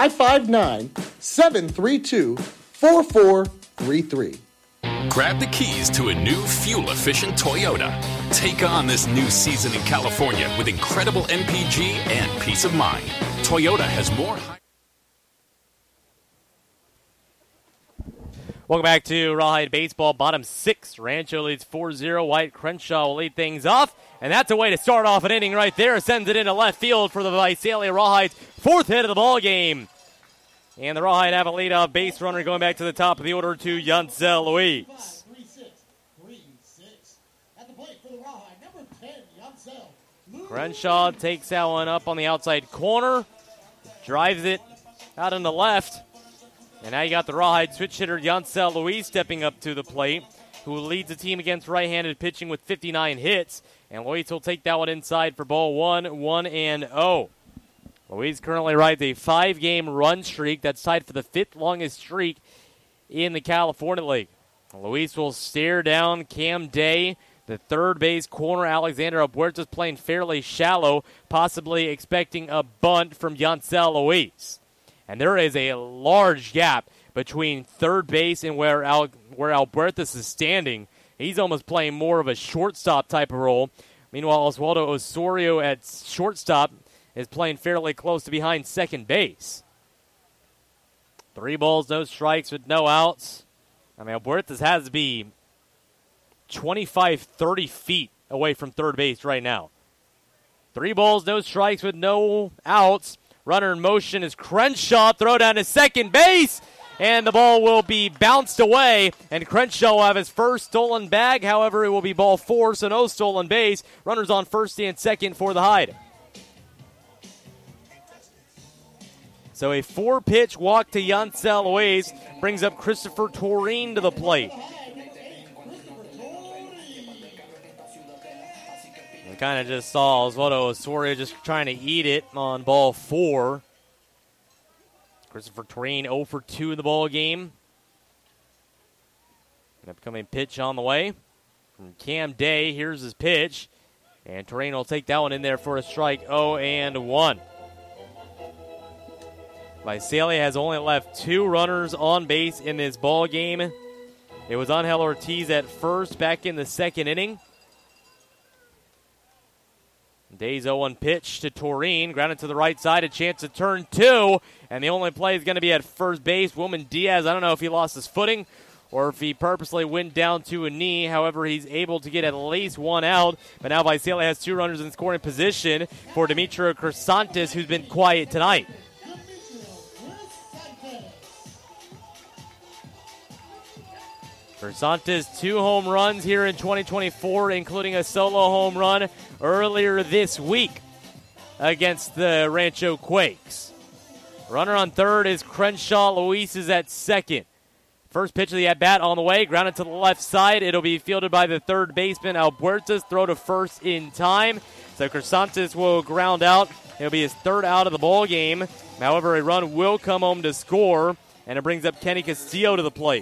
559-732-4433. Grab the keys to a new fuel-efficient Toyota. Take on this new season in California with incredible MPG and peace of mind. Toyota has more. Welcome back to Rawhide Baseball. Bottom 6. Rancho leads 4-0. White Crenshaw will lead things off. And that's a way to start off an inning right there. Sends it into left field for the Visalia Rawhides' 4th hit of the ball game. And the Rawhide have a leadoff base runner going back to the top of the order to Yancel Luis. 3-6. At the plate for the Rawhide, number 10, Yancel. Crenshaw takes that one up on the outside corner. Drives it out in the left. And now you got the Rawhide switch hitter Yancel Luis stepping up to the plate, who leads the team against right-handed pitching with 59 hits. And Luis will take that one inside for ball 1-1-0. Luis currently rides a 5-game run streak that's tied for the 5th longest streak in the California League. Luis will stare down Cam Day. The third base corner, Alexander Albuertas, playing fairly shallow, possibly expecting a bunt from Yancel Luis. And there is a large gap between third base and where Albuertas is standing. He's almost playing more of a shortstop type of role. Meanwhile, Oswaldo Osorio at shortstop is playing fairly close to behind second base. 3 balls, no strikes with no outs. I mean, Albuertas has to be 25, 30 feet away from third base right now. 3 balls, no strikes with no outs. Runner in motion is Crenshaw. Throw down to second base. And the ball will be bounced away. And Crenshaw will have his first stolen bag. However, it will be ball 4, so no stolen base. Runners on first and second for the Hide. So a 4-pitch walk to Yancel Luis brings up Christopher Torine to the plate. We kind of just saw Oswaldo Osorio just trying to eat it on ball 4. Christopher Torine 0 for 2 in the ball game. An upcoming pitch on the way from Cam Day. Here's his pitch. And Torine will take that one in there for a strike. 0-1. Visalia has only left 2 runners on base in this ball game. It was Angel Ortiz at first back in the second inning. Day's 0-1 pitch to Torine. Grounded to the right side. A chance to turn 2. And the only play is going to be at first base. Wilman Diaz, I don't know if he lost his footing or if he purposely went down to a knee. However, he's able to get at least 1 out. But now Visalia has 2 runners in scoring position for Demetrio Crisantes, who's been quiet tonight. Crisantes, 2 home runs here in 2024, including a solo home run earlier this week against the Rancho Quakes. Runner on third is Crenshaw. Luis is at second. First pitch of the at-bat on the way, grounded to the left side. It'll be fielded by the third baseman, Albuertas. Throw to first in time. So Crisantes will ground out. It'll be his 3rd out of the ball game. However, a run will come home to score, and it brings up Kenny Castillo to the plate.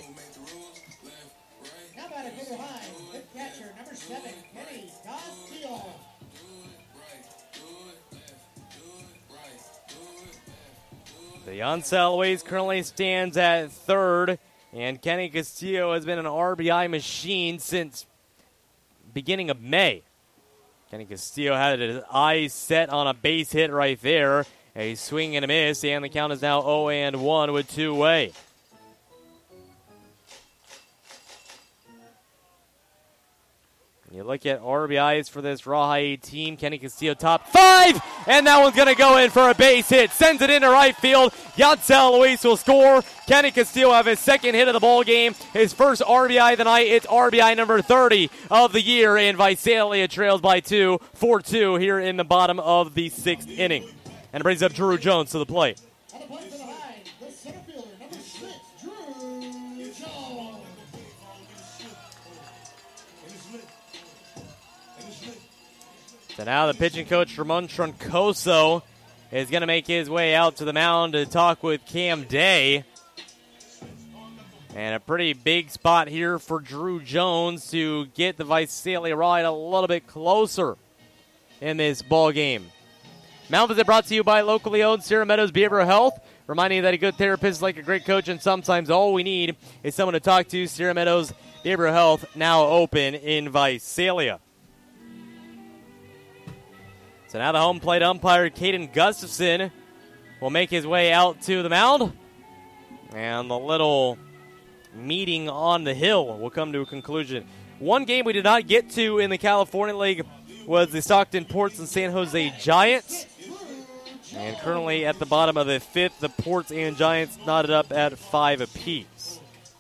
The Yancel Luis currently stands at third, and Kenny Castillo has been an RBI machine since beginning of May. Kenny Castillo had his eyes set on a base hit right there. A swing and a miss, and the count is now 0-1 with 2 away. You look at RBIs for this Rawhide team. Kenny Castillo top 5, and that one's going to go in for a base hit. Sends it into right field. Yancel Luis will score. Kenny Castillo have his second hit of the ball game. His first RBI of the night. It's RBI number 30 of the year, and Visalia trails by 2, 4-2 here in the bottom of the 6th inning. And it brings up Drew Jones to the plate. On the plate for the Hive, the center fielder, number 6, Drew Jones. So now the pitching coach, Ramon Troncoso, is going to make his way out to the mound to talk with Cam Day. And a pretty big spot here for Drew Jones to get the Visalia Rawhide a little bit closer in this ball game. Mound Visit brought to you by locally owned Sierra Meadows Behavioral Health. Reminding you that a good therapist is like a great coach, and sometimes all we need is someone to talk to. Sierra Meadows Behavioral Health now open in Visalia. So now the home plate umpire, Caden Gustafson, will make his way out to the mound. And the little meeting on the hill will come to a conclusion. One game we did not get to in the California League was the Stockton Ports and San Jose Giants. And currently at the bottom of the 5th, the Ports and Giants knotted up at 5 apiece.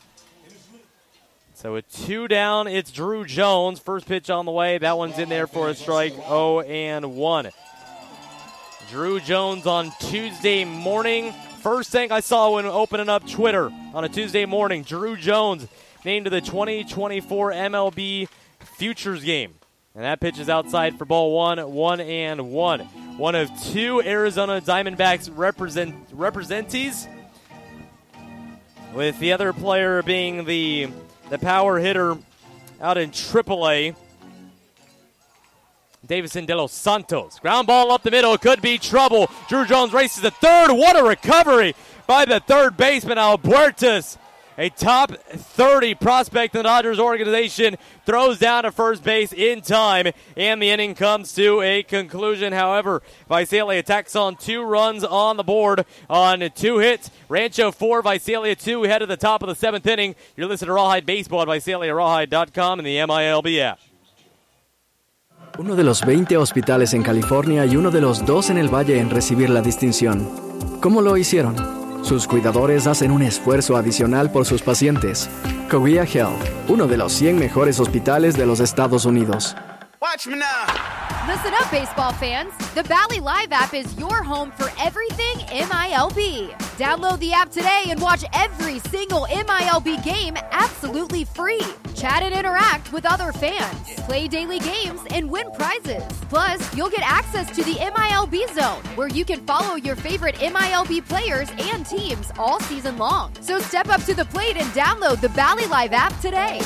So with 2 down, it's Drew Jones. First pitch on the way. That one's in there for a strike, 0-1. Drew Jones on Tuesday morning. First thing I saw when opening up Twitter on a Tuesday morning, Drew Jones named to the 2024 MLB Futures game. And that pitch is outside for ball 1-1. One of 2 Arizona Diamondbacks representees, with the other player being the power hitter out in AAA, Davison De Los Santos. Ground ball up the middle, could be trouble. Drew Jones races to third. What a recovery by the third baseman, Albertus. A top 30 prospect in the Dodgers organization throws down to first base in time, and the inning comes to a conclusion. However, Visalia attacks on 2 runs on the board on 2 hits. Rancho 4, Visalia 2, head to the top of the 7th inning. You're listening to Rawhide Baseball at VisaliaRawhide.com and the MILB app. Uno de los 20 hospitales en California y uno de los 2 en el Valle en recibir la distinción. ¿Cómo lo hicieron? Sus cuidadores hacen un esfuerzo adicional por sus pacientes. Korea Health, uno de los 100 mejores hospitales de los Estados Unidos. Watch me now. Listen up, baseball fans. The Bally Live app is your home for everything MILB. Download the app today and watch every single MILB game absolutely free. Chat and interact with other fans. Play daily games and win prizes. Plus, you'll get access to the MILB Zone, where you can follow your favorite MILB players and teams all season long. So step up to the plate and download the Bally Live app today.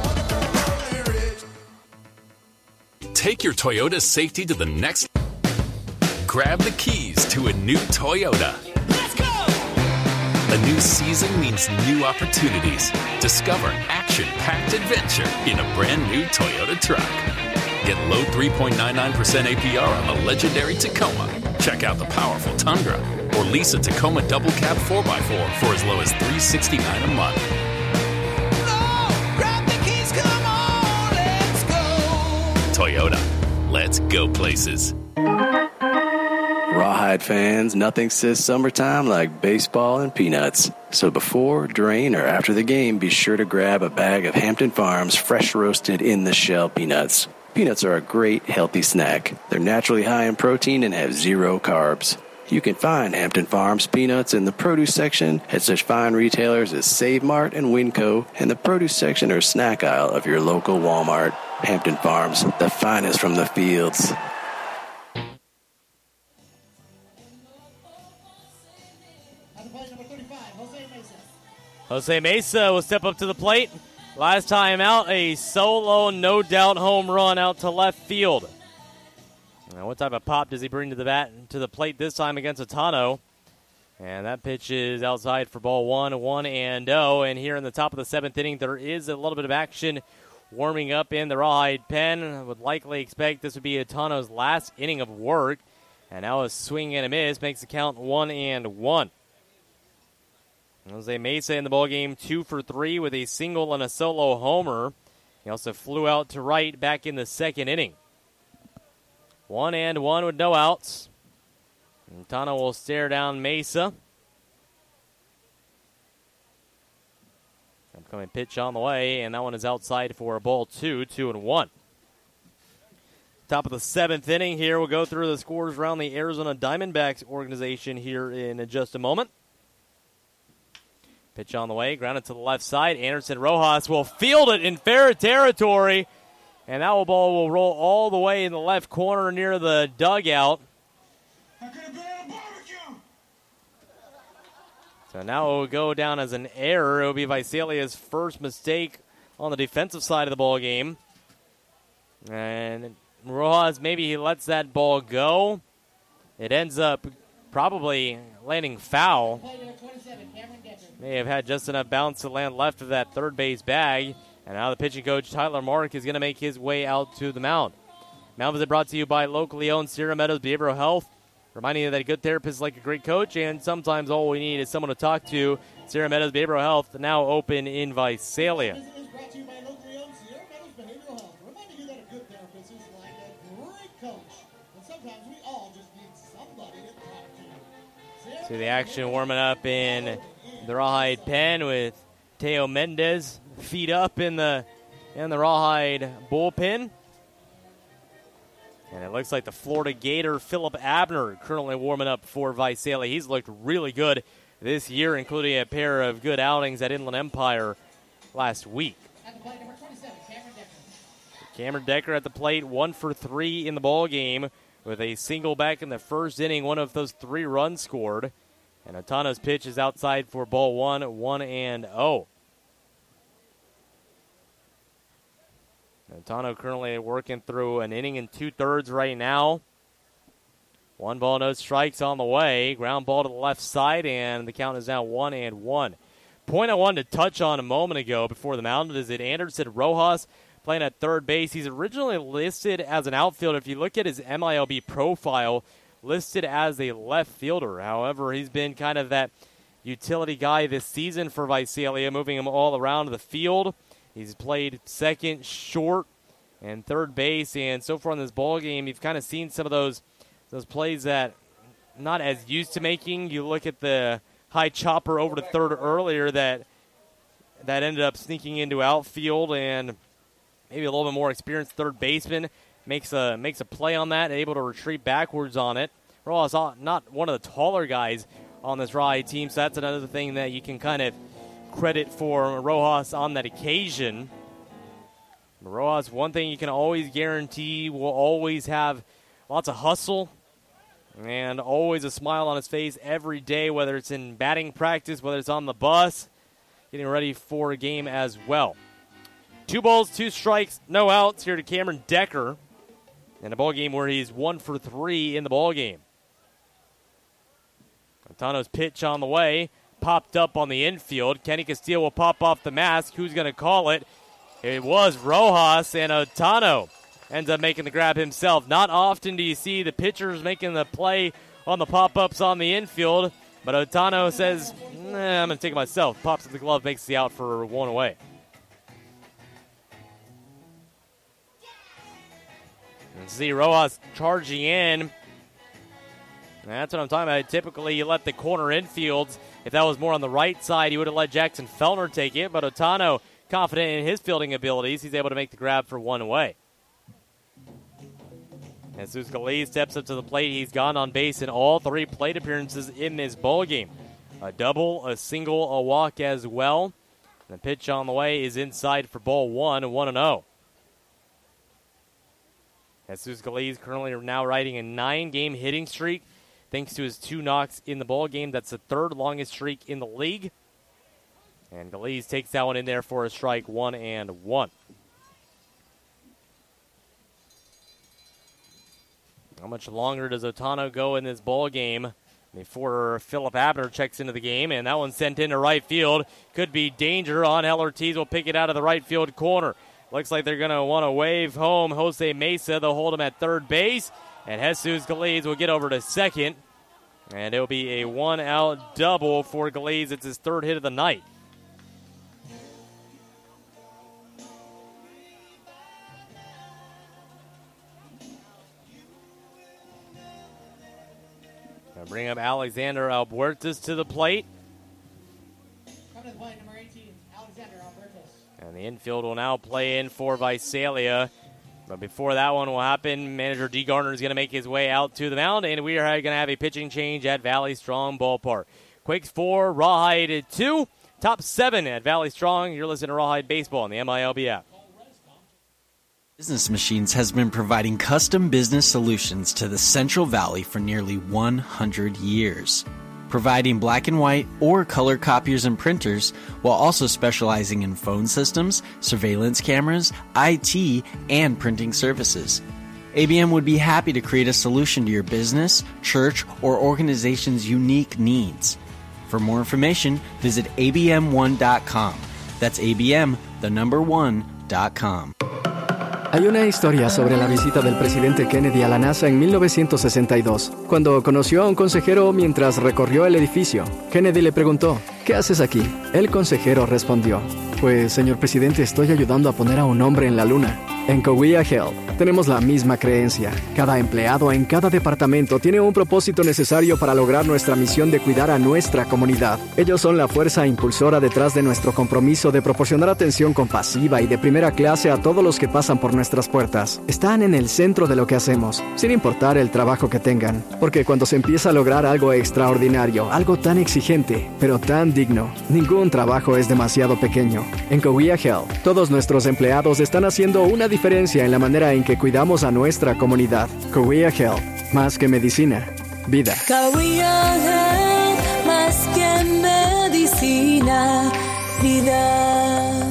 Take your Toyota safety to the next. Grab the keys to a new Toyota. Let's go! A new season means new opportunities. Discover action-packed adventure in a brand new Toyota truck. Get low 3.99% APR on the legendary Tacoma. Check out the powerful Tundra or lease a Tacoma double cab 4x4 for as low as $369 a month. Toyota, let's go places. Rawhide fans, nothing says summertime like baseball and peanuts. So before, during, or after the game, be sure to grab a bag of Hampton Farms fresh roasted in the shell peanuts. Peanuts are a great, healthy snack. They're naturally high in protein and have 0 carbs. You can find Hampton Farms peanuts in the produce section at such fine retailers as Save Mart and Winco, and the produce section or snack aisle of your local Walmart. Hampton Farms, the finest from the fields. Jose Mesa will step up to the plate. Last time out, a solo, no doubt home run out to left field. Now, what type of pop does he bring to the plate this time against Atano? And that pitch is outside for ball 1-0. And here in the top of the 7th inning, there is a little bit of action warming up in the Rawhide pen. I would likely expect this would be Atano's last inning of work. And now a swing and a miss makes the count 1-1. Jose Mesa in the ballgame 2 for 3 with a single and a solo homer. He also flew out to right back in the second inning. 1-1 with no outs. And Tano will stare down Mesa. Upcoming pitch on the way, and that one is outside for a ball 2-1. Top of the seventh inning here. We'll go through the scores around the Arizona Diamondbacks organization here in just a moment. Pitch on the way, grounded to the left side. Anderson Rojas will field it in fair territory, and that ball will roll all the way in the left corner near the dugout. So now it will go down as an error. It will be Visalia's first mistake on the defensive side of the ball game. And Rojas, maybe he lets that ball go. It ends up probably landing foul. May have had just enough bounce to land left of that third base bag. And now the pitching coach, Tyler Mark, is going to make his way out to the mound. Mound visit brought to you by locally owned Sierra Meadows Behavioral Health. Reminding you that a good therapist is like a great coach, and sometimes all we need is someone to talk to. Sierra Meadows Behavioral Health, now open in Visalia. This is brought to you by locally owned Sierra Meadows Behavioral Health. Reminding you that a good therapist is like a great coach. And sometimes we all just need somebody to talk to. See the action warming up in the Rawhide pen with Teo Mendez feet up in the Rawhide bullpen. And it looks like the Florida Gator, Philip Abner, currently warming up for Visalia. He's looked really good this year, including a pair of good outings at Inland Empire last week. At the plate, number 27, Cameron Decker. Cameron Decker at the plate, 1 for 3 in the ball game with a single back in the first inning, one of those 3 runs scored. And Otano's pitch is outside for ball 1-0. Otano currently working through an inning and 2/3 right now. 1 ball, no strikes on the way. Ground ball to the left side, and the count is now 1-1. Point I wanted to touch on a moment ago before the mound is that Anderson Rojas playing at third base. He's originally listed as an outfielder. If you look at his MILB profile, listed as a left fielder. However, he's been kind of that utility guy this season for Visalia, moving him all around the field. He's played second, short, and third base, and so far in this ball game, you've kind of seen some of those plays that not as used to making. You look at the high chopper over to third earlier that ended up sneaking into outfield, and maybe a little bit more experienced third baseman makes a play on that, able to retreat backwards on it. Rojas not one of the taller guys on this Rawhide team, so that's another thing that you can kind of credit for Rojas on that occasion. Rojas, one thing you can always guarantee, will always have lots of hustle and always a smile on his face every day, whether it's in batting practice, whether it's on the bus, getting ready for a game as well. 2 balls, 2 strikes, no outs here to Cameron Decker in a ball game where he's 1 for 3 in the ball game. Otano's pitch on the way. Popped up on the infield. Kenny Castillo will pop off the mask. Who's going to call it? It was Rojas, and Otano ends up making the grab himself. Not often do you see the pitchers making the play on the pop-ups on the infield, but Otano says, I'm going to take it myself. Pops up the glove, makes the out for 1 away. And see Rojas charging in. That's what I'm talking about. Typically, you let the corner infields. If that was more on the right side, you would have let Jackson Fellner take it. But Otano, confident in his fielding abilities, he's able to make the grab for 1 away. As Jesus Galiz steps up to the plate, he's gone on base in all 3 plate appearances in this ballgame. A double, a single, a walk as well. The pitch on the way is inside for ball 1-0. Jesus Galiz currently now riding a 9-game hitting streak. Thanks to his 2 knocks in the ball game, that's the 3rd longest streak in the league. And Galiz takes that one in there for a strike, 1-1. How much longer does Otano go in this ball game before Philip Abner checks into the game? And that one sent into right field. Could be danger on. Ortiz will pick it out of the right field corner. Looks like they're going to want to wave home Jose Mesa. They'll hold him at third base. And Jesus Galiz will get over to second. And it'll be a 1-out double for Galiz. It's his 3rd hit of the night. Gonna bring up Alexander Albuertas to the plate. Coming to the plate, number 18, Alexander Albertus. And the infield will now play in for Visalia. But before that one will happen, manager D. Gardner is going to make his way out to the mound, and we are going to have a pitching change at Valley Strong Ballpark. Quakes 4, Rawhide 2, top 7 at Valley Strong. You're listening to Rawhide Baseball on the MILB app. Business Machines has been providing custom business solutions to the Central Valley for nearly 100 years, providing black and white or color copiers and printers, while also specializing in phone systems, surveillance cameras, IT, and printing services. ABM would be happy to create a solution to your business, church, or organization's unique needs. For more information, visit abm1.com. That's abm, the number 1.com. Hay una historia sobre la visita del presidente Kennedy a la NASA en 1962. Cuando conoció a un consejero mientras recorrió el edificio, Kennedy le preguntó, ¿qué haces aquí? El consejero respondió, pues, señor presidente, estoy ayudando a poner a un hombre en la luna. En Coahuila Health tenemos la misma creencia. Cada empleado en cada departamento tiene un propósito necesario para lograr nuestra misión de cuidar a nuestra comunidad. Ellos son la fuerza impulsora detrás de nuestro compromiso de proporcionar atención compasiva y de primera clase a todos los que pasan por nuestras puertas. Están en el centro de lo que hacemos, sin importar el trabajo que tengan. Porque cuando se empieza a lograr algo extraordinario, algo tan exigente, pero tan digno, ningún trabajo es demasiado pequeño. En Coahuila Health, todos nuestros empleados están haciendo una diferencia en la manera en que cuidamos a nuestra comunidad. Coahuila Health, más que medicina, vida. Coahuila Health, más que medicina, vida.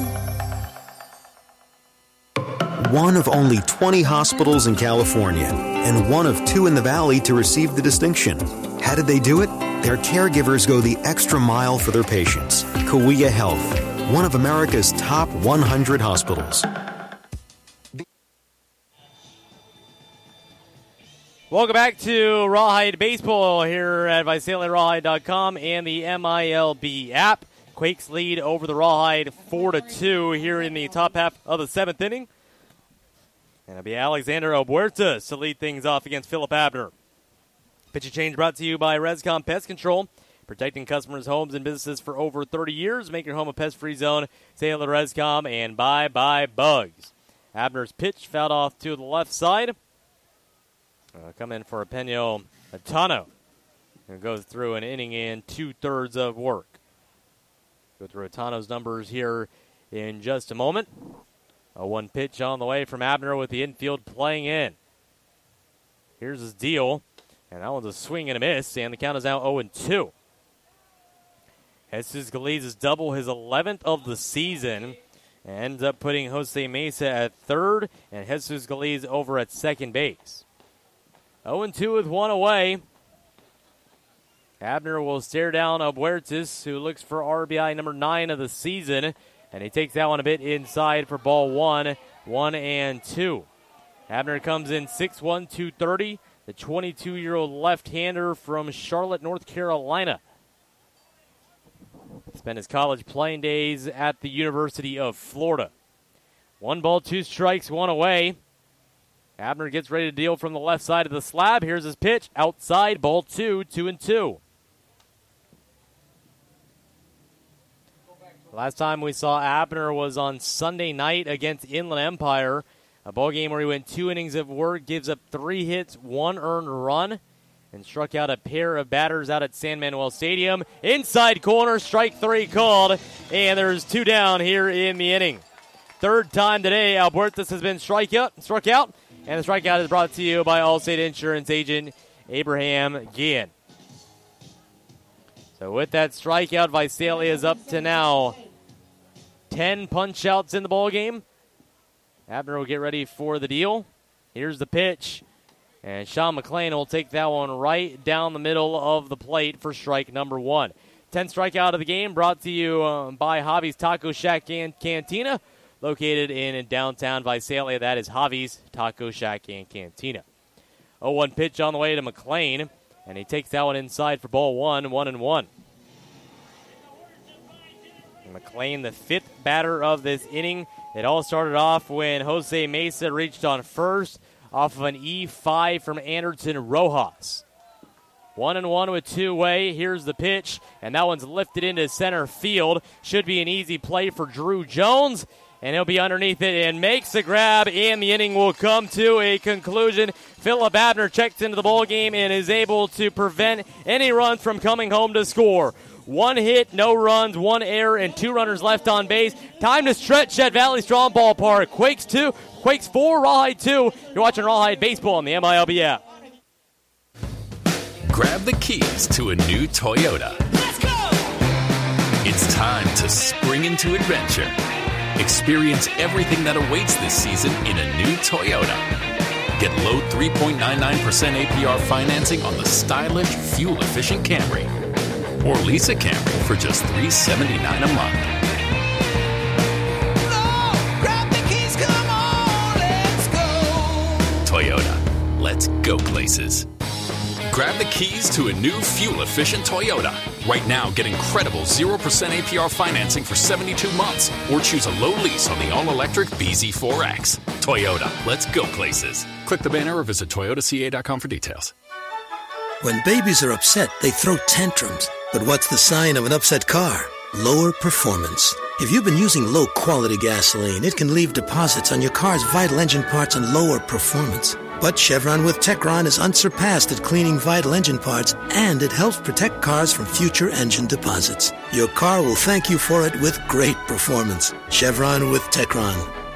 One of only 20 hospitals in California, and one of 2 in the Valley to receive the distinction. How did they do it? Their caregivers go the extra mile for their patients. Coahuila Health, one of America's top 100 hospitals. Welcome back to Rawhide Baseball here at VisaliaRawhide.com and the MILB app. Quakes lead over the Rawhide 4-2 here in the top half of the 7th inning. And it'll be Alexander Albuertas to lead things off against Philip Abner. Pitching change brought to you by Rescom Pest Control. Protecting customers' homes and businesses for over 30 years. Make your home a pest-free zone. Say hello to Rescom and bye-bye bugs. Abner's pitch fouled off to the left side. Come in for Epenio Atano, who goes through an inning in 2/3 of work. Go through Atano's numbers here in just a moment. A 1 pitch on the way from Abner with the infield playing in. Here's his deal, and that one's a swing and a miss, and the count is now 0-2. Jesus Galiz is double his 11th of the season, and ends up putting Jose Mesa at third, and Jesus Galiz over at second base. 0-2 with 1 away. Abner will stare down Albuertas, who looks for RBI number 9 of the season, and he takes that one a bit inside for ball 1, 1-2. Abner comes in 6'1", 230, the 22-year-old left-hander from Charlotte, North Carolina. Spent his college playing days at the University of Florida. 1 ball, 2 strikes, 1 away. Abner gets ready to deal from the left side of the slab. Here's his pitch. Outside, ball 2, 2-2. Last time we saw Abner was on Sunday night against Inland Empire, a ball game where he went 2 innings of work, gives up 3 hits, 1 earned run, and struck out a pair of batters out at San Manuel Stadium. Inside corner, strike 3 called, and there's 2 down here in the inning. 3rd time today, Albuertas has been struck out. And the strikeout is brought to you by Allstate Insurance agent Abraham Guillen. So with that strikeout, Visalia is up to now 10 punch-outs in the ballgame. Abner will get ready for the deal. Here's the pitch. And Sean McLean will take that one right down the middle of the plate for strike number 1. 10th strikeout of the game brought to you by Javi's Taco Shack and Cantina, located in downtown Visalia. That is Javi's Taco Shack and Cantina. 0-1 pitch on the way to McLean, and he takes that one inside for ball 1, 1-1. McLean, the 5th batter of this inning. It all started off when Jose Mesa reached on first off of an E5 from Anderson Rojas. 1-1 with two-way. Here's the pitch, and that one's lifted into center field. Should be an easy play for Drew Jones, and he'll be underneath it and makes the grab, and the inning will come to a conclusion. Philip Abner checks into the ball game and is able to prevent any runs from coming home to score. 1 hit, no runs, 1 error, and 2 runners left on base. Time to stretch at Valley Strong Ballpark. Quakes 2, Quakes 4, Rawhide 2. You're watching Rawhide Baseball on the MILB app. Grab the keys to a new Toyota. Let's go! It's time to spring into adventure. Experience everything that awaits this season in a new Toyota. Get low 3.99% APR financing on the stylish, fuel-efficient Camry. Or lease a Camry for just $379 a month. Grab the keys, come on, let's go! Toyota, let's go places. Grab the keys to a new fuel-efficient Toyota. Right now, get incredible 0% APR financing for 72 months. Or choose a low lease on the all-electric BZ4X. Toyota, let's go places. Click the banner or visit toyotaca.com for details. When babies are upset, they throw tantrums. But what's the sign of an upset car? Lower performance. If you've been using low-quality gasoline, it can leave deposits on your car's vital engine parts and lower performance. But Chevron with Techron is unsurpassed at cleaning vital engine parts, and it helps protect cars from future engine deposits. Your car will thank you for it with great performance. Chevron with Techron.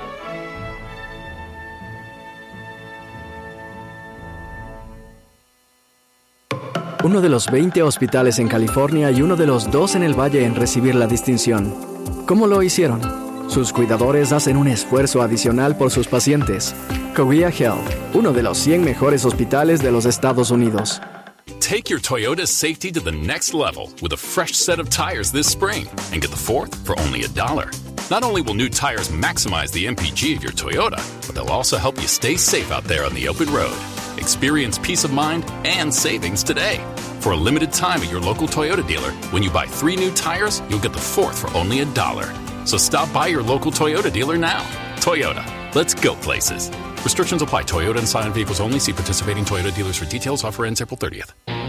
Uno de los 20 hospitales en California y uno de los 2 en el Valle en recibir la distinción. ¿Cómo lo hicieron? Sus cuidadores hacen un esfuerzo adicional por sus pacientes. Korea Health, uno de los 100 mejores hospitales de los Estados Unidos. Take your Toyota safety to the next level with a fresh set of tires this spring and get the 4th for only $1. Not only will new tires maximize the MPG of your Toyota, but they'll also help you stay safe out there on the open road. Experience peace of mind and savings today. For a limited time at your local Toyota dealer, when you buy 3 new tires, you'll get the 4th for only $1. So stop by your local Toyota dealer now. Toyota, let's go places. Restrictions apply. Toyota and Scion vehicles only. See participating Toyota dealers for details. Offer ends April 30th.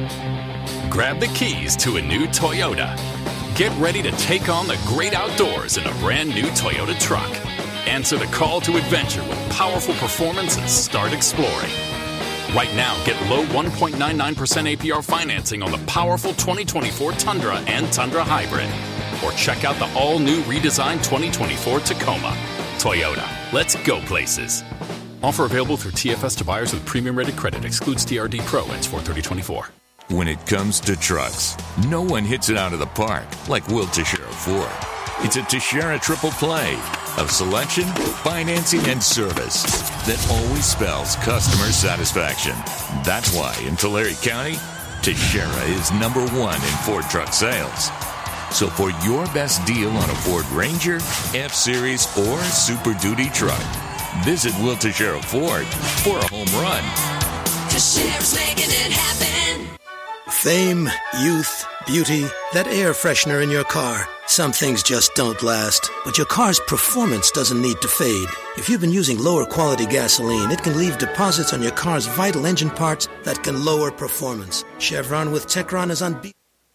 Grab the keys to a new Toyota. Get ready to take on the great outdoors in a brand new Toyota truck. Answer the call to adventure with powerful performance and start exploring. Right now, get low 1.99% APR financing on the powerful 2024 Tundra and Tundra Hybrid. Or check out the all-new redesigned 2024 Tacoma. Toyota, let's go places. Offer available through TFS to buyers with premium rated credit. Excludes TRD Pro. Ends 4/30/24. When it comes to trucks, no one hits it out of the park like Will Teixeira Ford. It's a Teixeira triple play of selection, financing, and service that always spells customer satisfaction. That's why in Tulare County, Teixeira is #1 in Ford truck sales. So for your best deal on a Ford Ranger, F-Series, or Super Duty truck, visit Will Teixeira Ford for a home run. Teixeira's making it happen. Fame, youth, beauty, that air freshener in your car. Some things just don't last, but your car's performance doesn't need to fade. If you've been using lower quality gasoline, it can leave deposits on your car's vital engine parts that can lower performance. Chevron with Techron is unbeatable.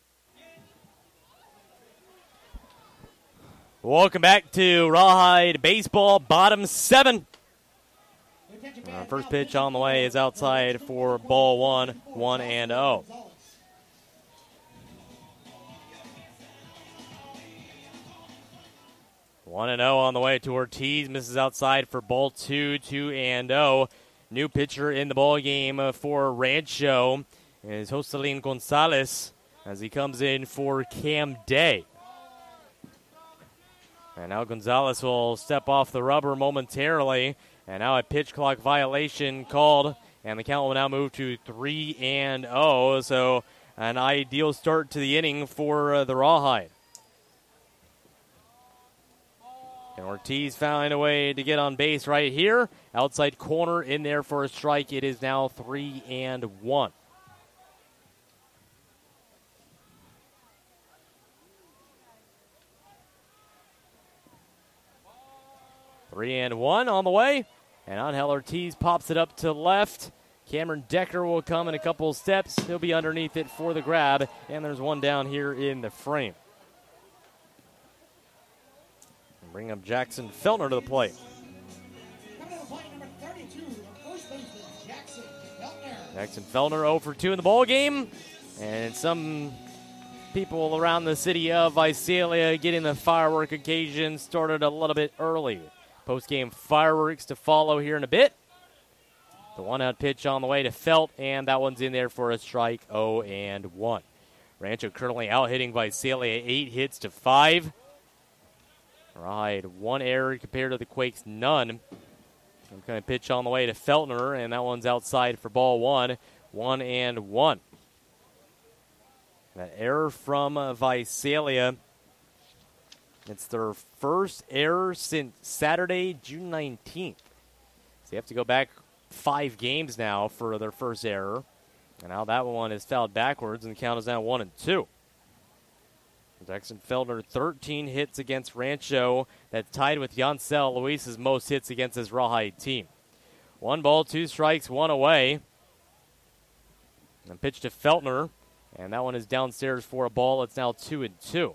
Welcome back to Rawhide Baseball, bottom 7. First pitch on the way is outside for ball 1, 1-0. One and 0 on the way to Ortiz. Misses outside for ball 2, 2-0. New pitcher in the ball game for Rancho is Joselin Gonzalez as he comes in for Cam Day. And now Gonzalez will step off the rubber momentarily. And now a pitch clock violation called. And the count will now move to 3-0. So an ideal start to the inning for the Rawhide. And Ortiz found a way to get on base right here. Outside corner in there for a strike. It is now 3-1. Three and one on the way. And Angel Ortiz pops it up to left. Cameron Decker will come in a couple of steps. He'll be underneath it for the grab, and there's one down here in the frame. Bring up Jackson Feltner to the plate. Jackson Feltner 0 for 2 in the ball game, and some people around the city of Visalia getting the firework occasion started a little bit early. Post-game fireworks to follow here in a bit. The 1-out pitch on the way to Felt, and that one's in there for a strike, 0-1. Rancho currently out-hitting Visalia 8 hits to 5. Rawhide 1 error compared to the Quakes, none. I'm going to pitch on the way to Feltner, and that one's outside for ball 1, 1-1. That error from Visalia. It's their first error since Saturday, June 19th. So you have to go back 5 games now for their first error. And now that one is fouled backwards, and the count is now 1-2. Jackson Feltner, 13 hits against Rancho. That's tied with Yancel Luis's most hits against his Rawhide team. 1 ball, 2 strikes, 1 away. And pitch to Feltner, and that one is downstairs for a ball. It's now 2-2.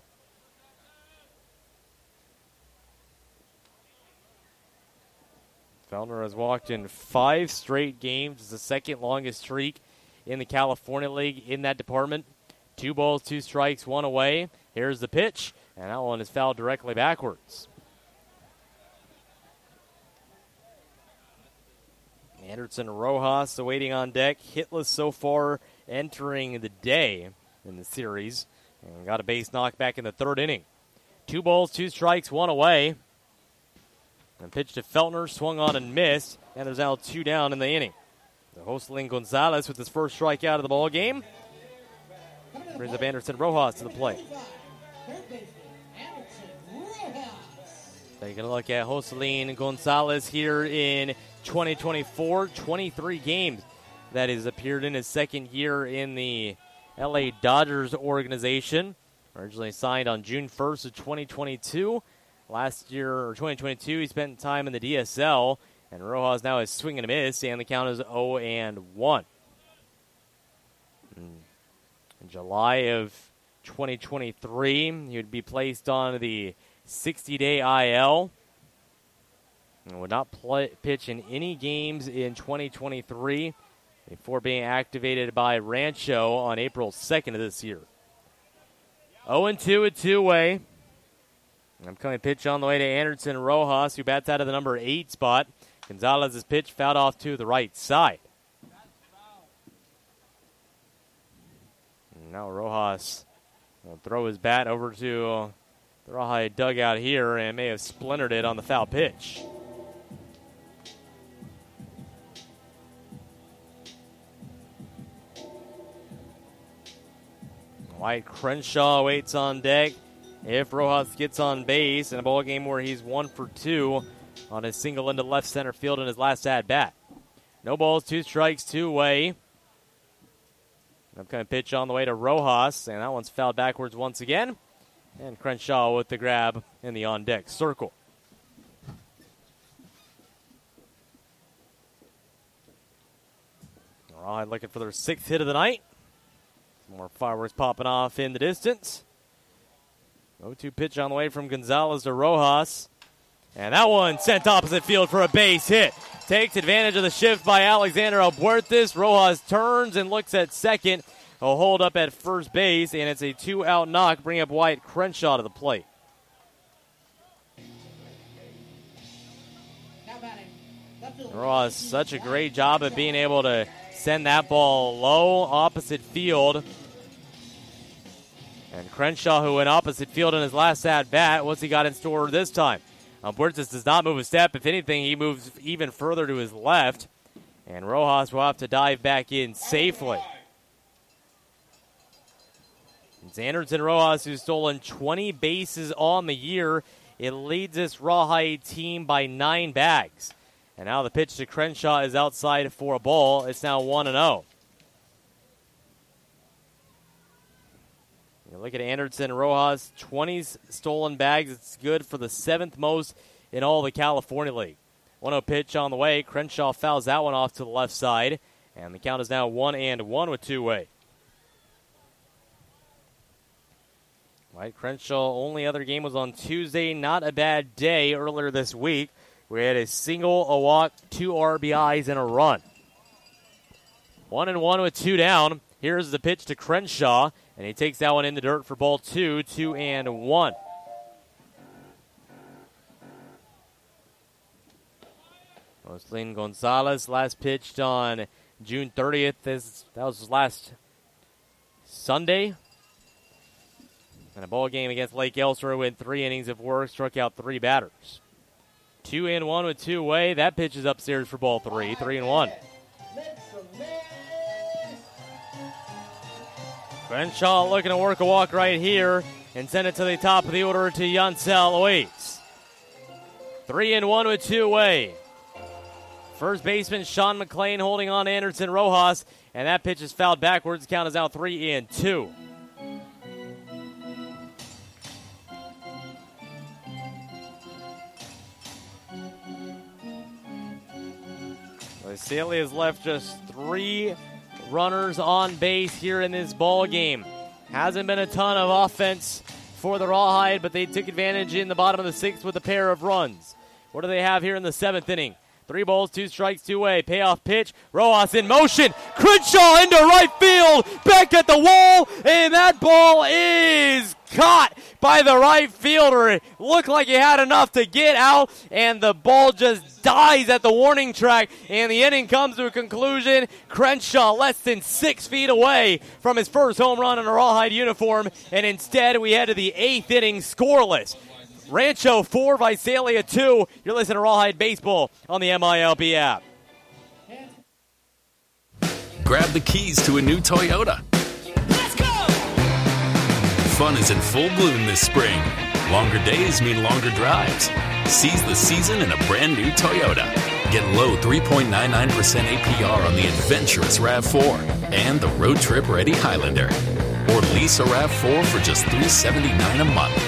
Feltner has walked in 5 straight games. It's the second longest streak in the California League in that department. 2 balls, 2 strikes, 1 away. Here's the pitch, and that one is fouled directly backwards. Anderson Rojas awaiting on deck. Hitless so far entering the day in the series. And got a base knock back in the 3rd inning. 2 balls, 2 strikes, 1 away. And pitch to Feltner, swung on and missed. And there's now 2 down in the inning. The Joselin Gonzalez with his first strikeout of the ball game. Brings up Anderson Rojas to the plate. Taking a look at Joselin Gonzalez here in 2024. 23 games that has appeared in his second year in the LA Dodgers organization. Originally signed on June 1st of 2022. Last year, or 2022, he spent time in the DSL. And Rojas now is swinging a miss, and the count is 0-1. In July of 2023, he would be placed on the 60-day IL and would not pitch in any games in 2023 before being activated by Rancho on April 2nd of this year. 0-2 at two-way. Upcoming pitch on the way to Anderson Rojas, who bats out of the number 8 spot. Gonzalez's pitch fouled off to the right side. Now Rojas will throw his bat over to the Rawhide dugout here and may have splintered it on the foul pitch. White Crenshaw waits on deck. If Rojas gets on base in a ball game where he's 1 for 2 on his single into left center field in his last at-bat. No balls, 2 strikes, 2-away. Upcoming pitch on the way to Rojas, and that one's fouled backwards once again. And Crenshaw with the grab in the on-deck circle. Rawhide looking for their 6th hit of the night. More fireworks popping off in the distance. 0-2 pitch on the way from Gonzalez to Rojas. And that one sent opposite field for a base hit. Takes advantage of the shift by Alexander Albuertes. Rojas turns and looks at second. A hold up at first base, and it's a 2-out knock. Bring up White Crenshaw to the plate. Rojas, such a great job of being able to send that ball low opposite field. And Crenshaw, who went opposite field in his last at-bat, what's he got in store this time? Albuertes does not move a step. If anything, he moves even further to his left. And Rojas will have to dive back in safely. It's Anderson Rojas, who's stolen 20 bases on the year. It leads this Rawhide team by 9 bags. And now the pitch to Crenshaw is outside for a ball. It's now 1-0. You look at Anderson Rojas, 20 stolen bags. It's good for the 7th most in all the California League. 1-0 pitch on the way. Crenshaw fouls that one off to the left side. And the count is now 1-1 with two-way. Right, Crenshaw, only other game was on Tuesday. Not a bad day earlier this week. We had a single, a walk, 2 RBIs, and a run. 1-1 with two down. Here's the pitch to Crenshaw, and he takes that one in the dirt for ball 2, 2-1. Jocelyn Gonzalez last pitched on June 30th. That was his last Sunday. And a ball game against Lake Elsworth with 3 innings of work, struck out 3 batters. 2-1 with two-way. That pitch is upstairs for ball 3, 3-1. Crenshaw looking to work a walk right here and send it to the top of the order to Yancel Oates. 3-1 with two-way. First baseman Sean McLean holding on to Anderson Rojas, and that pitch is fouled backwards. The count is now 3-2. Visalia has left just 3 runners on base here in this ball game. Hasn't been a ton of offense for the Rawhide, but they took advantage in the bottom of the 6th with a pair of runs. What do they have here in the 7th inning? 3 balls, 2 strikes, two-way. Payoff pitch. Rojas in motion. Crenshaw into right field. Back at the wall. And that ball is caught by the right fielder. It looked like he had enough to get out. And the ball just dies at the warning track. And the inning comes to a conclusion. Crenshaw less than 6 feet away from his first home run in a Rawhide uniform. And instead we head to the 8th inning scoreless. Rancho 4, Visalia 2. You're listening to Rawhide Baseball on the MILB app. Grab the keys to a new Toyota. Let's go! Fun is in full bloom this spring. Longer days mean longer drives. Seize the season in a brand new Toyota. Get low 3.99% APR on the adventurous RAV4 and the road trip ready Highlander. Or lease a RAV4 for just $379 a month.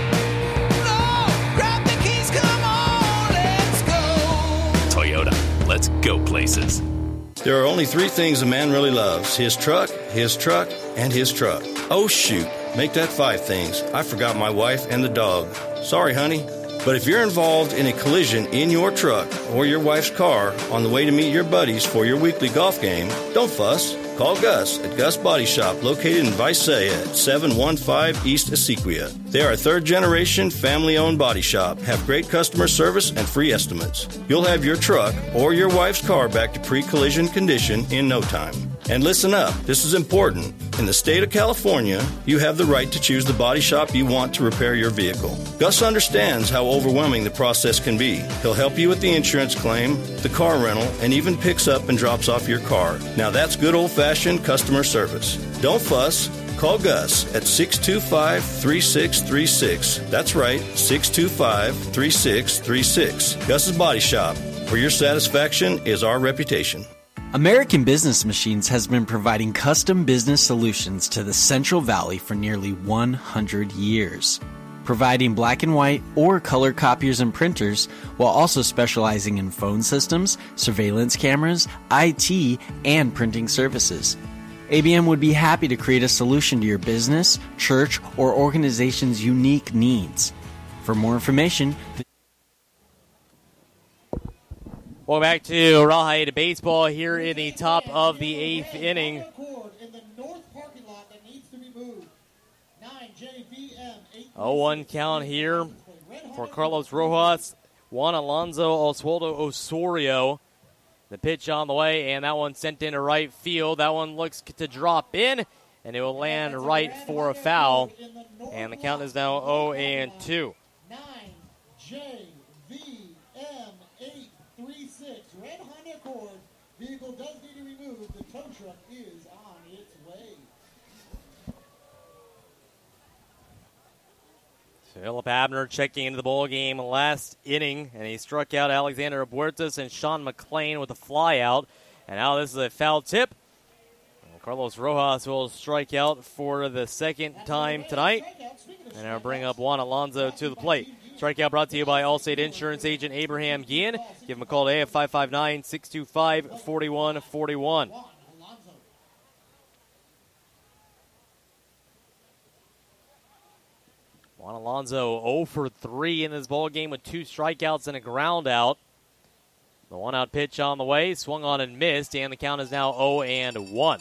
Toyota, let's go places. There are only 3 things a man really loves: his truck, and his truck. Oh shoot, make that 5 things. I forgot my wife and the dog. Sorry, honey. But if you're involved in a collision in your truck or your wife's car on the way to meet your buddies for your weekly golf game, don't fuss. Call Gus at Gus Body Shop, located in Visalia at 715 East Essequia. They are a 3rd-generation, family-owned body shop, have great customer service and free estimates. You'll have your truck or your wife's car back to pre-collision condition in no time. And listen up, this is important. In the state of California, you have the right to choose the body shop you want to repair your vehicle. Gus understands how overwhelming the process can be. He'll help you with the insurance claim, the car rental, and even picks up and drops off your car. Now that's good old-fashioned customer service. Don't fuss. Call Gus at 625-3636. That's right, 625-3636. Gus's Body Shop, where your satisfaction is our reputation. American Business Machines has been providing custom business solutions to the Central Valley for nearly 100 years, providing black and white or color copiers and printers, while also specializing in phone systems, surveillance cameras, IT, and printing services. ABM would be happy to create a solution to your business, church, or organization's unique needs. For more information, Welcome back to Rawhide Baseball here in the top of the 8th inning. In the north parking lot that needs to be moved. 9JVM 0-1 count here for Carlos Rojas, Juan Alonso Oswaldo Osorio. The pitch on the way, and that one sent into right field. That one looks to drop in, and it will land right for a foul. And the count is now 0-2. 9JVM836. Red Honda Accord. Vehicle does need to be removed. The tow truck is on its way. Philip Abner checking into the ball game last inning, and he struck out Alexander Huertas and Sean McLean with a fly out. And now this is a foul tip. And Carlos Rojas will strike out for the 2nd time tonight. And I'll bring up Juan Alonso to the plate. Strikeout brought to you by Allstate Insurance agent Abraham Guillen. Give him a call today at 559-625-4141. Juan Alonso 0 for 3 in this ball game with 2 strikeouts and a ground out. The 1-out pitch on the way, swung on and missed, and the count is now 0-1.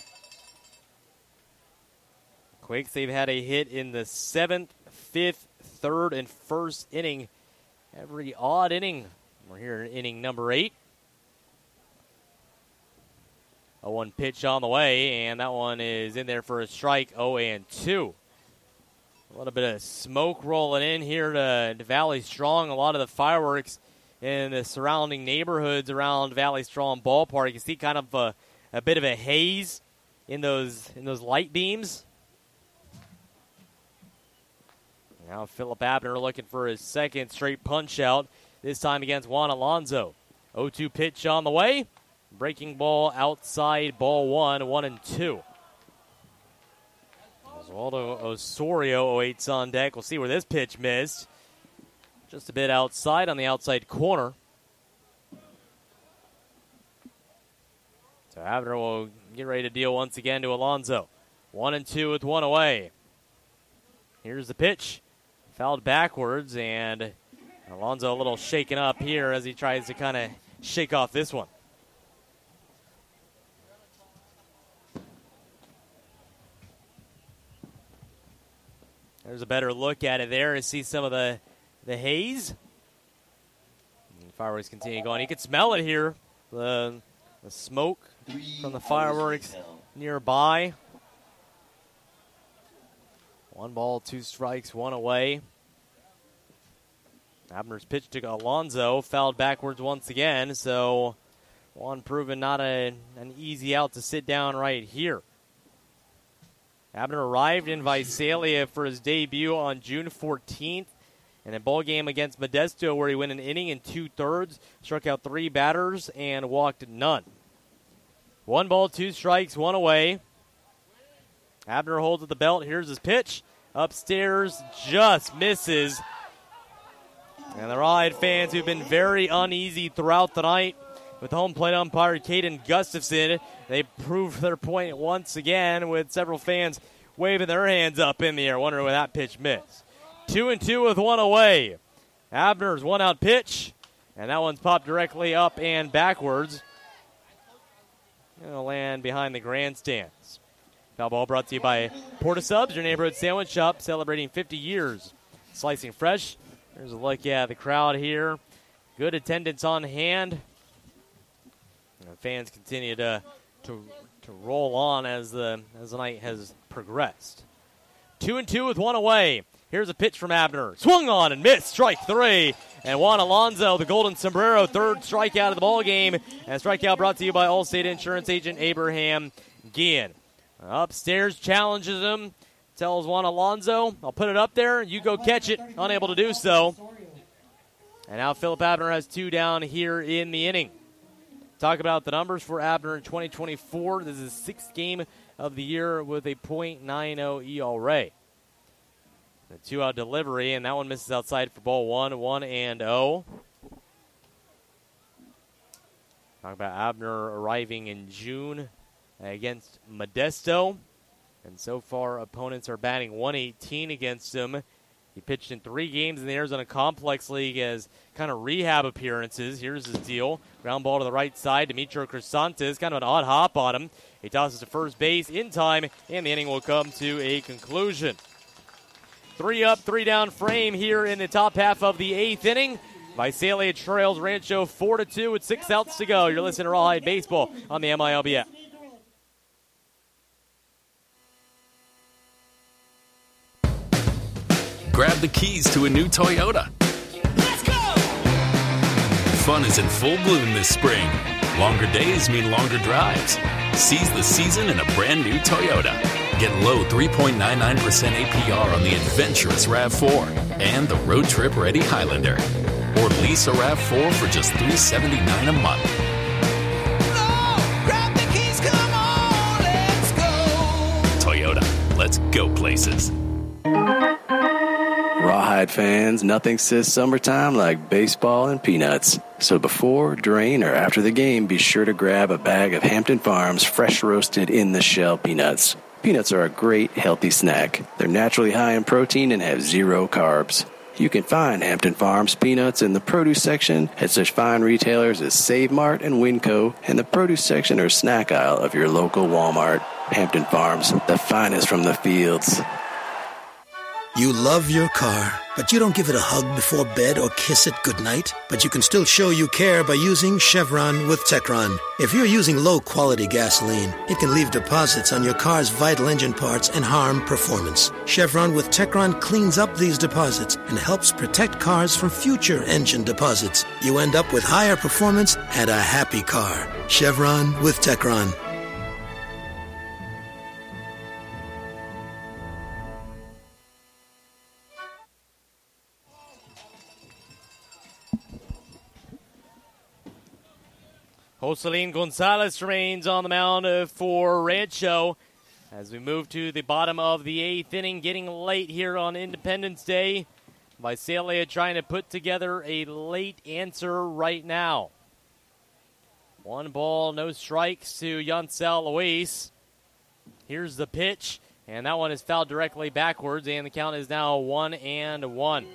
Quakes, they've had a hit in the 7th, 5th, 3rd, and 1st inning. Every odd inning. We're here in inning number 8. A 1 pitch on the way, and that one is in there for a strike, 0-2. A little bit of smoke rolling in here to Valley Strong. A lot of the fireworks in the surrounding neighborhoods around Valley Strong Ballpark. You can see kind of a bit of a haze in those light beams. Now Philip Abner looking for his second straight punch out, this time against Juan Alonso. 0-2 pitch on the way. Breaking ball outside, ball 1-2. Oswaldo Osorio awaits on deck. We'll see where this pitch missed. Just a bit outside on the outside corner. So Abner will get ready to deal once again to Alonso. 1-2 with 1 away. Here's the pitch. Fouled backwards, and Alonso a little shaken up here as he tries to kind of shake off this one. There's a better look at it there to see some of the haze. And the fireworks continue going. You can smell it here, the smoke from the fireworks nearby. 1 ball, 2 strikes, 1 away. Abner's pitch to Alonso, fouled backwards once again, so Juan proven not an easy out to sit down right here. Abner arrived in Visalia for his debut on June 14th in a ball game against Modesto where he went an inning and 2/3, struck out 3 batters, and walked none. 1 ball, 2 strikes, 1 away. Abner holds at the belt. Here's his pitch. Upstairs, just misses. And the Rawhide fans who've been very uneasy throughout the night with home plate umpire Caden Gustafson, they proved their point once again with several fans waving their hands up in the air, wondering where that pitch missed. 2-2 with 1 away. Abner's 1-out pitch, and that one's popped directly up and backwards. It'll land behind the grandstands. Foul ball brought to you by Porta-Subs, your neighborhood sandwich shop celebrating 50 years. Slicing fresh. There's a look at the crowd here. Good attendance on hand. And fans continue to roll on as the night has progressed. 2-2 with 1 away. Here's a pitch from Abner. Swung on and missed. Strike 3. And Juan Alonso, the Golden Sombrero, 3rd strikeout of the ball game. And strikeout brought to you by Allstate Insurance agent Abraham Guillen. Upstairs challenges him. Tells Juan Alonso, I'll put it up there. You go catch it. Unable to do so. And now Philip Abner has 2 down here in the inning. Talk about the numbers for Abner in 2024. This is his 6th game of the year with a .90 ERA. The 2-out delivery, and that one misses outside for ball 1-0. Talk about Abner arriving in June against Modesto. And so far, opponents are batting .118 against him. He pitched in 3 games in the Arizona Complex League as kind of rehab appearances. Here's his deal. Ground ball to the right side. Demetrio Crisantes, kind of an odd hop on him. He tosses to first base in time, and the inning will come to a conclusion. 3 up, 3 down frame here in the top half of the 8th inning. Visalia trails Rancho 4-2 with 6 outs to go. You're listening to Rawhide Baseball on the MILB app. Grab the keys to a new Toyota. Let's go! Fun is in full bloom this spring. Longer days mean longer drives. Seize the season in a brand new Toyota. Get low 3.99% APR on the adventurous RAV4 and the road trip ready Highlander. Or lease a RAV4 for just $379 a month. Grab the keys, come on, let's go! Toyota, let's go places. Rawhide Rawhide fans, nothing says summertime like baseball and peanuts. So before, during, or after the game, be sure to grab a bag of Hampton Farms fresh roasted in the shell peanuts. Peanuts are a great, healthy snack. They're naturally high in protein and have 0 carbs. You can find Hampton Farms peanuts in the produce section at such fine retailers as Save Mart and Winco, and the produce section or snack aisle of your local Walmart. Hampton Farms, the finest from the fields. You love your car, but you don't give it a hug before bed or kiss it goodnight. But you can still show you care by using Chevron with Techron. If you're using low-quality gasoline, it can leave deposits on your car's vital engine parts and harm performance. Chevron with Techron cleans up these deposits and helps protect cars from future engine deposits. You end up with higher performance and a happy car. Chevron with Techron. Joselin Gonzalez remains on the mound for Rancho as we move to the bottom of the 8th inning, getting late here on Independence Day. Visalia trying to put together a late answer right now. 1 ball, no strikes to Yancel Luis. Here's the pitch, and that one is fouled directly backwards, and the count is now 1-1.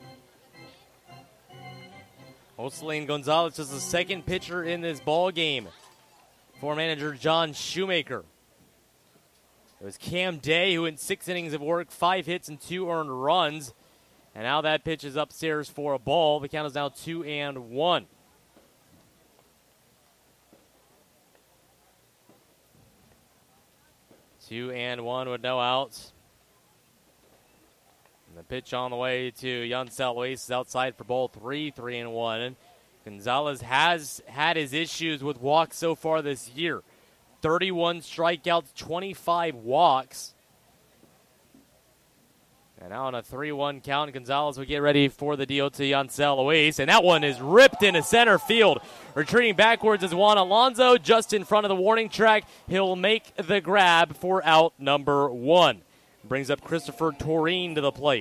Joselin Gonzalez is the second pitcher in this ball game for manager John Shoemaker. It was Cam Day who in 6 innings of work, 5 hits and 2 earned runs. And now that pitch is upstairs for a ball. The count is now 2-1. Two and one with no outs. The pitch on the way to Yancel Luis is outside for ball 3, 3-1. Gonzalez has had his issues with walks so far this year. 31 strikeouts, 25 walks. And now on a 3-1 count, Gonzalez will get ready for the deal to Yancel Luis. And that one is ripped into center field. Retreating backwards is Juan Alonso just in front of the warning track. He'll make the grab for out number 1. Brings up Christopher Torine to the plate.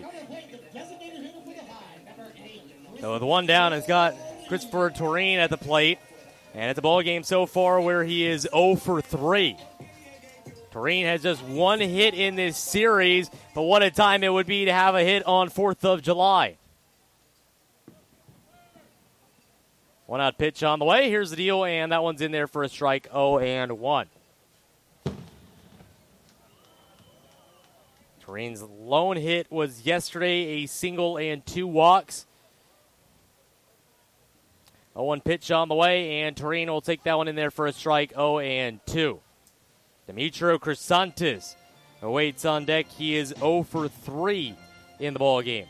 So with 1 down, has got Christopher Torine at the plate. And it's a ball game so far where he is 0 for 3. Torine has just 1 hit in this series, but what a time it would be to have a hit on 4th of July. 1 out pitch on the way. Here's the deal, and that one's in there for a strike, 0-1. Torine's lone hit was yesterday, a single and 2 walks. 0-1 pitch on the way, and Torine will take that one in there for a strike, 0-2. Demetrio Crisantes awaits on deck. He is 0 for 3 in the ball game.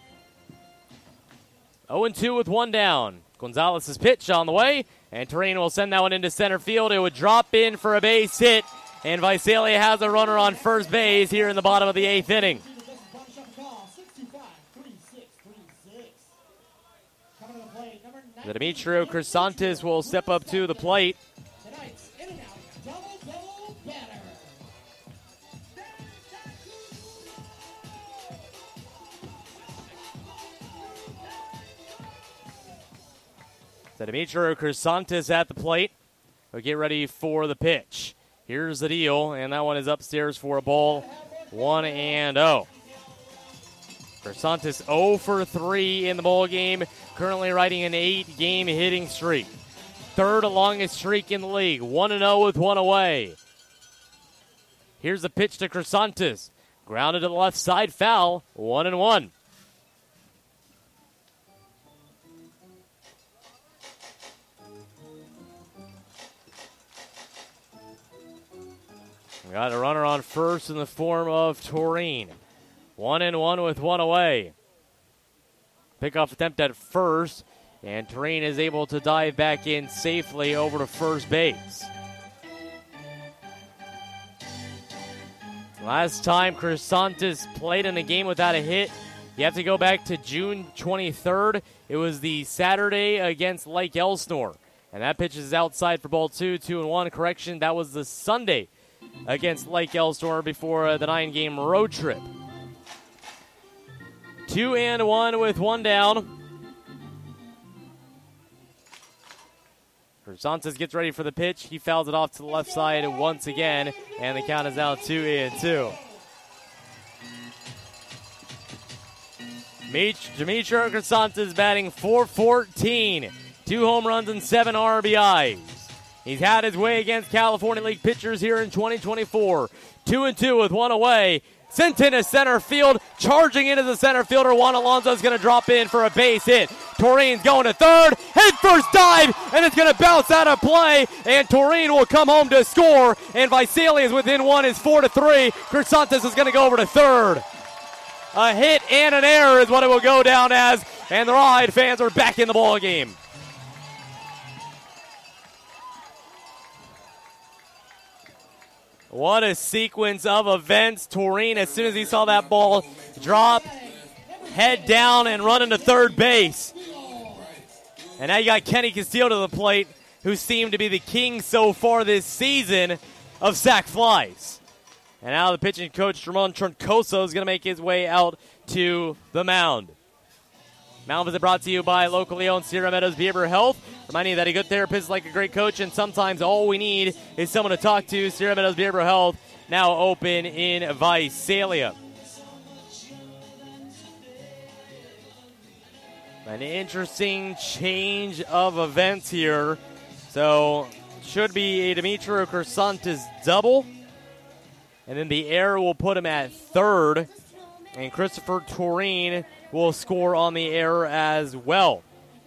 0-2 with 1 down. Gonzalez's pitch on the way, and Torine will send that one into center field. It would drop in for a base hit, and Visalia has a runner on first base here in the bottom of the 8th inning. Demetrio Crisantes will step up to the plate. Demetrio Crisantes at the plate. We'll get ready for the pitch. Here's the deal, and that one is upstairs for a ball, 1-0. Crisantes 0 for 3 in the ball game, currently riding an 8-game hitting streak. 3rd longest streak in the league, 1-0 with 1 away. Here's the pitch to Crisantes. Grounded to the left side, foul, 1-1. We got a runner on first in the form of Torine. 1-1 with 1 away. Pickoff attempt at first, and Torine is able to dive back in safely over to first base. Last time Crisantes played in a game without a hit, you have to go back to June 23rd. It was the Saturday against Lake Elsinore. And that pitch is outside for ball 2, 2-1. Correction, that was the Sunday against Lake Elsinore before the 9-game road trip. 2-1 with one down. Crisantes gets ready for the pitch. He fouls it off to the left side once again, and the count is now 2-2. Demetrio Crisantes batting .414, 2 home runs and 7 RBIs. He's had his way against California League pitchers here in 2024. 2-2 with one away. Sent into center field, charging into the center fielder. Juan Alonso is going to drop in for a base hit. Toreen's going to third, head first dive, and it's going to bounce out of play, and Toreen will come home to score, and Visalia is within one. It's 4-3. Crisantes is going to go over to third. A hit and an error is what it will go down as, and the Rawhide fans are back in the ball game. What a sequence of events. Toreen, as soon as he saw that ball drop, head down and run into third base. And now you got Kenny Castillo to the plate, who seemed to be the king so far this season of sac flies. And now the pitching coach, Ramon Troncoso, is going to make his way out to the mound. Mound Visit brought to you by locally owned Sierra Meadows Behavioral Health. Reminding you that a good therapist is like a great coach, and sometimes all we need is someone to talk to. Sierra Meadows Behavioral Health, now open in Visalia. An interesting change of events here. So, should be a Demetrio Crisantes double. And then the error will put him at third. And Christopher Toreen will score on the error as well.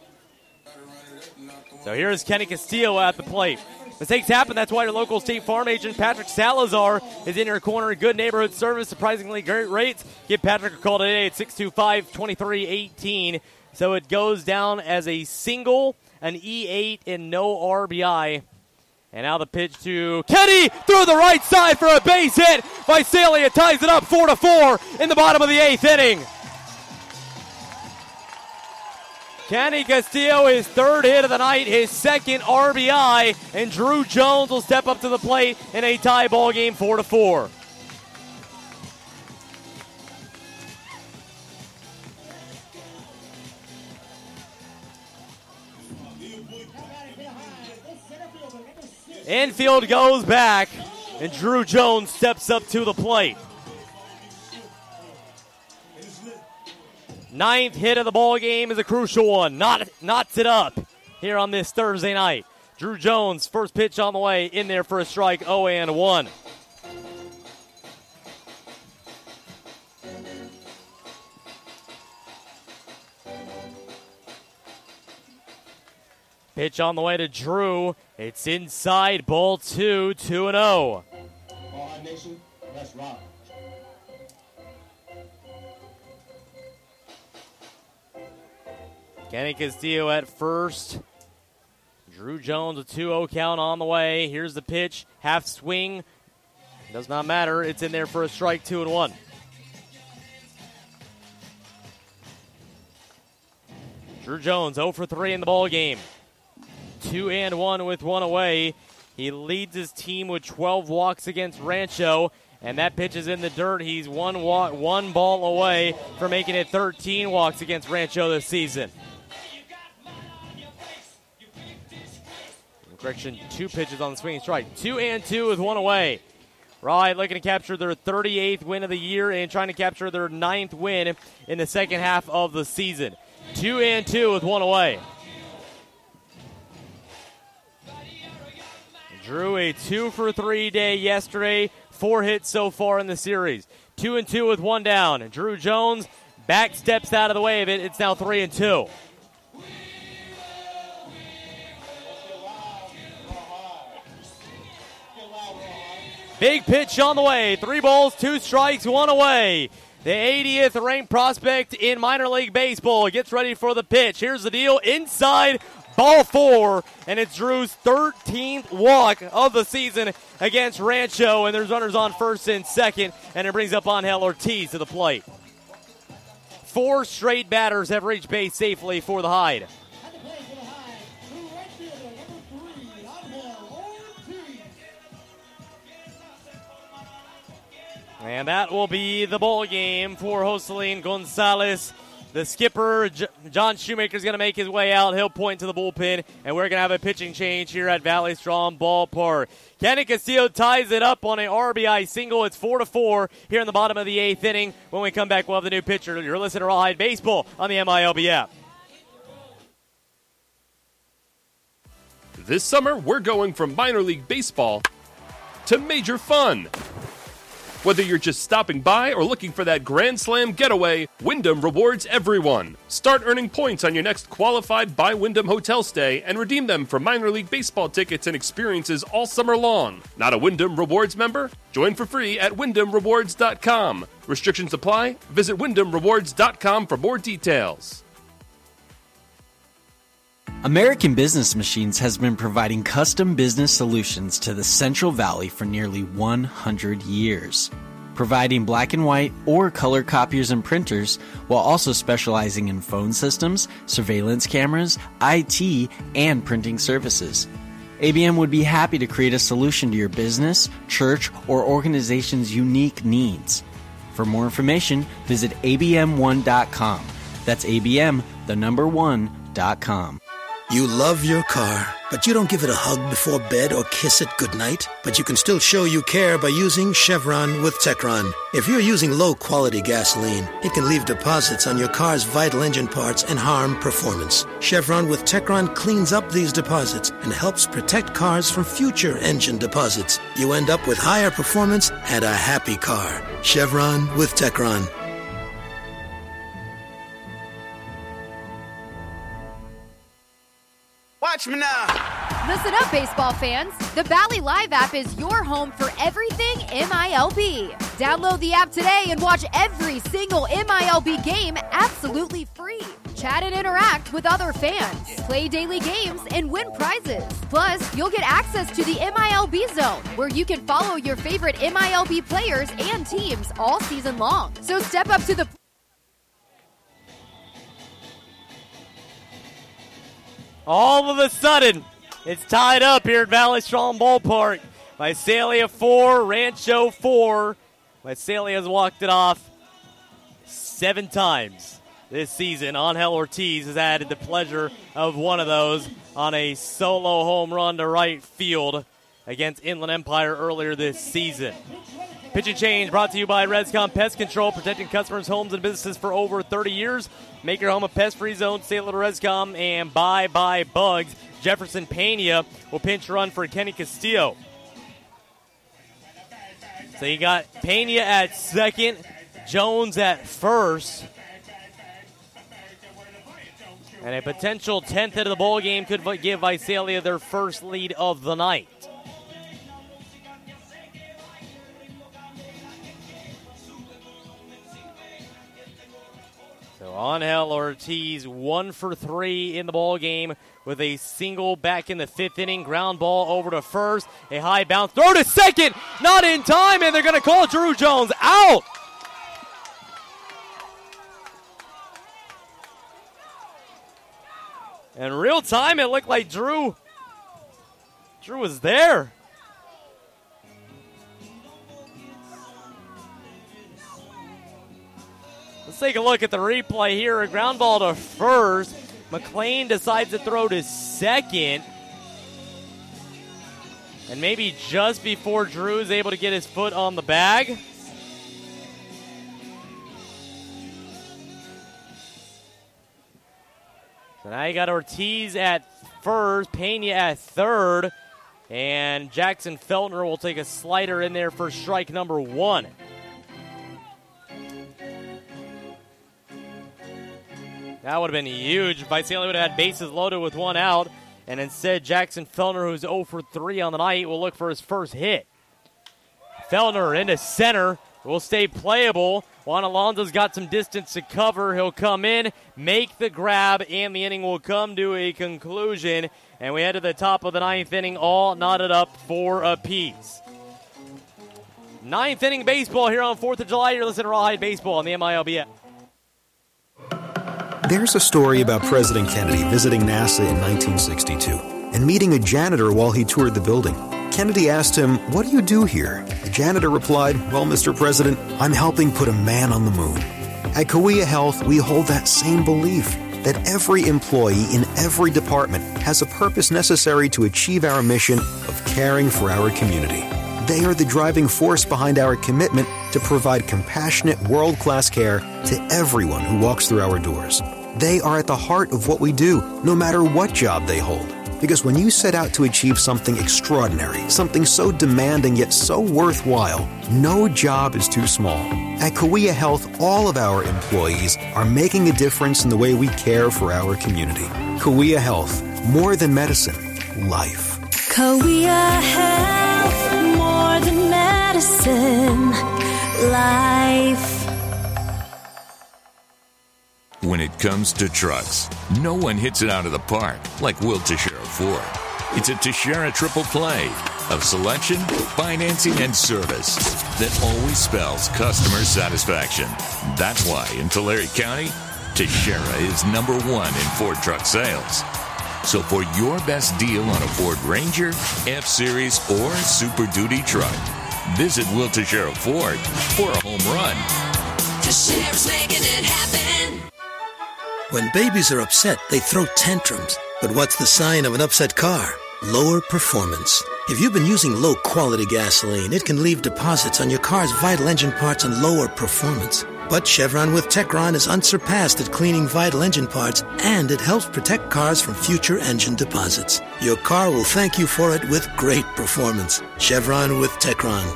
So here's Kenny Castillo at the plate. Mistakes happen. That's why your local State Farm agent, Patrick Salazar, is in your corner. Good neighborhood service, surprisingly great rates. Give Patrick a call today at 625-2318. So it goes down as a single, an E8, and no RBI. And now the pitch to Kenny through the right side for a base hit. Visalia ties it up 4-4 in the bottom of the 8th inning. Kenny Castillo, his third hit of the night, his second RBI, and Drew Jones will step up to the plate in a tie ball game 4-4. Infield goes back, and Drew Jones steps up to the plate. 9th hit of the ball game is a crucial one. Knots it up here on this Thursday night. Drew Jones, first pitch on the way, in there for a strike, 0-1. Pitch on the way to Drew. It's inside, ball 2, 2-0. All right, Nation, let's rock. Kenny Castillo at first. Drew Jones, a 2-0 count on the way. Here's the pitch, half swing. Does not matter. It's in there for a strike, 2-1. Drew Jones, 0 for 3 in the ball game. 2-1 with one away. He leads his team with 12 walks against Rancho, and that pitch is in the dirt. He's one ball away from making it 13 walks against Rancho this season. Correction, 2 pitches on the swinging strike. 2-2 with one away. Rawhide looking to capture their 38th win of the year and trying to capture their 9th win in the second half of the season. 2-2 with one away. Drew a 2 for 3 day yesterday, 4 hits so far in the series. 2-2 with one down. Drew Jones back steps out of the way of it. It's now 3-2. Big pitch on the way. 3 balls, 2 strikes, 1 away. The 80th ranked prospect in minor league baseball gets ready for the pitch. Here's the deal. Inside, ball 4, and it's Drew's 13th walk of the season against Rancho, and there's runners on first and second, and it brings up Angel Ortiz to the plate. 4 straight batters have reached base safely for the Hide. And that will be the ball game for Joselin Gonzalez The skipper, John Shoemaker, is going to make his way out. He'll point to the bullpen, and we're going to have a pitching change here at Valley Strong Ballpark. Kenny Castillo ties it up on an RBI single. It's 4-4 here in the bottom of the 8th inning. When we come back, we'll have the new pitcher. You're listening to Rawhide Baseball on the MILB app. This summer, we're going from minor league baseball to major fun. Whether you're just stopping by or looking for that Grand Slam getaway, Wyndham rewards everyone. Start earning points on your next qualified by Wyndham hotel stay and redeem them for minor league baseball tickets and experiences all summer long. Not a Wyndham Rewards member? Join for free at WyndhamRewards.com. Restrictions apply. Visit WyndhamRewards.com for more details. American Business Machines has been providing custom business solutions to the Central Valley for nearly 100 years, providing black and white or color copiers and printers, while also specializing in phone systems, surveillance cameras, IT, and printing services. ABM would be happy to create a solution to your business, church, or organization's unique needs. For more information, visit abm1.com. That's abm, the number 1.com. You love your car, but you don't give it a hug before bed or kiss it goodnight. But you can still show you care by using Chevron with Techron. If you're using low-quality gasoline, it can leave deposits on your car's vital engine parts and harm performance. Chevron with Techron cleans up these deposits and helps protect cars from future engine deposits. You end up with higher performance and a happy car. Chevron with Techron. Watch me now. Listen up, baseball fans. The Valley Live app is your home for everything MILB. Download the app today and watch every single MILB game absolutely free. Chat and interact with other fans. Play daily games and win prizes. Plus, you'll get access to the MILB Zone, where you can follow your favorite MILB players and teams all season long. So step up to the All of a sudden, it's tied up here at Valley Strong Ballpark. Visalia 4, Rancho 4. Visalia has walked it off 7 times this season. Angel Ortiz has added the pleasure of one of those on a solo home run to right field against Inland Empire earlier this season. Pitching change brought to you by Rescom Pest Control, protecting customers' homes and businesses for over 30 years. Make your home a pest-free zone. Say hello to Rescom and bye bugs. Jefferson Pena will pinch run for Kenny Castillo. So you got Pena at second, Jones at first. And a potential 10th hit of the ball game could give Visalia their first lead of the night. So Angel Ortiz 1 for 3 in the ball game with a single back in the 5th inning. Ground ball over to first. A high bounce. Throw to second. Not in time, and they're going to call Drew Jones out. In real time, it looked like Drew was there. Let's take a look at the replay here. A ground ball to first. McLean decides to throw to second. And maybe just before Drew is able to get his foot on the bag. So now you got Ortiz at first, Pena at third, and Jackson Feltner will take a slider in there for strike number 1. That would have been huge. Visalia would have had bases loaded with 1 out, and instead Jackson Feltner, who's 0 for 3 on the night, will look for his first hit. Feltner into center, will stay playable. Juan Alonso's got some distance to cover. He'll come in, make the grab, and the inning will come to a conclusion. And we head to the top of the 9th inning, all knotted up for a piece. 9th inning baseball here on 4th of July. You're listening to Rawhide Baseball on the MILB app. There's a story about President Kennedy visiting NASA in 1962 and meeting a janitor while he toured the building. Kennedy asked him, "What do you do here?" The janitor replied, "Well, Mr. President, I'm helping put a man on the moon." At Kauai Health, we hold that same belief that every employee in every department has a purpose necessary to achieve our mission of caring for our community. They are the driving force behind our commitment to provide compassionate, world-class care to everyone who walks through our doors. They are at the heart of what we do, no matter what job they hold. Because when you set out to achieve something extraordinary, something so demanding yet so worthwhile, no job is too small. At Kauai Health, all of our employees are making a difference in the way we care for our community. Kauai Health, more than medicine, life. Kauai Health, more than medicine, life. When it comes to trucks, no one hits it out of the park like Will Teixeira Ford. It's a Teixeira triple play of selection, financing, and service that always spells customer satisfaction. That's why in Tulare County, Teixeira is number one in Ford truck sales. So for your best deal on a Ford Ranger, F-Series, or Super Duty truck, visit Will Teixeira Ford for a home run. Teixeira's making it happen. When babies are upset, they throw tantrums. But what's the sign of an upset car? Lower performance. If you've been using low-quality gasoline, it can leave deposits on your car's vital engine parts and lower performance. But Chevron with Techron is unsurpassed at cleaning vital engine parts, and it helps protect cars from future engine deposits. Your car will thank you for it with great performance. Chevron with Techron.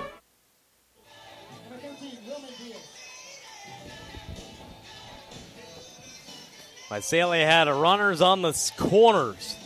Visalia had runners on the corners.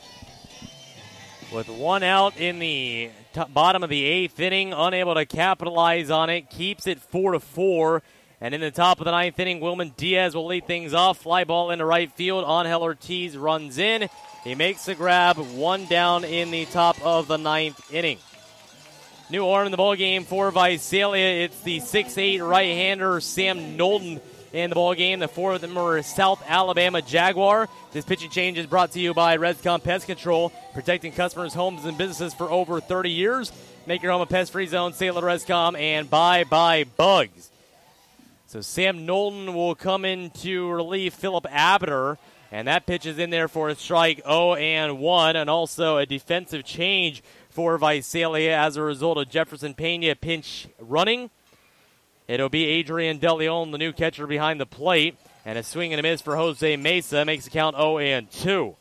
With one out in the bottom of the eighth inning, unable to capitalize on it, keeps it 4-4. And in the top of the ninth inning, Wilman Diaz will lead things off. Fly ball into right field. Angel Ortiz runs in. He makes the grab, one down in the top of the ninth inning. New arm in the ballgame for Visalia. It's the 6'8 right-hander Sam Knowlton in the ballgame. The four of them are South Alabama Jaguar. This pitching change is brought to you by Rescom Pest Control, protecting customers' homes and businesses for over 30 years. Make your home a pest-free zone. Say hello to Rescom and bye-bye bugs. So Sam Knowlton will come in to relieve Philip Abner, and that pitch is in there for a strike 0-1, and also a defensive change for Visalia as a result of Jefferson Pena pinch running. It'll be Adrian DeLeon, the new catcher behind the plate, and a swing and a miss for Jose Mesa makes the count 0-2.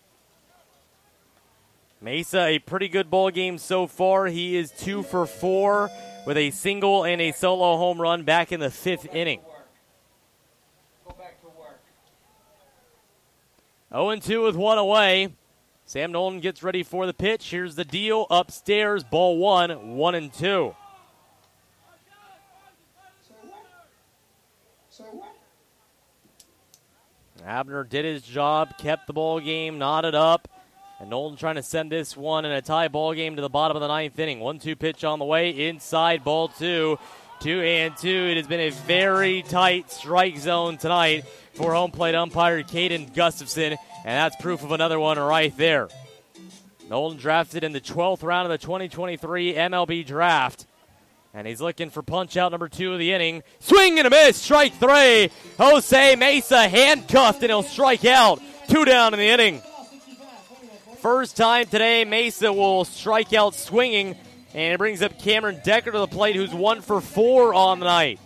Mesa, a pretty good ball game so far. He is 2 for 4 with a single and a solo home run back in the fifth inning. 0-2 with one away. Sam Knowlton gets ready for the pitch. Here's the deal. Upstairs, ball 1-2. Abner did his job, kept the ball game, knotted up. And Knowlton trying to send this one in a tie ball game to the bottom of the ninth inning. 1-2 pitch on the way, inside, ball 2. 2-2. It has been a very tight strike zone tonight for home plate umpire Caden Gustafson, and that's proof of another one right there. Knowlton drafted in the 12th round of the 2023 MLB draft, and he's looking for punch-out number 2 of the inning. Swing and a miss, strike 3. Jose Mesa handcuffed, and he'll strike out. 2 down in the inning. First time today, Mesa will strike out swinging, and it brings up Cameron Decker to the plate, who's 1 for 4 on the night.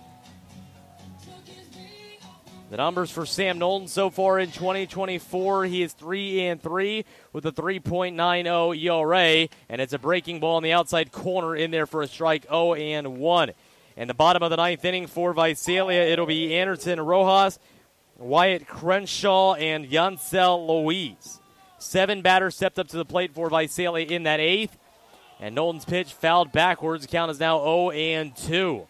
The numbers for Sam Knowlton so far in 2024, he is 3-3 with a 3.90 ERA, and it's a breaking ball on the outside corner in there for a strike 0-1. In the bottom of the ninth inning for Visalia, it'll be Anderson Rojas, Wyatt Crenshaw, and Yancel Louise. 7 batters stepped up to the plate for Visalia in that eighth, and Knowlton's pitch fouled backwards. The count is now 0-2.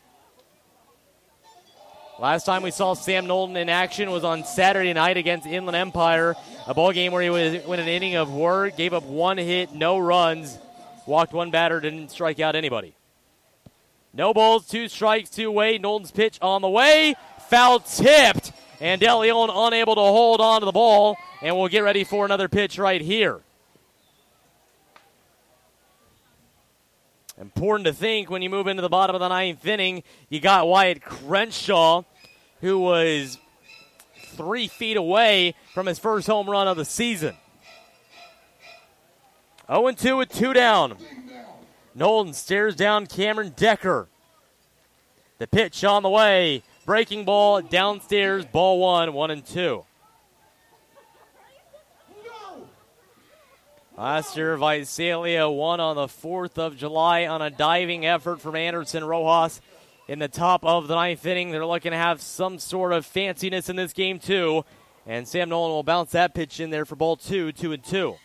Last time we saw Sam Knowlton in action was on Saturday night against Inland Empire, a ball game where he went an inning of work, gave up 1 hit, no runs, walked 1 batter, didn't strike out anybody. No balls, 2 strikes, 2 away. Knowlton's pitch on the way, foul tipped, and DeLeon unable to hold on to the ball, and we'll get ready for another pitch right here. Important to think when you move into the bottom of the ninth inning, you got Wyatt Crenshaw, who was 3 feet away from his first home run of the season. 0-2 with 2 down. Nolan stares down Cameron Decker. The pitch on the way. Breaking ball downstairs. Ball 1-1-2. Last year, Visalia won on the 4th of July on a diving effort from Anderson Rojas in the top of the 9th inning. They're looking to have some sort of fanciness in this game, too. And Sam Nolan will bounce that pitch in there for ball 2, 2-2.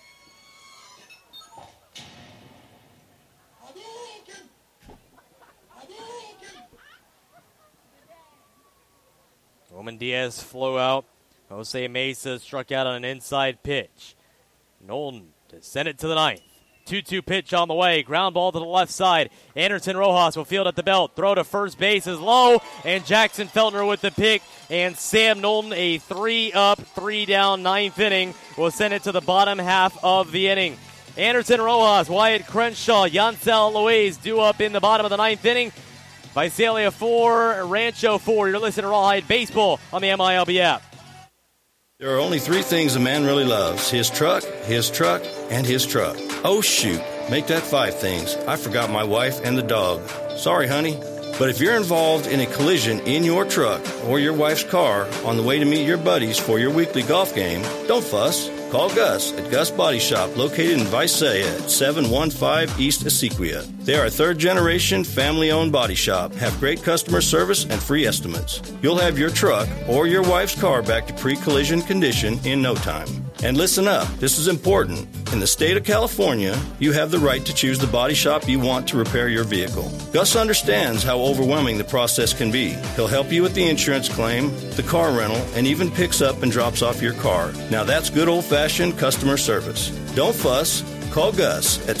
Roman Diaz flew out. Jose Mesa struck out on an inside pitch. Nolan to send it to the 9th. 2-2 pitch on the way. Ground ball to the left side. Anderson Rojas will field at the belt. Throw to first base is low. And Jackson Feltner with the pick. And Sam Nolan, a 3-up, 3-down, 9th inning, will send it to the bottom half of the inning. Anderson Rojas, Wyatt Crenshaw, Yancel Louise due up in the bottom of the 9th inning. Visalia 4, Rancho 4. You're listening to Rawhide Baseball on the MILB app. There are only 3 things a man really loves: his truck, and his truck. Oh, shoot. Make that 5 things. I forgot my wife and the dog. Sorry, honey. But if you're involved in a collision in your truck or your wife's car on the way to meet your buddies for your weekly golf game, don't fuss. Call Gus at Gus Body Shop, located in Visalia at 715 East Essequia. They are a 3rd-generation, family-owned body shop, have great customer service and free estimates. You'll have your truck or your wife's car back to pre-collision condition in no time. And listen up, this is important. In the state of California, you have the right to choose the body shop you want to repair your vehicle. Gus understands how overwhelming the process can be. He'll help you with the insurance claim, the car rental, and even picks up and drops off your car. Now that's good old-fashioned customer service. Don't fuss. Call Gus at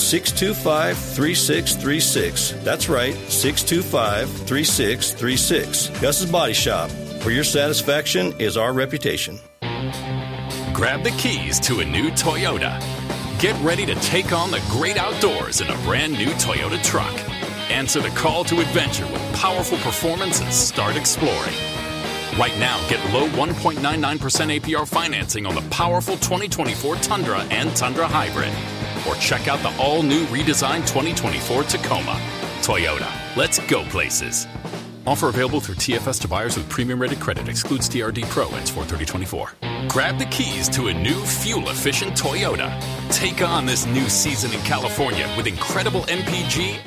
625-3636. That's right, 625-3636. Gus's Body Shop, where your satisfaction is our reputation. Grab the keys to a new Toyota. Get ready to take on the great outdoors in a brand new Toyota truck. Answer the call to adventure with powerful performance and start exploring. Right now, get low 1.99% APR financing on the powerful 2024 Tundra and Tundra Hybrid. Or check out the all-new redesigned 2024 Tacoma. Toyota, let's go places. Offer available through TFS to buyers with premium-rated credit. Excludes TRD Pro. Ends 4/30/24. Grab the keys to a new fuel-efficient Toyota. Take on this new season in California with incredible MPG.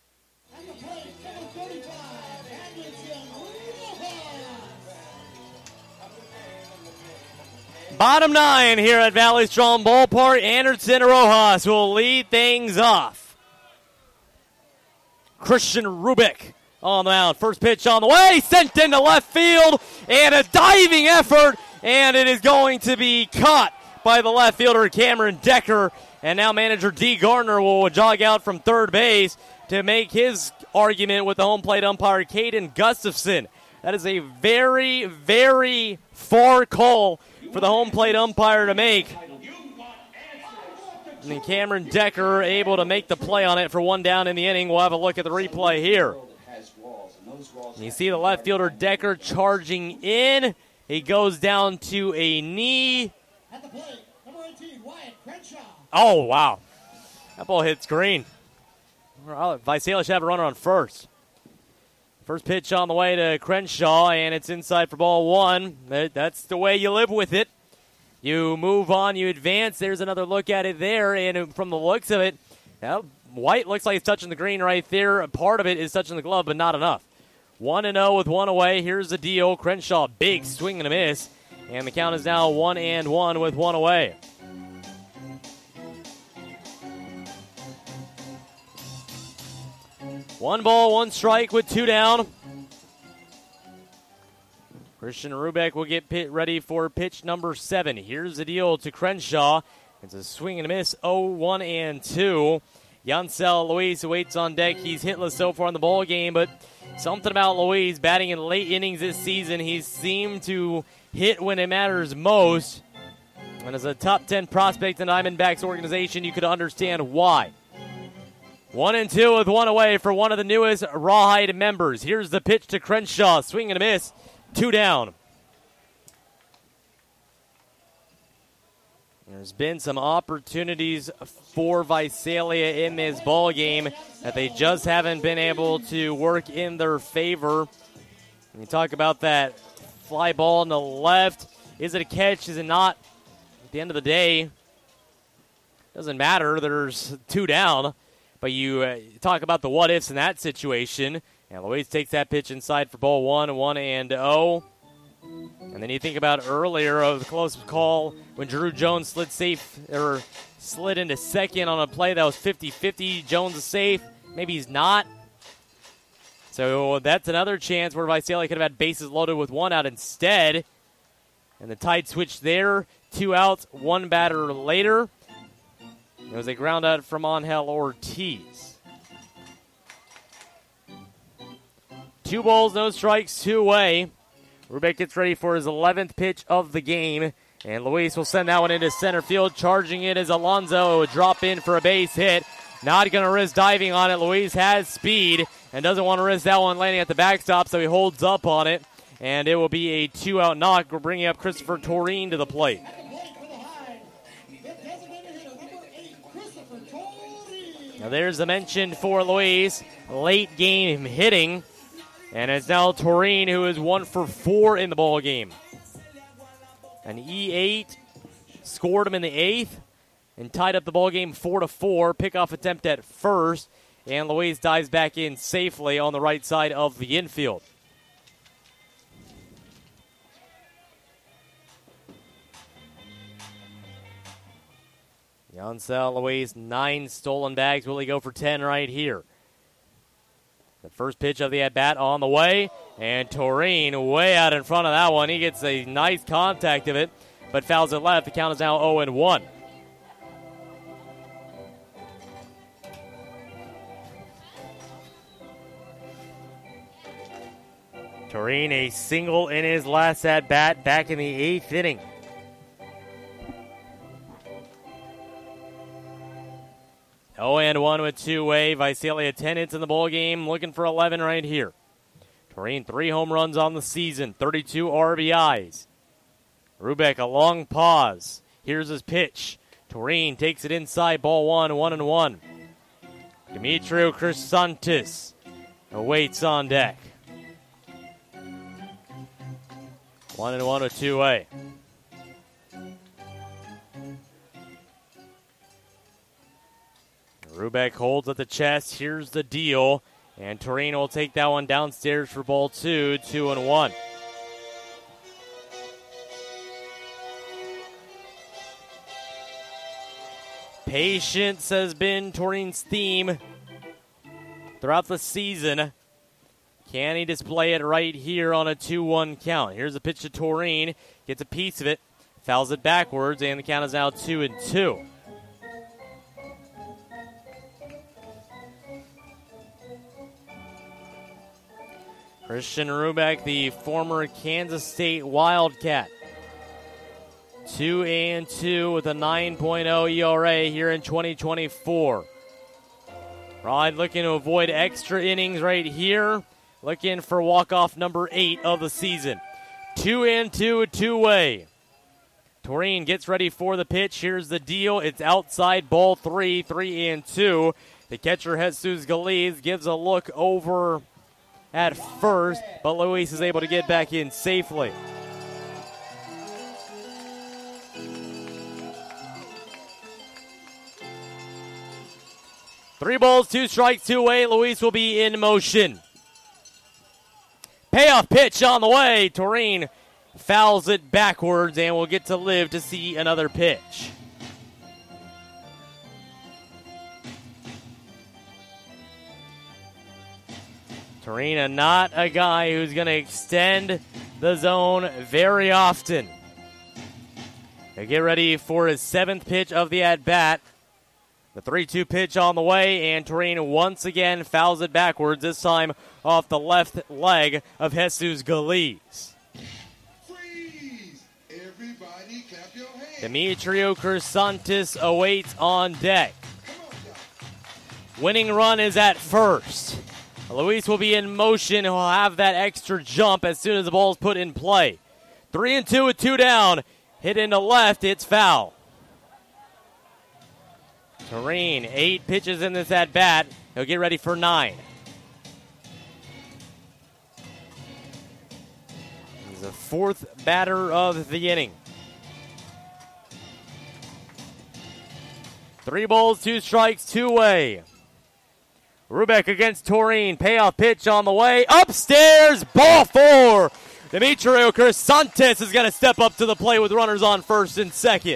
Bottom 9 here at Valley Strong Ballpark. Anderson Rojas will lead things off. Christian Rubik on the mound. First pitch on the way. Sent into left field. And a diving effort. And it is going to be caught by the left fielder, Cameron Decker. And now manager D. Gardner will jog out from third base to make his argument with the home plate umpire, Caden Gustafson. That is a very, very far call for the home plate umpire to make. And then Cameron Decker able to make the play on it for 1 down in the inning. We'll have a look at the replay here. You see the left fielder Decker charging in. He goes down to a knee. At the plate, number 18, Wyatt Crenshaw. Oh, wow. That ball hits green. Visalia should have a runner on first. First pitch on the way to Crenshaw, and it's inside for ball 1. That's the way you live with it. You move on, you advance. There's another look at it there, and from the looks of it, White looks like he's touching the green right there. Part of it is touching the glove, but not enough. 1-0 with 1 away. Here's the deal. Crenshaw, big swing and a miss, and the count is now 1-1 with 1 away. One ball, 1 strike with 2 down. Christian Rubek will get ready for pitch number 7. Here's the deal to Crenshaw. It's a swing and a miss, 0-1-2. Yancel Louise waits on deck. He's hitless so far in the ball game, but something about Louise batting in late innings this season. He's seemed to hit when it matters most. And as a top 10 prospect in Diamondbacks organization, you could understand why. 1-2 with 1 away for one of the newest Rawhide members. Here's the pitch to Crenshaw. Swing and a miss. 2 down. There's been some opportunities for Visalia in this ball game that they just haven't been able to work in their favor. When you talk about that fly ball on the left, is it a catch? Is it not? At the end of the day, doesn't matter. There's 2 down. But you talk about the what-ifs in that situation. And Louise takes that pitch inside for ball 1-0. And then you think about earlier of the close call when Drew Jones slid into second on a play that was 50-50. Jones is safe. Maybe he's not. So that's another chance where Visalia could have had bases loaded with 1 out instead. And the Tide switched there. 2 outs, 1 batter later. It was a ground out from Angel Ortiz. 2 balls, no strikes, 2 away. Rubeck gets ready for his 11th pitch of the game. And Luis will send that one into center field. Charging it is Alonso. Drop in for a base hit. Not going to risk diving on it. Luis has speed and doesn't want to risk that one landing at the backstop, so he holds up on it. And it will be a 2-out knock. We're bringing up Christopher Toreen to the plate. Now there's the mention for Luis. Late game hitting. And it's now Toreen, who is 1 for 4 in the ball game. An E8 scored him in the 8th and tied up the ball game 4-4. Pickoff attempt at first, and Luis dives back in safely on the right side of the infield. Yancel Luis, 9 stolen bags. Will he go for 10 right here? The first pitch of the at-bat on the way, and Toreen way out in front of that one. He gets a nice contact of it, but fouls it left. The count is now 0-1. Toreen, a single in his last at-bat, back in the 8th inning. Oh, and 1 with 2-way. Visalia 10 hits in the ball game, looking for 11 right here. Toreen, 3 home runs on the season, 32 RBIs. Rubeck, a long pause. Here's his pitch. Toreen takes it inside, ball 1-1. Demetrio Crisantis awaits on deck. 1-1 with 2-way. Rubeck holds at the chest. Here's the deal. And Toreen will take that one downstairs for ball 2, 2-1. Patience has been Toreen's theme throughout the season. Can he display it right here on a 2-1 count? Here's a pitch to Toreen. Gets a piece of it. Fouls it backwards, and the count is now 2-2. Christian Rubeck, the former Kansas State Wildcat. 2-2 with a 9.0 ERA here in 2024. Rod looking to avoid extra innings right here. Looking for walk-off number 8 of the season. 2-2, 2-way. Toreen gets ready for the pitch. Here's the deal. It's outside, ball 3, 3-2. The catcher, Jesus Galiz, gives a look over at first, but Luis is able to get back in safely. Three balls, 2 strikes, 2-away. Luis will be in motion. Payoff pitch on the way. Toreen fouls it backwards and will get to live to see another pitch. Toreen, not a guy who's going to extend the zone very often. They get ready for his 7th pitch of the at-bat. The 3-2 pitch on the way, and Toreen once again fouls it backwards, this time off the left leg of Jesus Galiz. Demetrio Crisantis awaits on deck. Winning run is at first. Luis will be in motion. He'll have that extra jump as soon as the ball is put in play. 3-2 with 2 down. Hit into left. It's foul. Tureen, 8 pitches in this at-bat. He'll get ready for 9. He's the 4th batter of the inning. 3 balls, 2 strikes, 2 away. Rubeck against Toreen. Payoff pitch on the way. Upstairs, ball 4. Demetrio Crisantes is going to step up to the plate with runners on first and second.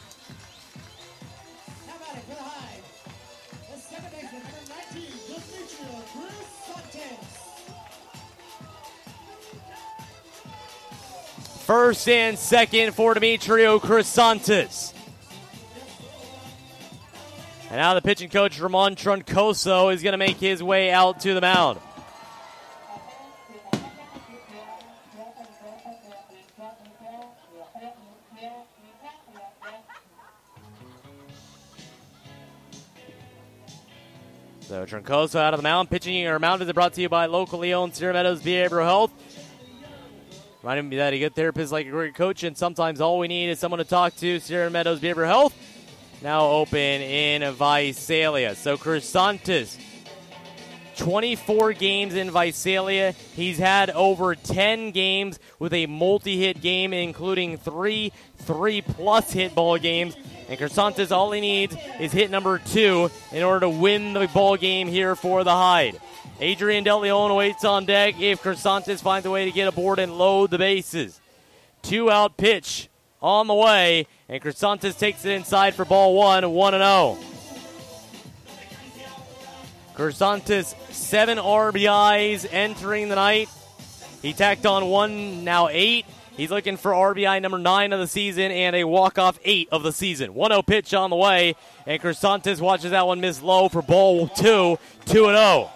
First and second for Demetrio Crisantes. And now the pitching coach, Ramon Troncoso, is going to make his way out to the mound. So Troncoso out of the mound. Pitching or mound is brought to you by locally owned Sierra Meadows Behavioral Health. Reminding me that a good therapist is like a great coach, and sometimes all we need is someone to talk to. Sierra Meadows Behavioral Health, now open in Visalia. So Crisantes, 24 games in Visalia. He's had over 10 games with a multi-hit game, including 3 3-plus hit ball games. And Crisantes, all he needs is hit number 2 in order to win the ball game here for the Hyde. Adrian De Leon waits on deck if Crisantes finds a way to get aboard and load the bases. 2-out pitch on the way, and Crisantes takes it inside for ball 1, 1-0. Crisantes, 7 RBIs entering the night. He tacked on 1, now 8. He's looking for RBI number 9 of the season and a walk-off 8 of the season. 1-0 pitch on the way, and Crisantes watches that one miss low for ball 2, 2-0.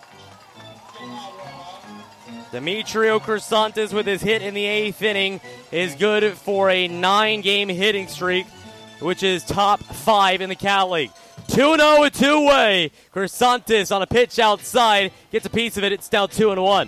Demetrio Crisantes with his hit in the 8th inning is good for a 9-game hitting streak, which is top 5 in the Cal League. 2-0 with 2 away. Crisantes on a pitch outside gets a piece of it. It's now 2-1.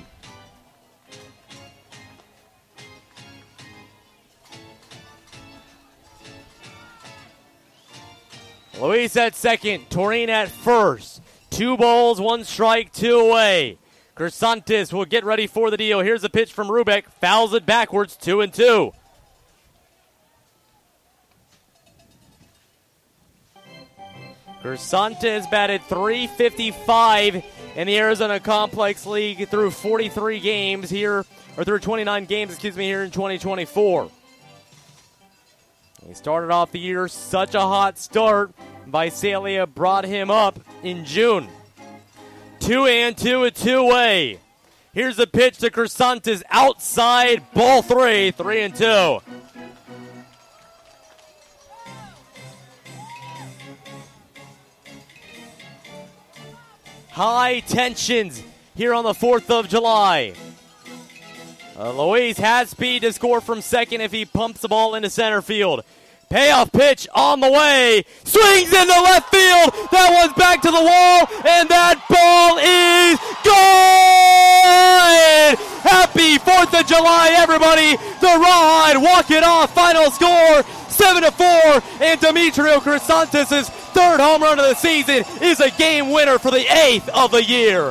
Luis at second, Toreen at first. 2 balls, 1 strike, 2 away. Crisantes will get ready for the deal. Here's a pitch from Rubeck. Fouls it backwards, 2-2. Crisantes batted .355 in the Arizona Complex League through 43 games here, or through 29 games, here in 2024. He started off the year such a hot start. Visalia brought him up in June. 2-2 with 2 away. Here's the pitch to Crisantes outside, ball 3, 3-2. High tensions here on the 4th of July. Luis has speed to score from second if he pumps the ball into center field. Payoff pitch on the way. Swings into left field. That one's back to the wall, and that ball is gone! Happy 4th of July, everybody. The Rawhide walk it off. Final score, 7-4, and Demetrio Crisantes' 3rd home run of the season is a game winner for the 8th of the year.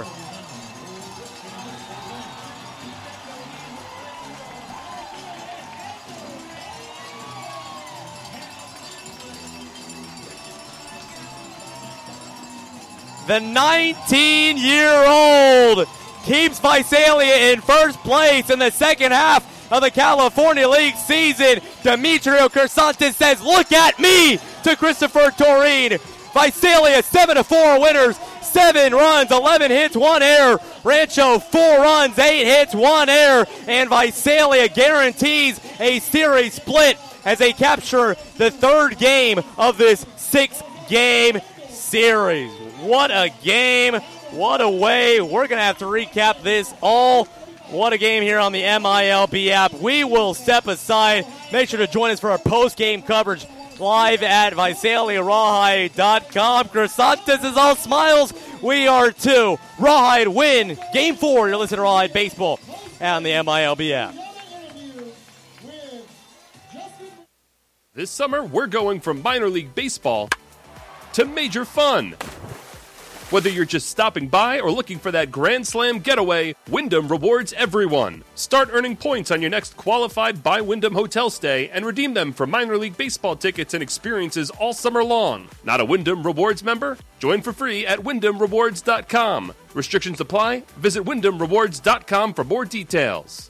The 19-year-old keeps Visalia in first place in the second half of the California League season. Demetrio Crisantes says, "Look at me," to Christopher Toreen. Visalia 7-4 winners, 7 runs, 11 hits, 1 error. Rancho 4 runs, 8 hits, 1 error. And Visalia guarantees a series split as they capture the 3rd game of this 6-game series. What a game. What a way. We're going to have to recap this all. What a game here on the MILB app. We will step aside. Make sure to join us for our post-game coverage live at VisaliaRawhide.com. Crisantes is all smiles We are 2. Rawhide win Game 4. You're listening to Rawhide Baseball on the MILB app. This summer, we're going from minor league baseball to major fun. Whether you're just stopping by or looking for that Grand Slam getaway, Wyndham rewards everyone. Start earning points on your next qualified by Wyndham hotel stay and redeem them for minor league baseball tickets and experiences all summer long. Not a Wyndham Rewards member? Join for free at WyndhamRewards.com. Restrictions apply. Visit WyndhamRewards.com for more details.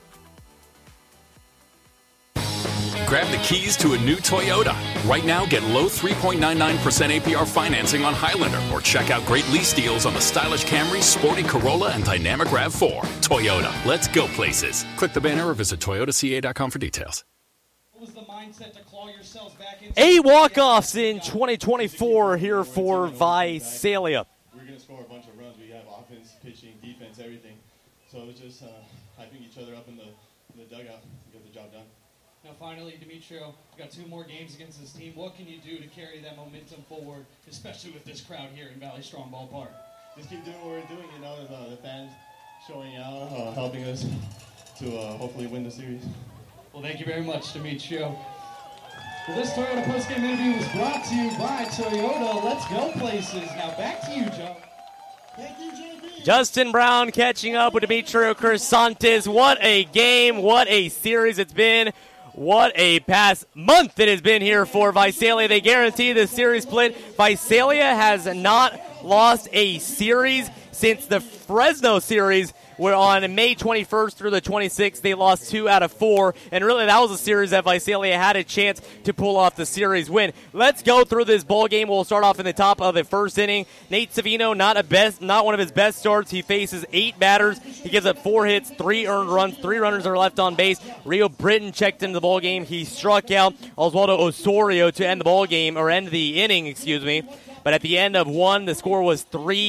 Grab the keys to a new Toyota. Right now, get low 3.99% APR financing on Highlander or check out great lease deals on the stylish Camry, sporty Corolla, and dynamic RAV4. Toyota, let's go places. Click the banner or visit toyotaca.com for details. What was the mindset to claw yourselves back into 8 walk-offs in 2024 here for Visalia. We're going to score a bunch of runs. We have offense, pitching, defense, everything. So it was just hyping each other up in the dugout to get the job done. Now, finally, Demetrio, you got 2 more games against this team. What can you do to carry that momentum forward, especially with this crowd here in Valley Strong Ballpark? Just keep doing what we're doing, the fans showing out, helping us to hopefully win the series. Well, thank you very much, Demetrio. Well, this Toyota postgame interview was brought to you by Toyota. Let's go places. Now, back to you, Joe. Thank you, JB. Justin Brown catching up with Demetrio Crisantes. What a game. What a series it's been. What a past month it has been here for Visalia. They guarantee the series split. Visalia has not lost a series since the Fresno series, where on May 21st through the 26th, they lost 2 out of 4. And really, that was a series that Visalia had a chance to pull off the series win. Let's go through this ball game. We'll start off in the top of the first inning. Nate Savino, not one of his best starts. He faces 8 batters. He gives up 4 hits, 3 earned runs. 3 runners are left on base. Rio Britton checked into the ball game. He struck out Oswaldo Osorio to end the ball game, or end the inning, excuse me. But at the end of 1, the score was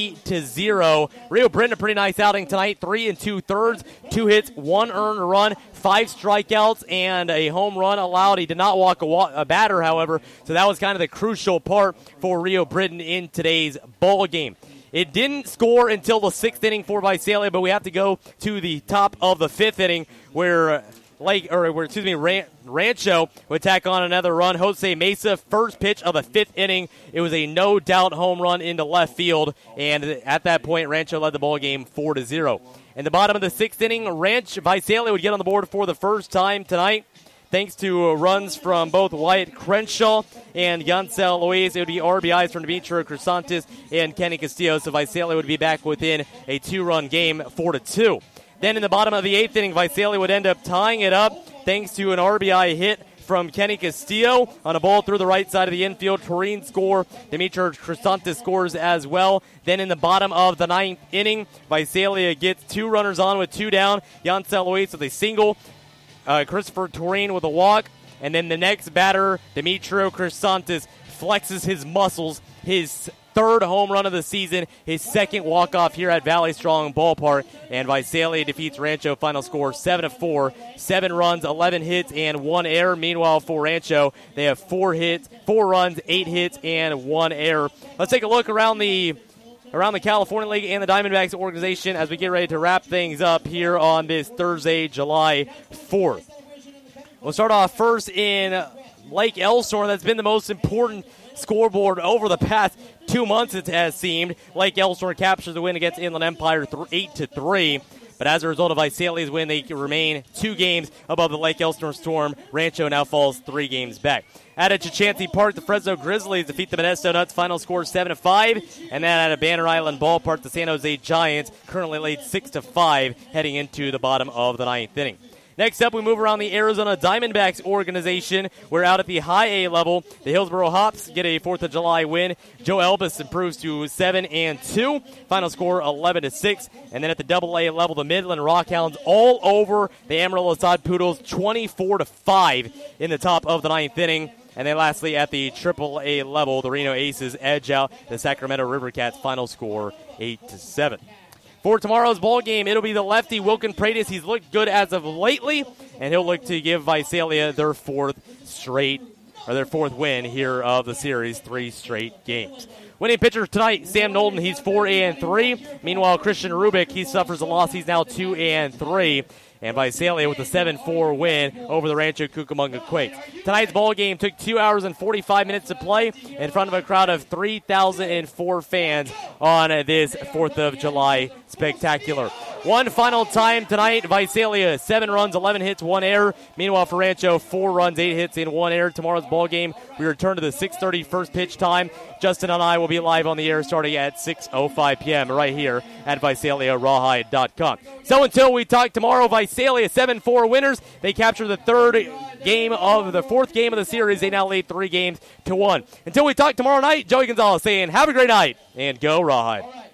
3-0. Rio Britton, a pretty nice outing tonight. 3 2/3, 2 hits, 1 earned run, 5 strikeouts, and a home run allowed. He did not walk a batter, however, so that was kind of the crucial part for Rio Britton in today's ball game. It didn't score until the 6th inning for Visalia, but we have to go to the top of the 5th inning where Rancho would tack on another run. Jose Mesa, first pitch of the 5th inning. It was a no-doubt home run into left field, and at that point, Rancho led the ball game 4-0. In the bottom of the 6th inning, Visalia would get on the board for the first time tonight, thanks to runs from both Wyatt Crenshaw and Yancel Luis. It would be RBIs from Demetrio Crisantes and Kenny Castillo, so Visalia would be back within a 2-run game, 4-2. Then in the bottom of the 8th inning, Visalia would end up tying it up thanks to an RBI hit from Kenny Castillo on a ball through the right side of the infield. Toreen score. Demetrio Crisantes scores as well. Then in the bottom of the 9th inning, Visalia gets 2 runners on with 2 down. Yancel Luis with a single. Christopher Toreen with a walk. And then the next batter, Demetrio Crisantes, flexes his muscles. His 3rd home run of the season, his 2nd walk-off here at Valley Strong Ballpark, and Visalia defeats Rancho. Final score 7-4, 7 runs, 11 hits, and 1 error. Meanwhile, for Rancho, they have 4 runs, 8 hits, and 1 error. Let's take a look around the California League and the Diamondbacks organization as we get ready to wrap things up here on this Thursday, July 4th. We'll start off first in Lake Elsinore. That's been the most important scoreboard over the past 2 months, it has seemed. Lake Elsinore captures the win against Inland Empire 8-3. But as a result of Visalia's win, they then 2 games above the Lake Elsinore Storm. Rancho now falls 3 games back. At Chachansey Park, the Fresno Grizzlies defeat the Modesto Nuts. Final score 7-5. And then at Banner Island Ballpark, the San Jose Giants currently lead 6-5 heading into the bottom of the 9th inning. Next up, we move around the Arizona Diamondbacks organization. We're out at the high A level. The Hillsboro Hops get a 4th of July win. Joe Elvis improves to 7-2. Final score 11-6. And then at the double A level, the Midland Rockhounds all over the Amarillo Sod Poodles 24-5 in the top of the 9th inning. And then lastly, at the triple A level, the Reno Aces edge out the Sacramento River Cats. Final score 8-7. For tomorrow's ball game, it'll be the lefty Wilkin Pratis. He's looked good as of lately, and he'll look to give Visalia their 4th win here of the series, 3 straight games. Winning pitcher tonight, Sam Knowlton. He's 4-3. Meanwhile, Christian Rubik, he suffers a loss. He's now 2-3. And Visalia with a 7-4 win over the Rancho Cucamonga Quakes. Tonight's ball game took 2 hours and 45 minutes to play in front of a crowd of 3,004 fans on this 4th of July spectacular. One final time tonight, Visalia, 7 runs, 11 hits, 1 error. Meanwhile, for Rancho, 4 runs, 8 hits, and 1 error. Tomorrow's ball game, we return to the 6:30 first pitch time. Justin and I will be live on the air starting at 6:05 p.m. right here at VisaliaRawhide.com. So until we talk tomorrow, Visalia 7-4 winners. They capture the fourth game of the series. They now lead 3-1. Until we talk tomorrow night, Joey Gonzalez saying have a great night and go Rawhide.